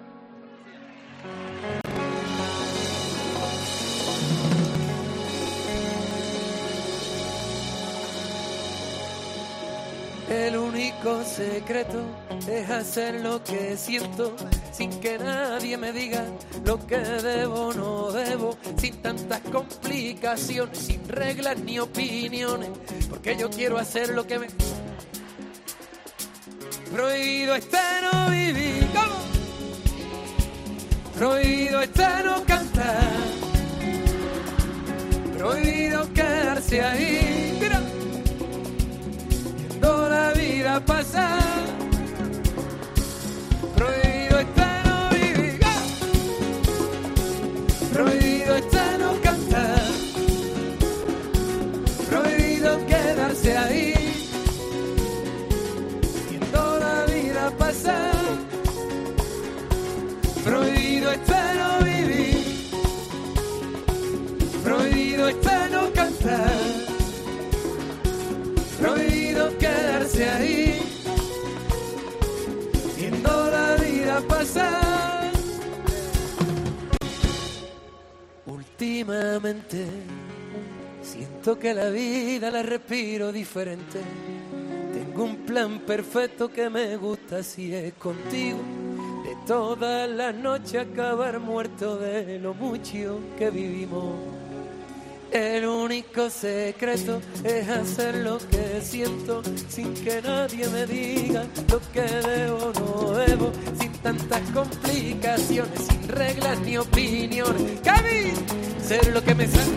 El único secreto es hacer lo que siento sin que nadie me diga lo que debo o no debo, sin tantas complicaciones, sin reglas ni opiniones, porque yo quiero hacer lo que me... Prohibido está no vivir, ¿cómo? Prohibido está no cantar, prohibido quedarse ahí, mira, la vida pasa. Prohibido está no vivir, ¡ah! Prohibido está no cantar, prohibido quedarse ahí, viendo la vida pasar. Prohibido está no vivir, prohibido está no cantar, prohibido quedarse ahí, viendo la vida pasar. Últimamente siento que la vida la respiro diferente. Tengo un plan perfecto que me gusta si es contigo. De todas las noches acabar muerto de lo mucho que vivimos. El único secreto es hacer lo que siento sin que nadie me diga lo que debo o no debo, sin tantas complicaciones, sin reglas ni opiniones. ¡Cádiz! Ser lo que me sale.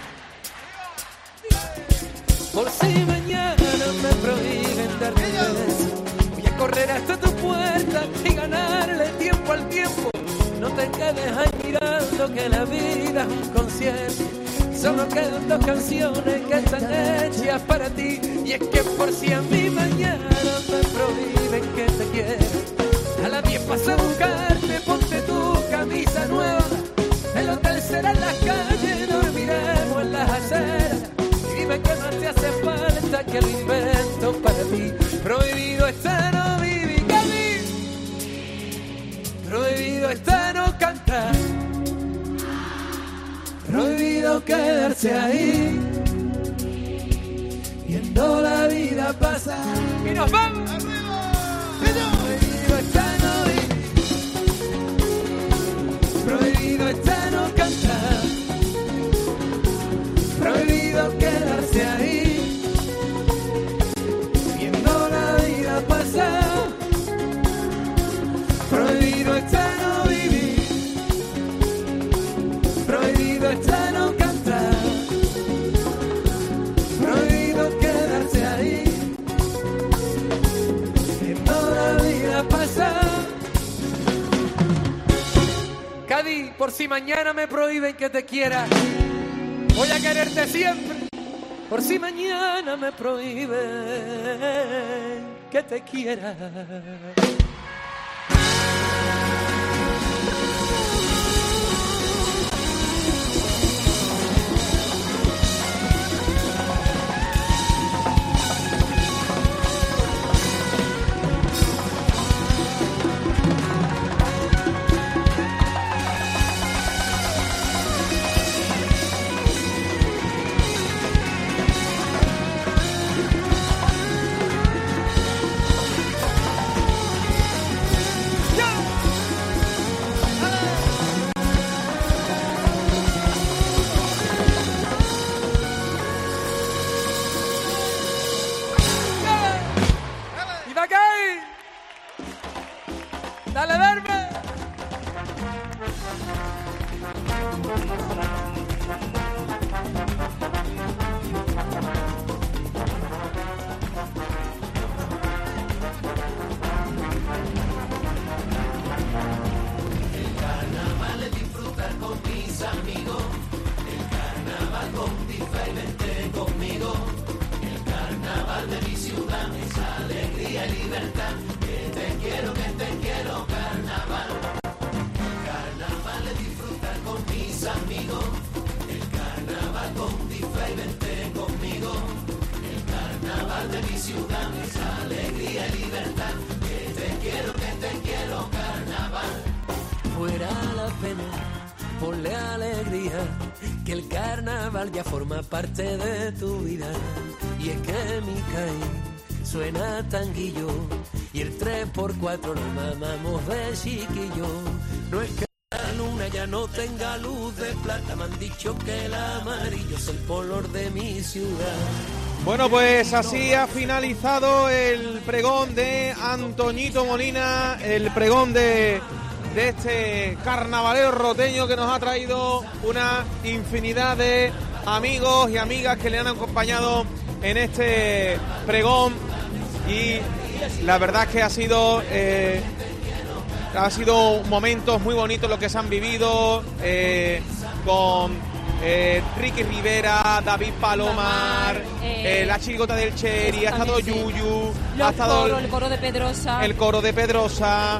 Por si mañana me prohíben darte un beso, voy a correr hasta tu puerta y ganarle tiempo al tiempo. No te quedes ahí mirando que la vida es un concierto. Solo quedan dos canciones que están hechas para ti. Y es que por si a mí mañana me prohíben que te quiera, a las diez paso a buscarte, ponte tu camisa nueva. El hotel será en las calles, dormiremos en las aceras. Y dime qué más te hace falta, que lo invento para ti. Prohibido está no vivir, Cádiz. Prohibido está no cantar, prohibido quedarse ahí, viendo la vida vida pasa. Y nos vamos. Prohibido está no vivir, prohibido está no cantar, prohibido quedarse ahí, viendo la vida pasar. Prohibido está no vivir, prohibido está no cantar, prohibido quedarse ahí, viendo la vida pasar. Cádiz, por si mañana me prohíben que te quiera, voy a quererte siempre. Por si mañana me prohíben que te quiera. Dale, verme. El carnaval es disfrutar con mis amigos. El carnaval con diferente conmigo. El carnaval de mi ciudad es alegría y libertad. Que te quiero, que te quiero, carnaval. Carnaval es disfrutar con mis amigos. El carnaval con diferente conmigo. El carnaval de mi ciudad es alegría y libertad. Que te quiero, que te quiero, carnaval. Fuera la pena, ponle alegría, que el carnaval ya forma parte de tu vida. Y es que mi caí suena tanguillo, y el tres por cuatro lo mamamos de chiquillo. No es que la luna ya no tenga luz de plata, me han dicho que el amarillo es el color de mi ciudad. Bueno, pues así ha finalizado el pregón de Antoñito Molina, el pregón de, de este carnavalero roteño que nos ha traído una infinidad de amigos y amigas que le han acompañado en este pregón, y la verdad es que ha sido eh, ha sido momentos muy bonitos los que se han vivido eh, con Eh, Ricky Rivera, David Palomar, eh, eh, la chirigota del Cheri, ha estado Yuyu, Los ha estado coros, el coro de Pedrosa, el coro de Pedrosa,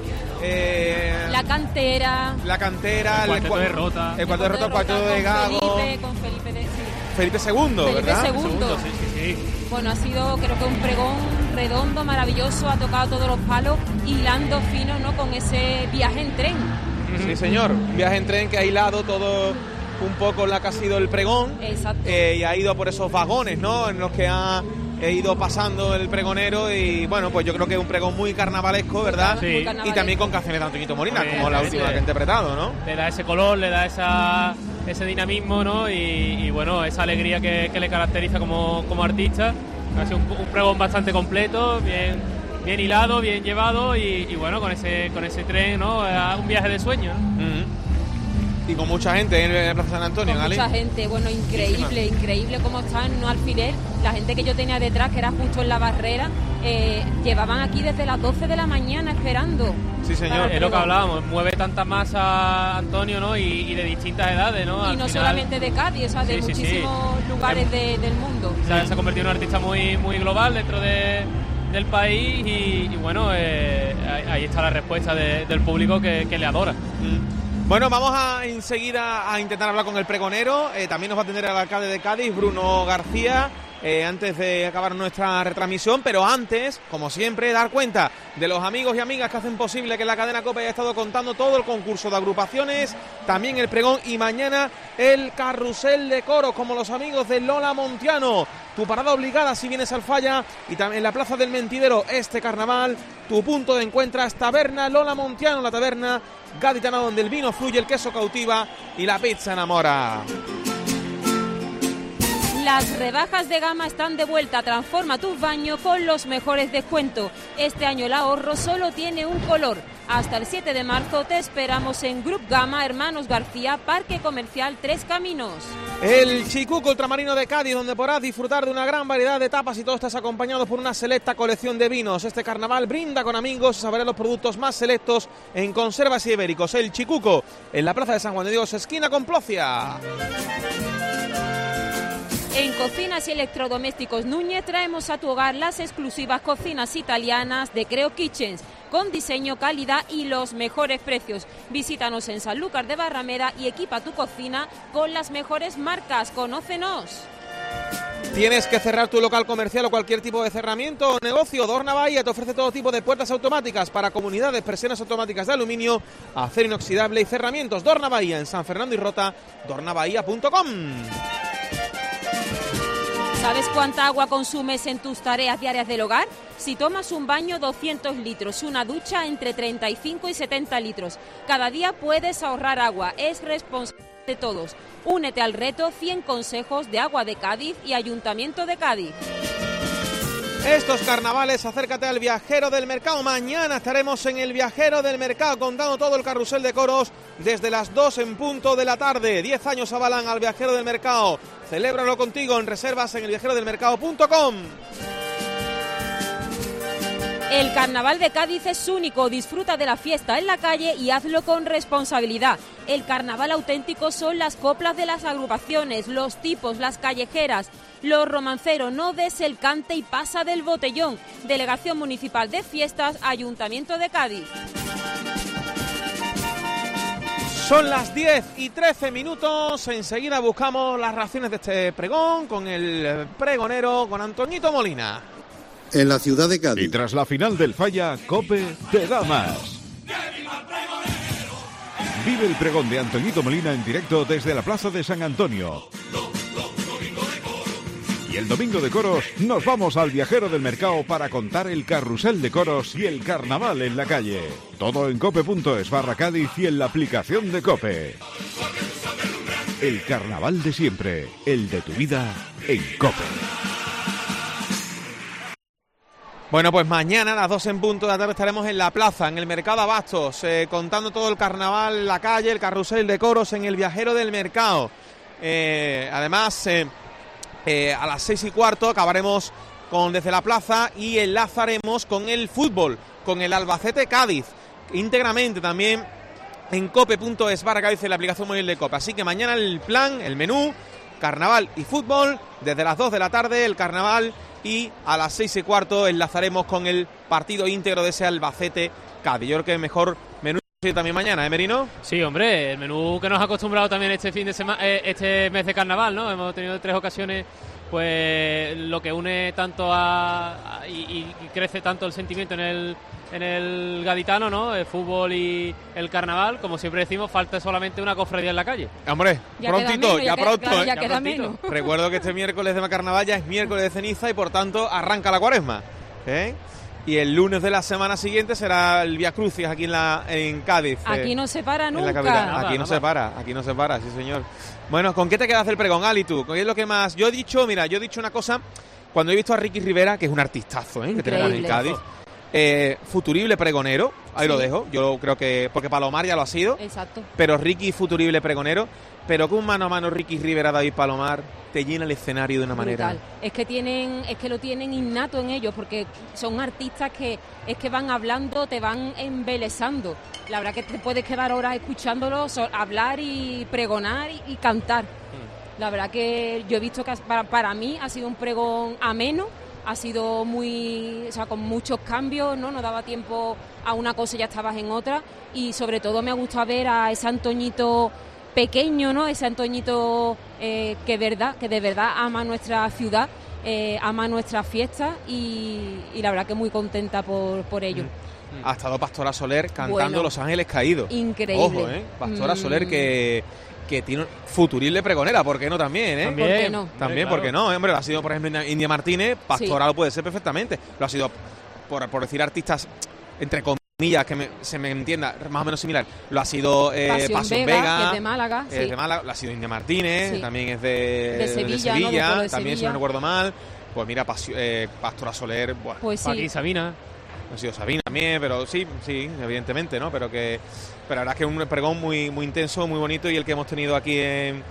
eh, la cantera, la cantera, el cuarteto de Rota, el cuarteto de Rota, el cuarteto de Gago, Felipe, con Felipe de sí. Felipe segundo, Felipe ¿verdad? segundo. Sí, sí, sí. Bueno, ha sido creo que un pregón redondo, maravilloso, ha tocado todos los palos, hilando fino, ¿no? Con ese viaje en tren. Sí, señor, un viaje en tren que ha hilado todo un poco la que ha sido el pregón. Exacto. Eh, y ha ido por esos vagones, ¿no? En los que ha ido pasando el pregonero, y bueno, pues yo creo que es un pregón muy carnavalesco, ¿verdad? Sí. Muy carnavalesco. Y también con canciones de Antoñito Molina, Sí, como la sí, última sí. que ha interpretado, ¿no? Le da ese color, le da esa, ese dinamismo, ¿no? Y, y bueno, esa alegría que, que le caracteriza como, como artista. Ha sido un, un pregón bastante completo, bien, bien hilado, bien llevado, y, y bueno, con ese, con ese tren, ¿no? Era un viaje de sueño, ¿no? Mm-hmm. Y con mucha gente en el Plaza San Antonio, Con ¿vale? mucha gente, bueno, increíble, Muchísima. increíble cómo están, no alfiler. La gente que yo tenía detrás, que era justo en la barrera, eh, llevaban aquí desde las doce de la mañana esperando. Sí, Es lo que hablábamos, mueve tanta masa, Antonio, ¿no? Y, y de distintas edades, ¿no? Y Al no final- solamente de Cádiz, o sea, de Sí, sí, sí. muchísimos lugares de- del mundo. Se ha, se ha convertido en un artista muy, muy global dentro de, del país, y, y bueno, eh, ahí, ahí está la respuesta de- del público que, que le adora. Bueno, vamos a enseguida a intentar hablar con el pregonero. Eh, también nos va a atender el alcalde de Cádiz, Bruno García. eh, antes de acabar nuestra retransmisión, pero antes, como siempre, dar cuenta de los amigos y amigas que hacen posible que la cadena COPE haya estado contando todo el concurso de agrupaciones, también el pregón y mañana el carrusel de coros, como los amigos de Lola Montiano. Tu parada obligada si vienes al Falla, y también en la Plaza del Mentidero este carnaval, tu punto de encuentro es Taberna Lola Montiano, la taberna gaditana donde el vino fluye, el queso cautiva y la pizza enamora. Las rebajas de gama están de vuelta. Transforma tu baño con los mejores descuentos. Este año el ahorro solo tiene un color. Hasta el siete de marzo te esperamos en Grup Gama, Hermanos García, Parque Comercial Tres Caminos. El Chicuco Ultramarino de Cádiz, donde podrás disfrutar de una gran variedad de tapas y todo estás acompañado por una selecta colección de vinos. Este carnaval brinda con amigos, saborea los productos más selectos en conservas y ibéricos. El Chicuco, en la Plaza de San Juan de Dios, esquina con Plocia. En Cocinas y Electrodomésticos Núñez traemos a tu hogar las exclusivas cocinas italianas de Creo Kitchens, con diseño, calidad y los mejores precios. Visítanos en Sanlúcar de Barrameda y equipa tu cocina con las mejores marcas. ¡Conócenos! ¿Tienes que cerrar tu local comercial o cualquier tipo de cerramiento o negocio? Dorna Bahía te ofrece todo tipo de puertas automáticas para comunidades, presiones automáticas de aluminio, acero inoxidable y cerramientos. Dorna Bahía en San Fernando y Rota, dorna bahía punto com. ¿Sabes cuánta agua consumes en tus tareas diarias del hogar? Si tomas un baño, doscientos litros, una ducha entre treinta y cinco y setenta litros. Cada día puedes ahorrar agua, es responsabilidad de todos. Únete al reto cien consejos de Agua de Cádiz y Ayuntamiento de Cádiz. Estos carnavales, acércate al Viajero del Mercado. Mañana estaremos en el Viajero del Mercado contando todo el carrusel de coros desde las dos en punto de la tarde. Diez años avalan al Viajero del Mercado. Celébralo contigo en reservas en el viajero del mercado punto com. El Carnaval de Cádiz es único. Disfruta de la fiesta en la calle y hazlo con responsabilidad. El carnaval auténtico son las coplas de las agrupaciones, los tipos, las callejeras, los romanceros. No des el cante y pasa del botellón. Delegación Municipal de Fiestas, Ayuntamiento de Cádiz. Son las diez y trece minutos. Enseguida buscamos las reacciones de este pregón con el pregonero, con Antoñito Molina. En la ciudad de Cádiz. Y tras la final del Falla, COPE te da más. Vive el pregón de Antoñito Molina en directo desde la Plaza de San Antonio. Y el domingo de coros nos vamos al Viajero del Mercado para contar el carrusel de coros y el carnaval en la calle. Todo en cope.es barra Cádiz y en la aplicación de COPE. El carnaval de siempre, el de tu vida en COPE. Bueno, pues mañana a las dos en punto de la tarde estaremos en la plaza, en el Mercado Abastos, eh, contando todo el carnaval en la calle, el carrusel de coros en el Viajero del Mercado. Eh, además... Eh, Eh, a las seis y cuarto acabaremos con Desde la Plaza y enlazaremos con el fútbol, con el Albacete Cádiz, íntegramente también en cope.es barra Cádiz en la aplicación móvil de COPE. Así que mañana el plan, el menú, carnaval y fútbol, desde las dos de la tarde el carnaval y a las seis y cuarto enlazaremos con el partido íntegro de ese Albacete Cádiz. Yo creo que mejor menú también mañana, ¿eh, Merino? Sí, hombre, el menú que nos ha acostumbrado también este fin de semana, eh, este mes de carnaval, ¿no? Hemos tenido tres ocasiones, pues lo que une tanto a, a y, y crece tanto el sentimiento en el en el gaditano, ¿no? El fútbol y el carnaval, como siempre decimos, falta solamente una cofradía en la calle. Hombre, ya prontito, menos, ya, ya pronto. Queda, claro, ya ya queda prontito. menos. Recuerdo que este miércoles de carnaval ya es miércoles de ceniza y por tanto arranca la cuaresma, ¿eh? Y el lunes de la semana siguiente será el Vía Crucis aquí en la en Cádiz. Aquí eh, no se para nunca. Nada, aquí no nada. se para, aquí no se para, sí señor. Bueno, ¿con qué te quedas del pregón, Ali, tú? ¿Qué es lo que más...? Yo he dicho, mira, yo he dicho una cosa, cuando he visto a Ricky Rivera, que es un artistazo, ¿eh? Que tenemos en Cádiz. Eh, futurible pregonero, ahí sí. Lo dejo. Yo creo que, porque Palomar ya lo ha sido. Exacto. Pero Ricky futurible pregonero. Pero con un mano a mano Ricky Rivera, David Palomar, te llena el escenario de una brutal. manera. Es que tienen, es que lo tienen innato en ellos, porque son artistas que es que van hablando, te van embelesando. La verdad que te puedes quedar horas escuchándolos hablar y pregonar y, y cantar. Mm. La verdad que yo he visto que para, para mí ha sido un pregón ameno, ha sido muy, o sea, con muchos cambios, ¿no? No daba tiempo a una cosa y ya estabas en otra. Y sobre todo me ha gustado ver a ese Antoñito pequeño, ¿no? Ese Antoñito eh, que verdad, que de verdad ama nuestra ciudad eh, ama nuestra fiesta y, y la verdad que muy contenta por, por ello. Mm. Ha estado Pastora Soler cantando Bueno, Los Ángeles Caídos. increíble. Ojo, ¿eh? Pastora Mm. Soler que, que tiene un futurible pregonera, ¿por qué no también, eh? También. ¿Por qué no? También, Hombre, ¿por qué no? Hombre, lo ha sido, por ejemplo, India Martínez, Pastora lo puede ser perfectamente. Lo ha sido, por, por decir artistas, entre comillas, que me- se me entienda, más o menos similar. Lo ha sido eh, Pasión Pasión Vega, Vega, que es de Málaga, es sí. de Málaga, lo ha sido India Martínez, Sí. también es de, De Sevilla, ¿no? Del pueblo de también, si Sevilla. no recuerdo mal. Pues mira, Pasio- eh, Pastora Soler, bueno, Pues sí. Joaquín Sabina. Ha sido Sabina también, pero sí, sí, evidentemente, ¿no? Pero que pero la verdad es que es un pregón muy, muy intenso, muy bonito y el que hemos tenido aquí en,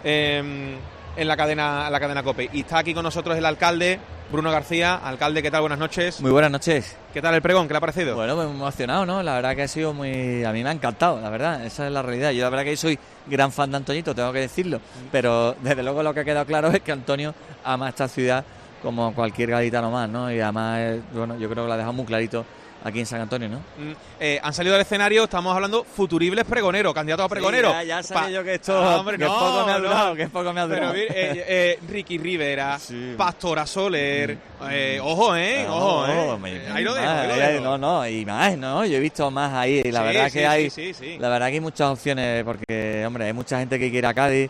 en, en la cadena la cadena COPE. Y está aquí con nosotros el alcalde, Bruno García. Alcalde, ¿qué tal? Buenas noches. Muy buenas noches. ¿Qué tal el pregón? ¿Qué le ha parecido? Bueno, pues emocionado, ¿no? La verdad que ha sido muy... A mí me ha encantado, la verdad. Esa es la realidad. Yo la verdad que soy gran fan de Antoñito, tengo que decirlo. Pero desde luego lo que ha quedado claro es que Antonio ama esta ciudad como cualquier gaditano más, ¿no? Y además, eh, bueno, yo creo que lo ha dejado muy clarito aquí en San Antonio, ¿no? Mm, eh, han salido al escenario, estamos hablando futuribles pregoneros, candidatos a pregoneros. Sí, ya, ya sabía Pa- yo que esto- Ah, hombre, que no, poco me ha no. durado, que poco me ha durado. Pero mire, eh, eh, Ricky Rivera, Pastora Soler, eh, ojo, eh, No, ojo, eh. me- Eh, ahí lo dejo, más, ahí lo ahí- dejo. No, no, y más, ¿no? Yo he visto más ahí. Y la Sí, verdad sí, que hay, sí, sí, sí. la verdad que hay muchas opciones porque, hombre, hay mucha gente que quiere a Cádiz.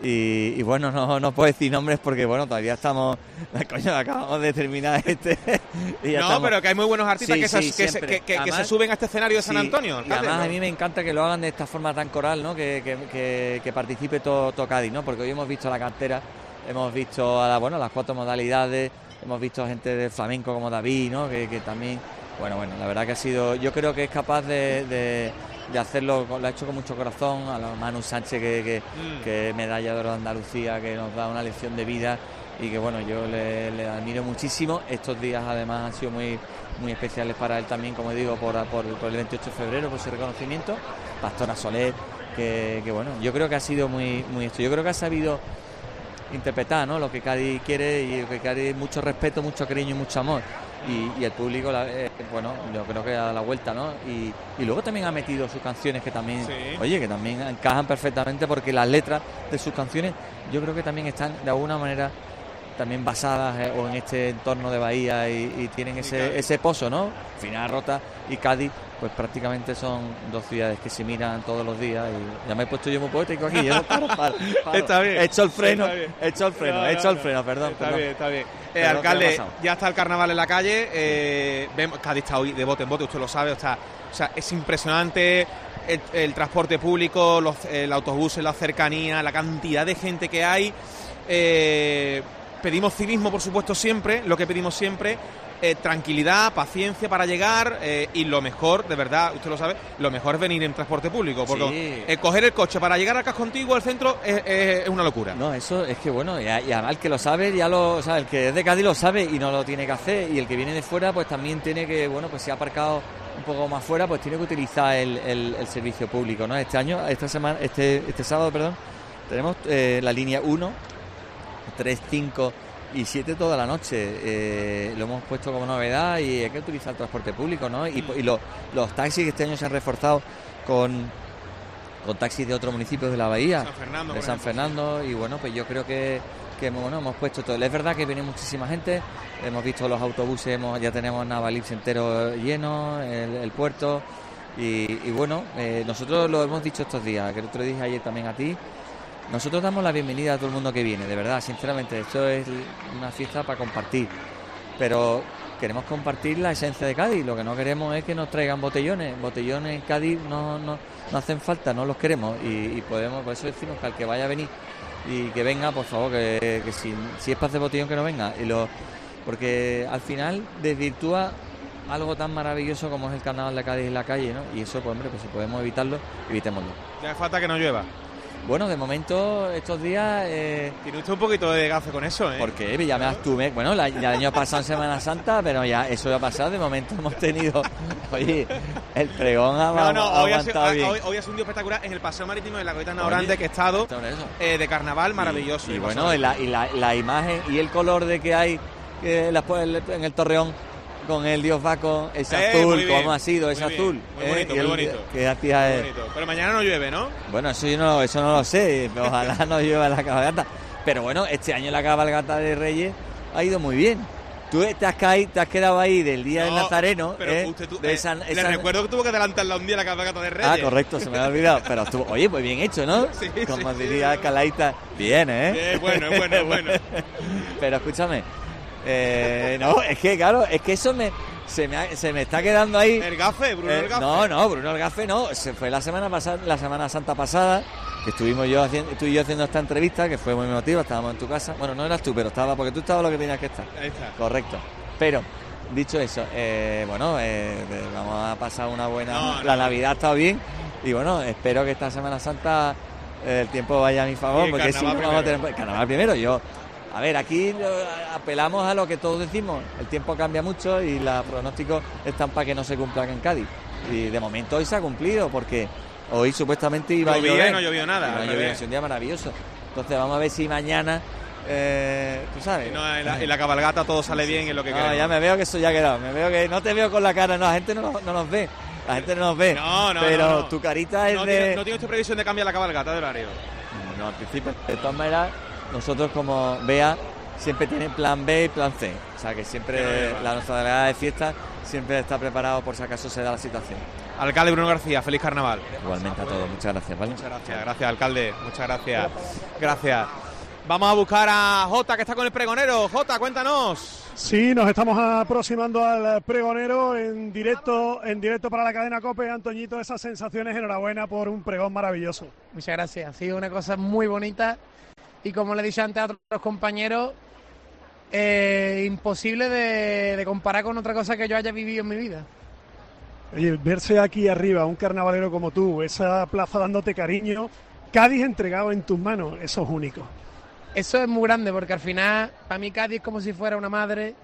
Y, y bueno, no, no puedo decir nombres porque, bueno, todavía estamos... Coño, acabamos de terminar este... y ya No, estamos. pero que hay muy buenos artistas Sí, que, se, sí, que se- siempre. que- que- que Además- se suben a este escenario de San Sí, Antonio. y alcalde, además ¿no? a mí me encanta que lo hagan de esta forma tan coral, ¿no? Que, que, que, que participe todo, todo Cádiz, ¿no? Porque hoy hemos visto la cantera, hemos visto a la, bueno, las cuatro modalidades, hemos visto gente del flamenco como David, ¿no? Que, que también, bueno, bueno, la verdad que ha sido, yo creo que es capaz de, de, de hacerlo, lo ha hecho con mucho corazón, a la Manu Sánchez, que, que, Mm. que es medalla de oro de Andalucía, que nos da una lección de vida y que, bueno, yo le, le admiro muchísimo. Estos días además han sido muy muy especiales para él también, como digo, por, por, por el veintiocho de febrero, por su reconocimiento. Pastora Soler, que, que bueno, yo creo que ha sido muy, muy esto. Yo creo que ha sabido interpretar, ¿no? Lo que Cádiz quiere y lo que Cádiz, mucho respeto, mucho cariño y mucho amor. Y, y el público, la- eh, bueno, yo creo que ha dado la vuelta, ¿no? Y, y luego también ha metido sus canciones que también, Sí. oye, que también encajan perfectamente porque las letras de sus canciones yo creo que también están de alguna manera también basadas eh, o en este entorno de Bahía y, y tienen ese, ese pozo, ¿no? Final Rota y Cádiz, pues prácticamente son dos ciudades que se miran todos los días y ya me he puesto yo muy poético aquí, yo no paro, paro, paro. Está bien. He hecho el freno, Está bien. he hecho el freno, No, he no, hecho el no. freno, perdón. Está perdón. bien, está bien. Eh, Perdón, ¿qué me ha alcalde, pasado? ya está el carnaval en la calle. Eh, vemos Cádiz está hoy de bote en bote, usted lo sabe. O sea, o sea es impresionante el, el transporte público, los, el autobús en la cercanía, la cantidad de gente que hay. Eh, pedimos civismo, por supuesto, siempre, lo que pedimos siempre. Eh, tranquilidad, paciencia para llegar eh, y lo mejor, de verdad, usted lo sabe, lo mejor es venir en transporte público, porque Sí. eh, coger el coche para llegar al casco antiguo, al centro, es, es- es una locura. No, eso es que bueno, y, a- y además el que lo sabe, ya lo, o sea, el que es de Cádiz lo sabe y no lo tiene que hacer, y el que viene de fuera, pues también tiene que, bueno, pues si ha aparcado un poco más fuera, pues tiene que utilizar el, el- el servicio público, ¿no? Este año, esta semana, este, este sábado, perdón, tenemos eh, la línea uno, tres, cinco y siete toda la noche. Eh, lo hemos puesto como novedad y hay que utilizar el transporte público, ¿no? Y, y lo- los taxis que este año se han reforzado con, con taxis de otros municipios de la bahía, San Fernando, de por San ejemplo, Fernando, y bueno, pues yo creo que, que bueno, hemos puesto todo. Es verdad que viene muchísima gente, hemos visto los autobuses, hemos, ya tenemos Navalips entero lleno, el, el puerto, y, y bueno, eh, nosotros lo hemos dicho estos días, que te lo dije ayer también a ti. Nosotros damos la bienvenida a todo el mundo que viene, de verdad, sinceramente, esto es una fiesta para compartir, pero queremos compartir la esencia de Cádiz, lo que no queremos es que nos traigan botellones, botellones en Cádiz no, no, no hacen falta, no los queremos y, y podemos, por eso decimos que al que vaya a venir y que venga, por favor, que, que si, si es para hacer botellón que no venga, y lo, porque al final desvirtúa algo tan maravilloso como es el carnaval de Cádiz en la calle, ¿no? Y eso, pues hombre, pues si podemos evitarlo, evitémoslo. Ya hace falta que no llueva. Bueno, de momento, estos días... Eh, Tiene usted un poquito de gafe con eso, ¿eh? ¿Por qué? Ya me asume. Bueno, la- ya el año pasado en Semana Santa, pero ya eso ya ha pasado. De momento hemos tenido... Oye, el pregón ha, No, no, ha hoy ha, sido, aguantado ha- bien. hoy, hoy ha sido un día espectacular en el Paseo Marítimo de la Goitana Oye, Orante, que he estado sobre eso. eh, de carnaval maravilloso. Y ¿eh? bueno, y la, y la, la imagen y el color de que hay eh, la- en el Torreón con el Dios Baco, ese Eh, azul, muy bien, ¿cómo ha sido ese muy bien, azul? muy eh, bonito, y el- muy bonito. que hacía, Muy eh, bonito. Pero mañana no llueve, ¿no? Bueno, eso yo no, eso no lo sé, ojalá no llueva la cabalgata. Pero bueno, este año la cabalgata de Reyes ha ido muy bien. Tú te has, caído, te has quedado ahí del día No, del Nazareno. pero ¿eh? usted, tú, de eh, esa, le esa... recuerdo que tuvo que adelantarla un día la cabalgata de Reyes. Ah, correcto, se me había olvidado. Pero estuvo, oye, pues bien hecho, ¿no? Sí, Como sí, diría sí. Calaíta, bien, ¿eh? Bien, bueno, bueno, bueno. Pero escúchame, eh, no, es que claro, es que eso me se me, ha, se me está quedando ahí. El gafe, Bruno eh, el gafe. No, no, Bruno el gafe no. Se fue la semana pasada, la semana santa pasada, que estuvimos yo haciendo, tú y yo haciendo esta entrevista, que fue muy emotiva. Estábamos en tu casa. Bueno, no eras tú, pero estaba porque tú estabas lo que tenías que estar. Ahí está. Correcto. Pero dicho eso, eh, bueno, eh, vamos a pasar una buena. No, no. La Navidad ha estado bien y bueno, espero que esta Semana Santa eh, el tiempo vaya a mi favor, Y el porque si no carnaval vamos a tener primero. carnaval primero. Yo, a ver, aquí lo- apelamos a lo que todos decimos. El tiempo cambia mucho y los pronósticos están para que no se cumplan en Cádiz. Y de momento hoy se ha cumplido porque hoy supuestamente iba Llovía a llover. y no llovió nada, Iba a al llover, revés. es un día maravilloso. Entonces vamos a ver si mañana, eh, tú sabes. Y, no, en, la, en la cabalgata todo sale bien en lo que No, queremos. ya me veo que eso ya ha quedado. Me veo que no te veo con la cara, no, la gente no, nos- no nos ve. La gente no nos ve. No, no, pero no, no. tu carita es No de. tiene, no tiene usted previsión de cambiar la cabalgata de horario. No, al principio. De todas maneras, nosotros como Bea siempre tiene plan B y plan C. O sea que Que siempre no lleva. la nuestra delegada de fiesta siempre está preparado por si acaso se da la situación. Alcalde Bruno García, feliz carnaval. Igualmente a todos, muchas gracias, ¿vale? Muchas gracias, gracias, alcalde. Muchas gracias. Gracias. Vamos a buscar a Jota, que está con el pregonero. Jota, cuéntanos. Sí, nos estamos aproximando al pregonero en directo, en directo para la cadena COPE. Antoñito, esas sensaciones, enhorabuena por un pregón maravilloso. Muchas gracias, ha sido una cosa muy bonita y como le he dicho antes a otros compañeros, eh, imposible de, de comparar con otra cosa que yo haya vivido en mi vida. Oye, verse aquí arriba, un carnavalero como tú, esa plaza dándote cariño, Cádiz entregado en tus manos, eso es único. Eso es muy grande porque al final, para mí Cádiz es como si fuera una madre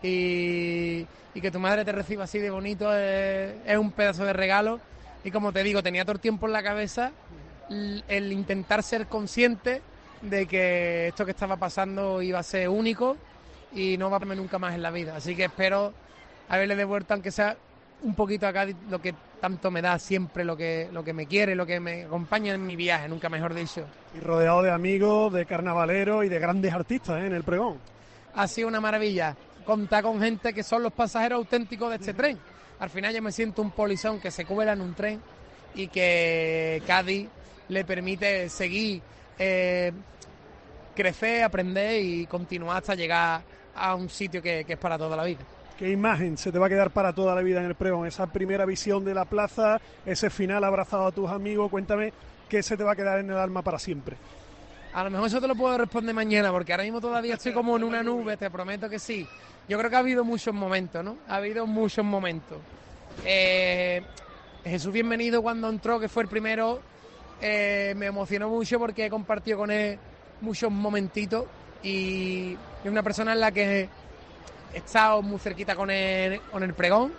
y, y que tu madre te reciba así de bonito es, es un pedazo de regalo. Y como te digo, tenía todo el tiempo en la cabeza el, el intentar ser consciente de que esto que estaba pasando iba a ser único y no va a verme nunca más en la vida. Así que espero haberle devuelto, aunque sea un poquito a Cádiz, lo que tanto me da siempre, lo que, lo que me quiere, lo que me acompaña en mi viaje, nunca mejor dicho. Y rodeado de amigos, de carnavaleros y de grandes artistas, ¿eh?, en el pregón. Ha sido una maravilla contar con gente que son los pasajeros auténticos de este tren. Al final yo me siento un polizón que se cuela en un tren y que Cádiz le permite seguir, eh, crecer, aprender y continuar hasta llegar a un sitio que, que es para toda la vida. ¿Qué imagen se te va a quedar para toda la vida en el pregón? Esa primera visión de la plaza, ese final abrazado a tus amigos, cuéntame qué se te va a quedar en el alma para siempre. A lo mejor eso te lo puedo responder mañana, porque ahora mismo todavía estoy como en una nube, te prometo que sí. Yo creo que ha habido muchos momentos, ¿no? Ha habido muchos momentos. Eh, Jesús Bienvenido cuando entró, que fue el primero, eh, me emocionó mucho porque he compartido con él muchos momentitos y es una persona en la que he estado muy cerquita con el, con el pregón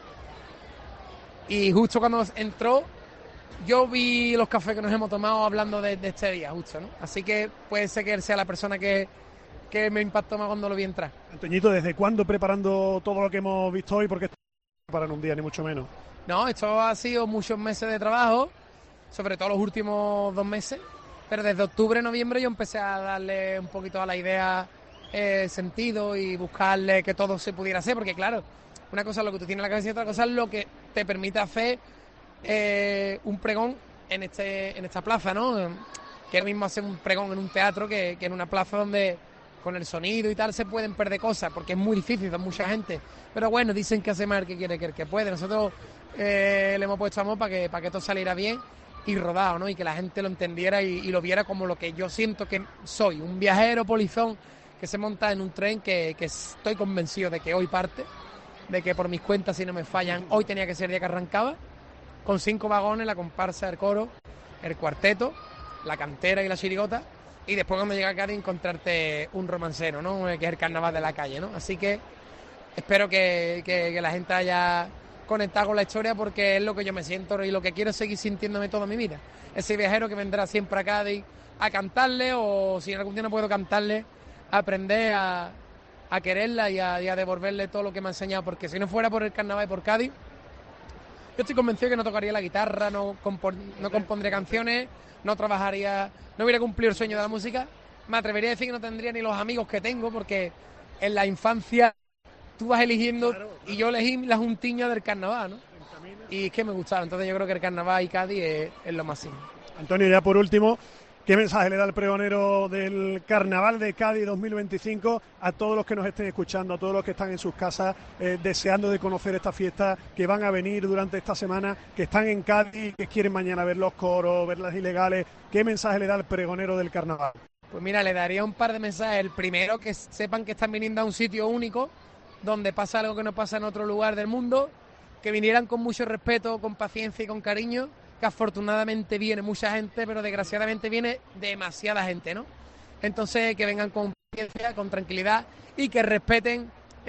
y justo cuando entró yo vi los cafés que nos hemos tomado hablando de, de este día, justo, ¿no? Así que puede ser que él sea la persona que, que me impactó más cuando lo vi entrar. Antoñito, ¿desde cuándo preparando todo lo que hemos visto hoy? Porque esto no para en un día, ni mucho menos. No, esto ha sido muchos meses de trabajo, sobre todo los últimos dos meses, pero desde octubre, noviembre yo empecé a darle un poquito a la idea eh, sentido y buscarle que todo se pudiera hacer, porque claro, una cosa es lo que tú tienes en la cabeza y otra cosa es lo que te permite hacer eh, un pregón en este en esta plaza, ¿no? Que es lo mismo hacer un pregón en un teatro que, que en una plaza donde con el sonido y tal se pueden perder cosas, porque es muy difícil, son mucha gente. Pero bueno, dicen que hace más el que quiere que el que puede. Nosotros eh, le hemos puesto amor para que, para que todo saliera bien y rodado, ¿no? Y que la gente lo entendiera y, y lo viera como lo que yo siento que soy, un viajero polizón que se monta en un tren que, que estoy convencido de que hoy parte, de que por mis cuentas, si no me fallan, hoy tenía que ser el día que arrancaba, con cinco vagones, la comparsa, el coro, el cuarteto, la cantera y la chirigota, y después cuando llega a Cádiz encontrarte un romancero, ¿no? Que es el carnaval de la calle, ¿no? Así que espero que, que, que la gente haya conectado con la historia, porque es lo que yo me siento y lo que quiero seguir sintiéndome toda mi vida. Ese viajero que vendrá siempre a Cádiz a cantarle, o si en algún día no puedo cantarle, a aprender a, a quererla y a, y a devolverle todo lo que me ha enseñado, porque si no fuera por el carnaval y por Cádiz, yo estoy convencido que no tocaría la guitarra, no, compon, no compondría canciones, no trabajaría, no hubiera cumplido el sueño de la música. Me atrevería a decir que no tendría ni los amigos que tengo, porque en la infancia tú vas eligiendo, claro, claro. Y yo elegí la juntiña del carnaval, ¿no? Y es que me gustaba, entonces yo creo que el carnaval y Cádiz es, es lo máximo. Antonio, ya por último, ¿qué mensaje le da el pregonero del Carnaval de Cádiz dos mil veinticinco a todos los que nos estén escuchando, a todos los que están en sus casas eh, deseando de conocer esta fiesta, que van a venir durante esta semana, que están en Cádiz, que quieren mañana ver los coros, ver las ilegales? ¿Qué mensaje le da el pregonero del Carnaval? Pues mira, le daría un par de mensajes. El primero, que sepan que están viniendo a un sitio único, donde pasa algo que no pasa en otro lugar del mundo, que vinieran con mucho respeto, con paciencia y con cariño, que afortunadamente viene mucha gente, pero desgraciadamente viene demasiada gente, ¿no? Entonces, que vengan con paciencia, con tranquilidad y que respeten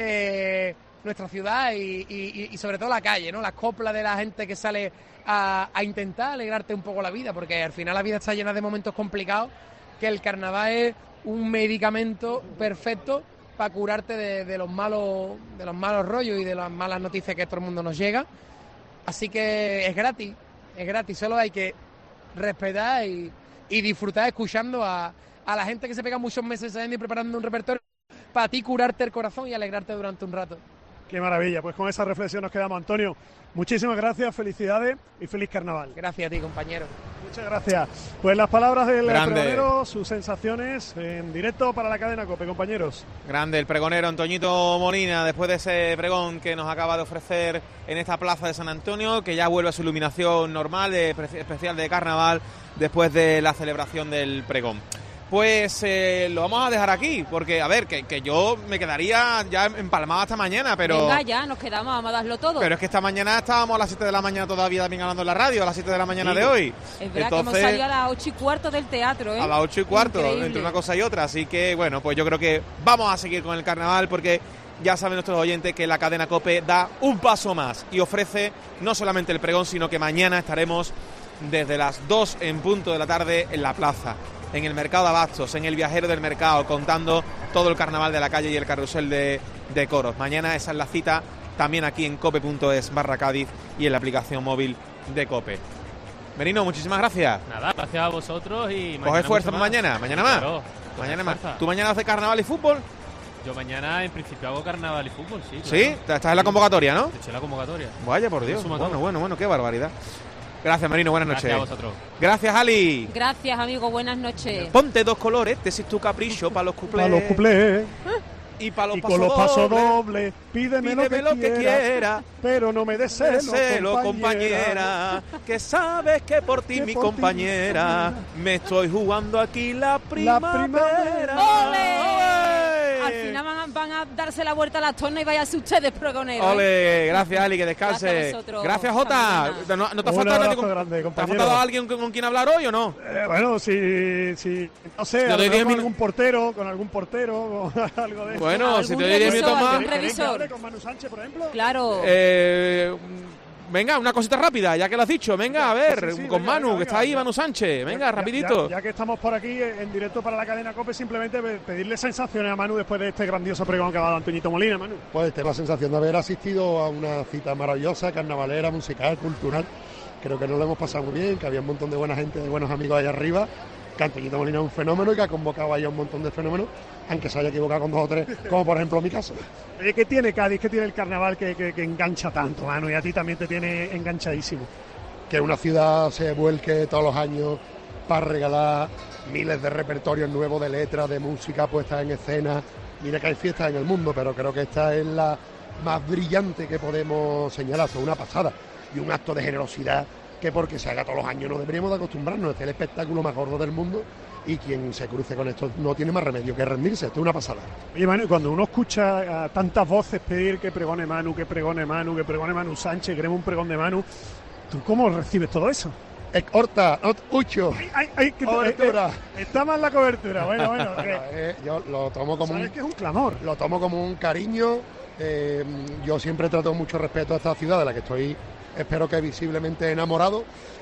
eh, nuestra ciudad y, y, y sobre todo la calle, ¿no? Las coplas de la gente que sale a, a intentar alegrarte un poco la vida, porque al final la vida está llena de momentos complicados, que el carnaval es un medicamento perfecto para curarte de, de los malos de los malos rollos y de las malas noticias que todo el mundo nos llega. Así que es gratis, es gratis, solo hay que respetar y, y disfrutar escuchando a, a la gente que se pega muchos meses ensayando y preparando un repertorio para ti curarte el corazón y alegrarte durante un rato. Qué maravilla, pues con esa reflexión nos quedamos. Antonio, muchísimas gracias, felicidades y feliz carnaval. Gracias a ti, compañero. Muchas gracias. Pues las palabras del Grande. pregonero, sus sensaciones en directo para la cadena COPE, compañeros. Grande el pregonero Antoñito Molina, después de ese pregón que nos acaba de ofrecer en esta plaza de San Antonio, que ya vuelve a su iluminación normal, de, especial de carnaval, después de la celebración del pregón. Pues eh, lo vamos a dejar aquí, porque, a ver, que, que yo me quedaría ya empalmado hasta mañana, pero... Venga, ya, nos quedamos, vamos a darlo todo. Pero es que esta mañana estábamos a las siete de la mañana todavía también hablando en la radio, a las siete de la mañana sí. de hoy. Es verdad. Entonces, que hemos salido a las ocho y cuarto del teatro, ¿eh? A las ocho y cuarto, Increíble. Entre una cosa y otra, así que, bueno, pues yo creo que vamos a seguir con el carnaval, porque ya saben nuestros oyentes que la cadena COPE da un paso más y ofrece no solamente el pregón, sino que mañana estaremos desde las dos en punto de la tarde en la plaza, en el mercado de abastos, en el viajero del mercado, contando todo el carnaval de la calle y el carrusel de, de coros. Mañana esa es la cita, también aquí en cope.es barra Cádiz y en la aplicación móvil de COPE. Merino, muchísimas gracias. Nada, gracias a vosotros y mañana. ¿Coges fuerza para mañana? ¿Mañana más? Claro, mañana más. ¿Tú mañana haces carnaval y fútbol? Yo mañana en principio hago carnaval y fútbol, sí. Claro. ¿Sí? Estás en la convocatoria, ¿no? Eché la convocatoria. Vaya, por Dios. Bueno, bueno, bueno, qué barbaridad. Gracias, Merino, buenas noches. Gracias a vosotros. Gracias, Ali. Gracias, amigo, buenas noches. Ponte dos colores, este es tu capricho para los cuplés. Para los cuplés. Y para los y pasos con los pasos dobles, dobles, pídeme, pídeme lo, que, lo que quiera, quiera, pero no me des celo, celo compañera. compañera, que sabes que por ti, mi por compañera, ti, me estoy jugando aquí la primavera. La primavera. ¡Ole! Al final van a, van a darse la vuelta a las tornas y váyanse ustedes, pregoneros. Ole, gracias, Ali, que descanse. Gracias a vosotros. Gracias, Jota. ¿No, no te ha faltado nadie con, grande, ¿te ha faltado alguien con, con quien hablar hoy o no? Eh, bueno, si, si no sé, a lo mejor con algún portero, con algún portero, con algo de Bueno, eso. si te doy diez minutos más. Revisor. Con Manu Sánchez, por ejemplo. Claro. Eh, venga, una cosita rápida, ya que lo has dicho. Venga, a ver, sí, sí, con venga, Manu, venga, que está venga. ahí, Manu Sánchez. Venga, Ya, rapidito. Ya, ya que estamos por aquí en directo para la cadena COPE, simplemente pedirle sensaciones a Manu después de este grandioso pregón que ha dado Antoñito Molina, Manu. Pues tengo la sensación de haber asistido a una cita maravillosa, carnavalera, musical, cultural. Creo que nos lo hemos pasado muy bien, que había un montón de buena gente, de buenos amigos allá arriba, que Antoñito Molina es un fenómeno y que ha convocado ahí a un montón de fenómenos, aunque se haya equivocado con dos o tres, como por ejemplo mi caso. Oye, ¿qué tiene Cádiz? ¿Qué tiene el carnaval que, que, que engancha tanto, Manu? Y a ti también te tiene enganchadísimo. Que una ciudad se vuelque todos los años para regalar miles de repertorios nuevos de letras, de música puesta en escena. Mira que hay fiestas en el mundo, pero creo que esta es la más brillante que podemos señalar. Es una pasada y un acto de generosidad que porque se haga todos los años no deberíamos de acostumbrarnos. Este es el espectáculo más gordo del mundo y quien se cruce con esto no tiene más remedio que rendirse. Esto es una pasada. Oye, Manu, cuando uno escucha a tantas voces pedir que pregone Manu, que pregone Manu, que pregone Manu Sánchez, queremos un pregón de Manu, ¿tú cómo recibes todo eso? Horta, Ucho, ay, ay, que, cobertura. Eh, eh, está mal la cobertura, bueno, bueno. Okay. eh, yo lo tomo como ¿Sabes un, que es un clamor? Lo tomo como un cariño. Eh, yo siempre trato mucho respeto a esta ciudad de la que estoy, espero que visiblemente enamorado,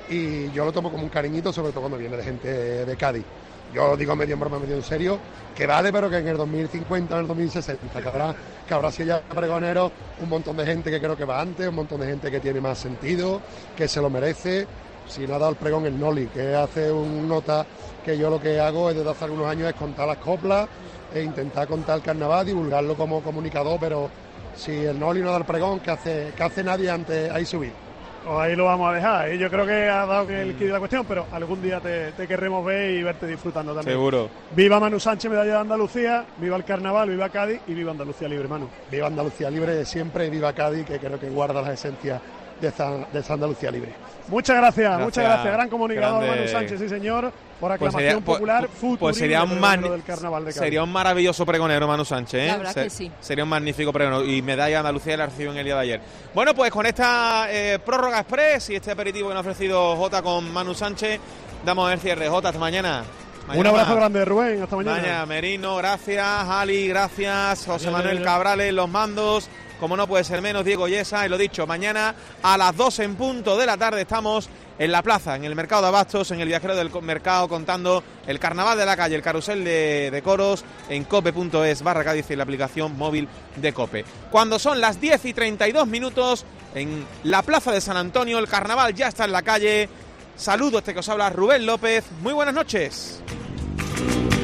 y yo lo tomo como un cariñito, sobre todo cuando viene de gente de Cádiz. Yo lo digo medio en broma, medio en serio, que vale, pero que en el dos mil cincuenta, en el dos mil sesenta, que habrá, que habrá si ya pregoneros, un montón de gente que creo que va antes, un montón de gente que tiene más sentido, que se lo merece. Si no ha dado el pregón el Noli, que hace un nota que yo lo que hago es desde hace algunos años es contar las coplas, e intentar contar el carnaval, divulgarlo como comunicador, pero si el Noli no da el pregón, ¿qué hace, qué hace nadie antes ahí subir? Pues ahí lo vamos a dejar. ¿eh? Yo creo que ha dado que el quid de la cuestión, pero algún día te, te querremos ver y verte disfrutando también. Seguro. Viva Manu Sánchez, medalla de Andalucía, viva el carnaval, viva Cádiz y viva Andalucía Libre, Manu. Viva Andalucía Libre siempre y viva Cádiz, que creo que guarda las esencias de esa, de esa Andalucía Libre. Muchas gracias, Gracias. muchas gracias. Gran comunicador Grande. Manu Sánchez, sí señor, por Pues aclamación sería, pues- popular, pues futurino sería un, pregonero magni- del carnaval de Cádiz. sería un maravilloso pregonero Manu Sánchez, ¿eh? La verdad que sí. Sería un magnífico pregonero y medalla de Andalucía la recibió en el día de ayer. Bueno, pues con esta eh, prórroga express y este aperitivo que nos ha ofrecido Jota con Manu Sánchez, damos el cierre. Jota, hasta mañana. Mañana Un abrazo más. grande, Rubén, hasta mañana. Mañana, Merino, gracias, Ali, gracias, José Adiós, Manuel adiós. Cabrales, los mandos, como no puede ser menos, Diego Yesa, y lo dicho, mañana a las dos en punto de la tarde estamos en la plaza, en el mercado de abastos, en el viajero del mercado, contando el carnaval de la calle, el carrusel de, de coros, en cope.es barra Cádiz y la aplicación móvil de Cope. Cuando son las diez y treinta y dos minutos, en la plaza de San Antonio, el carnaval ya está en la calle. Saludos, este que os habla Rubén López, muy buenas noches.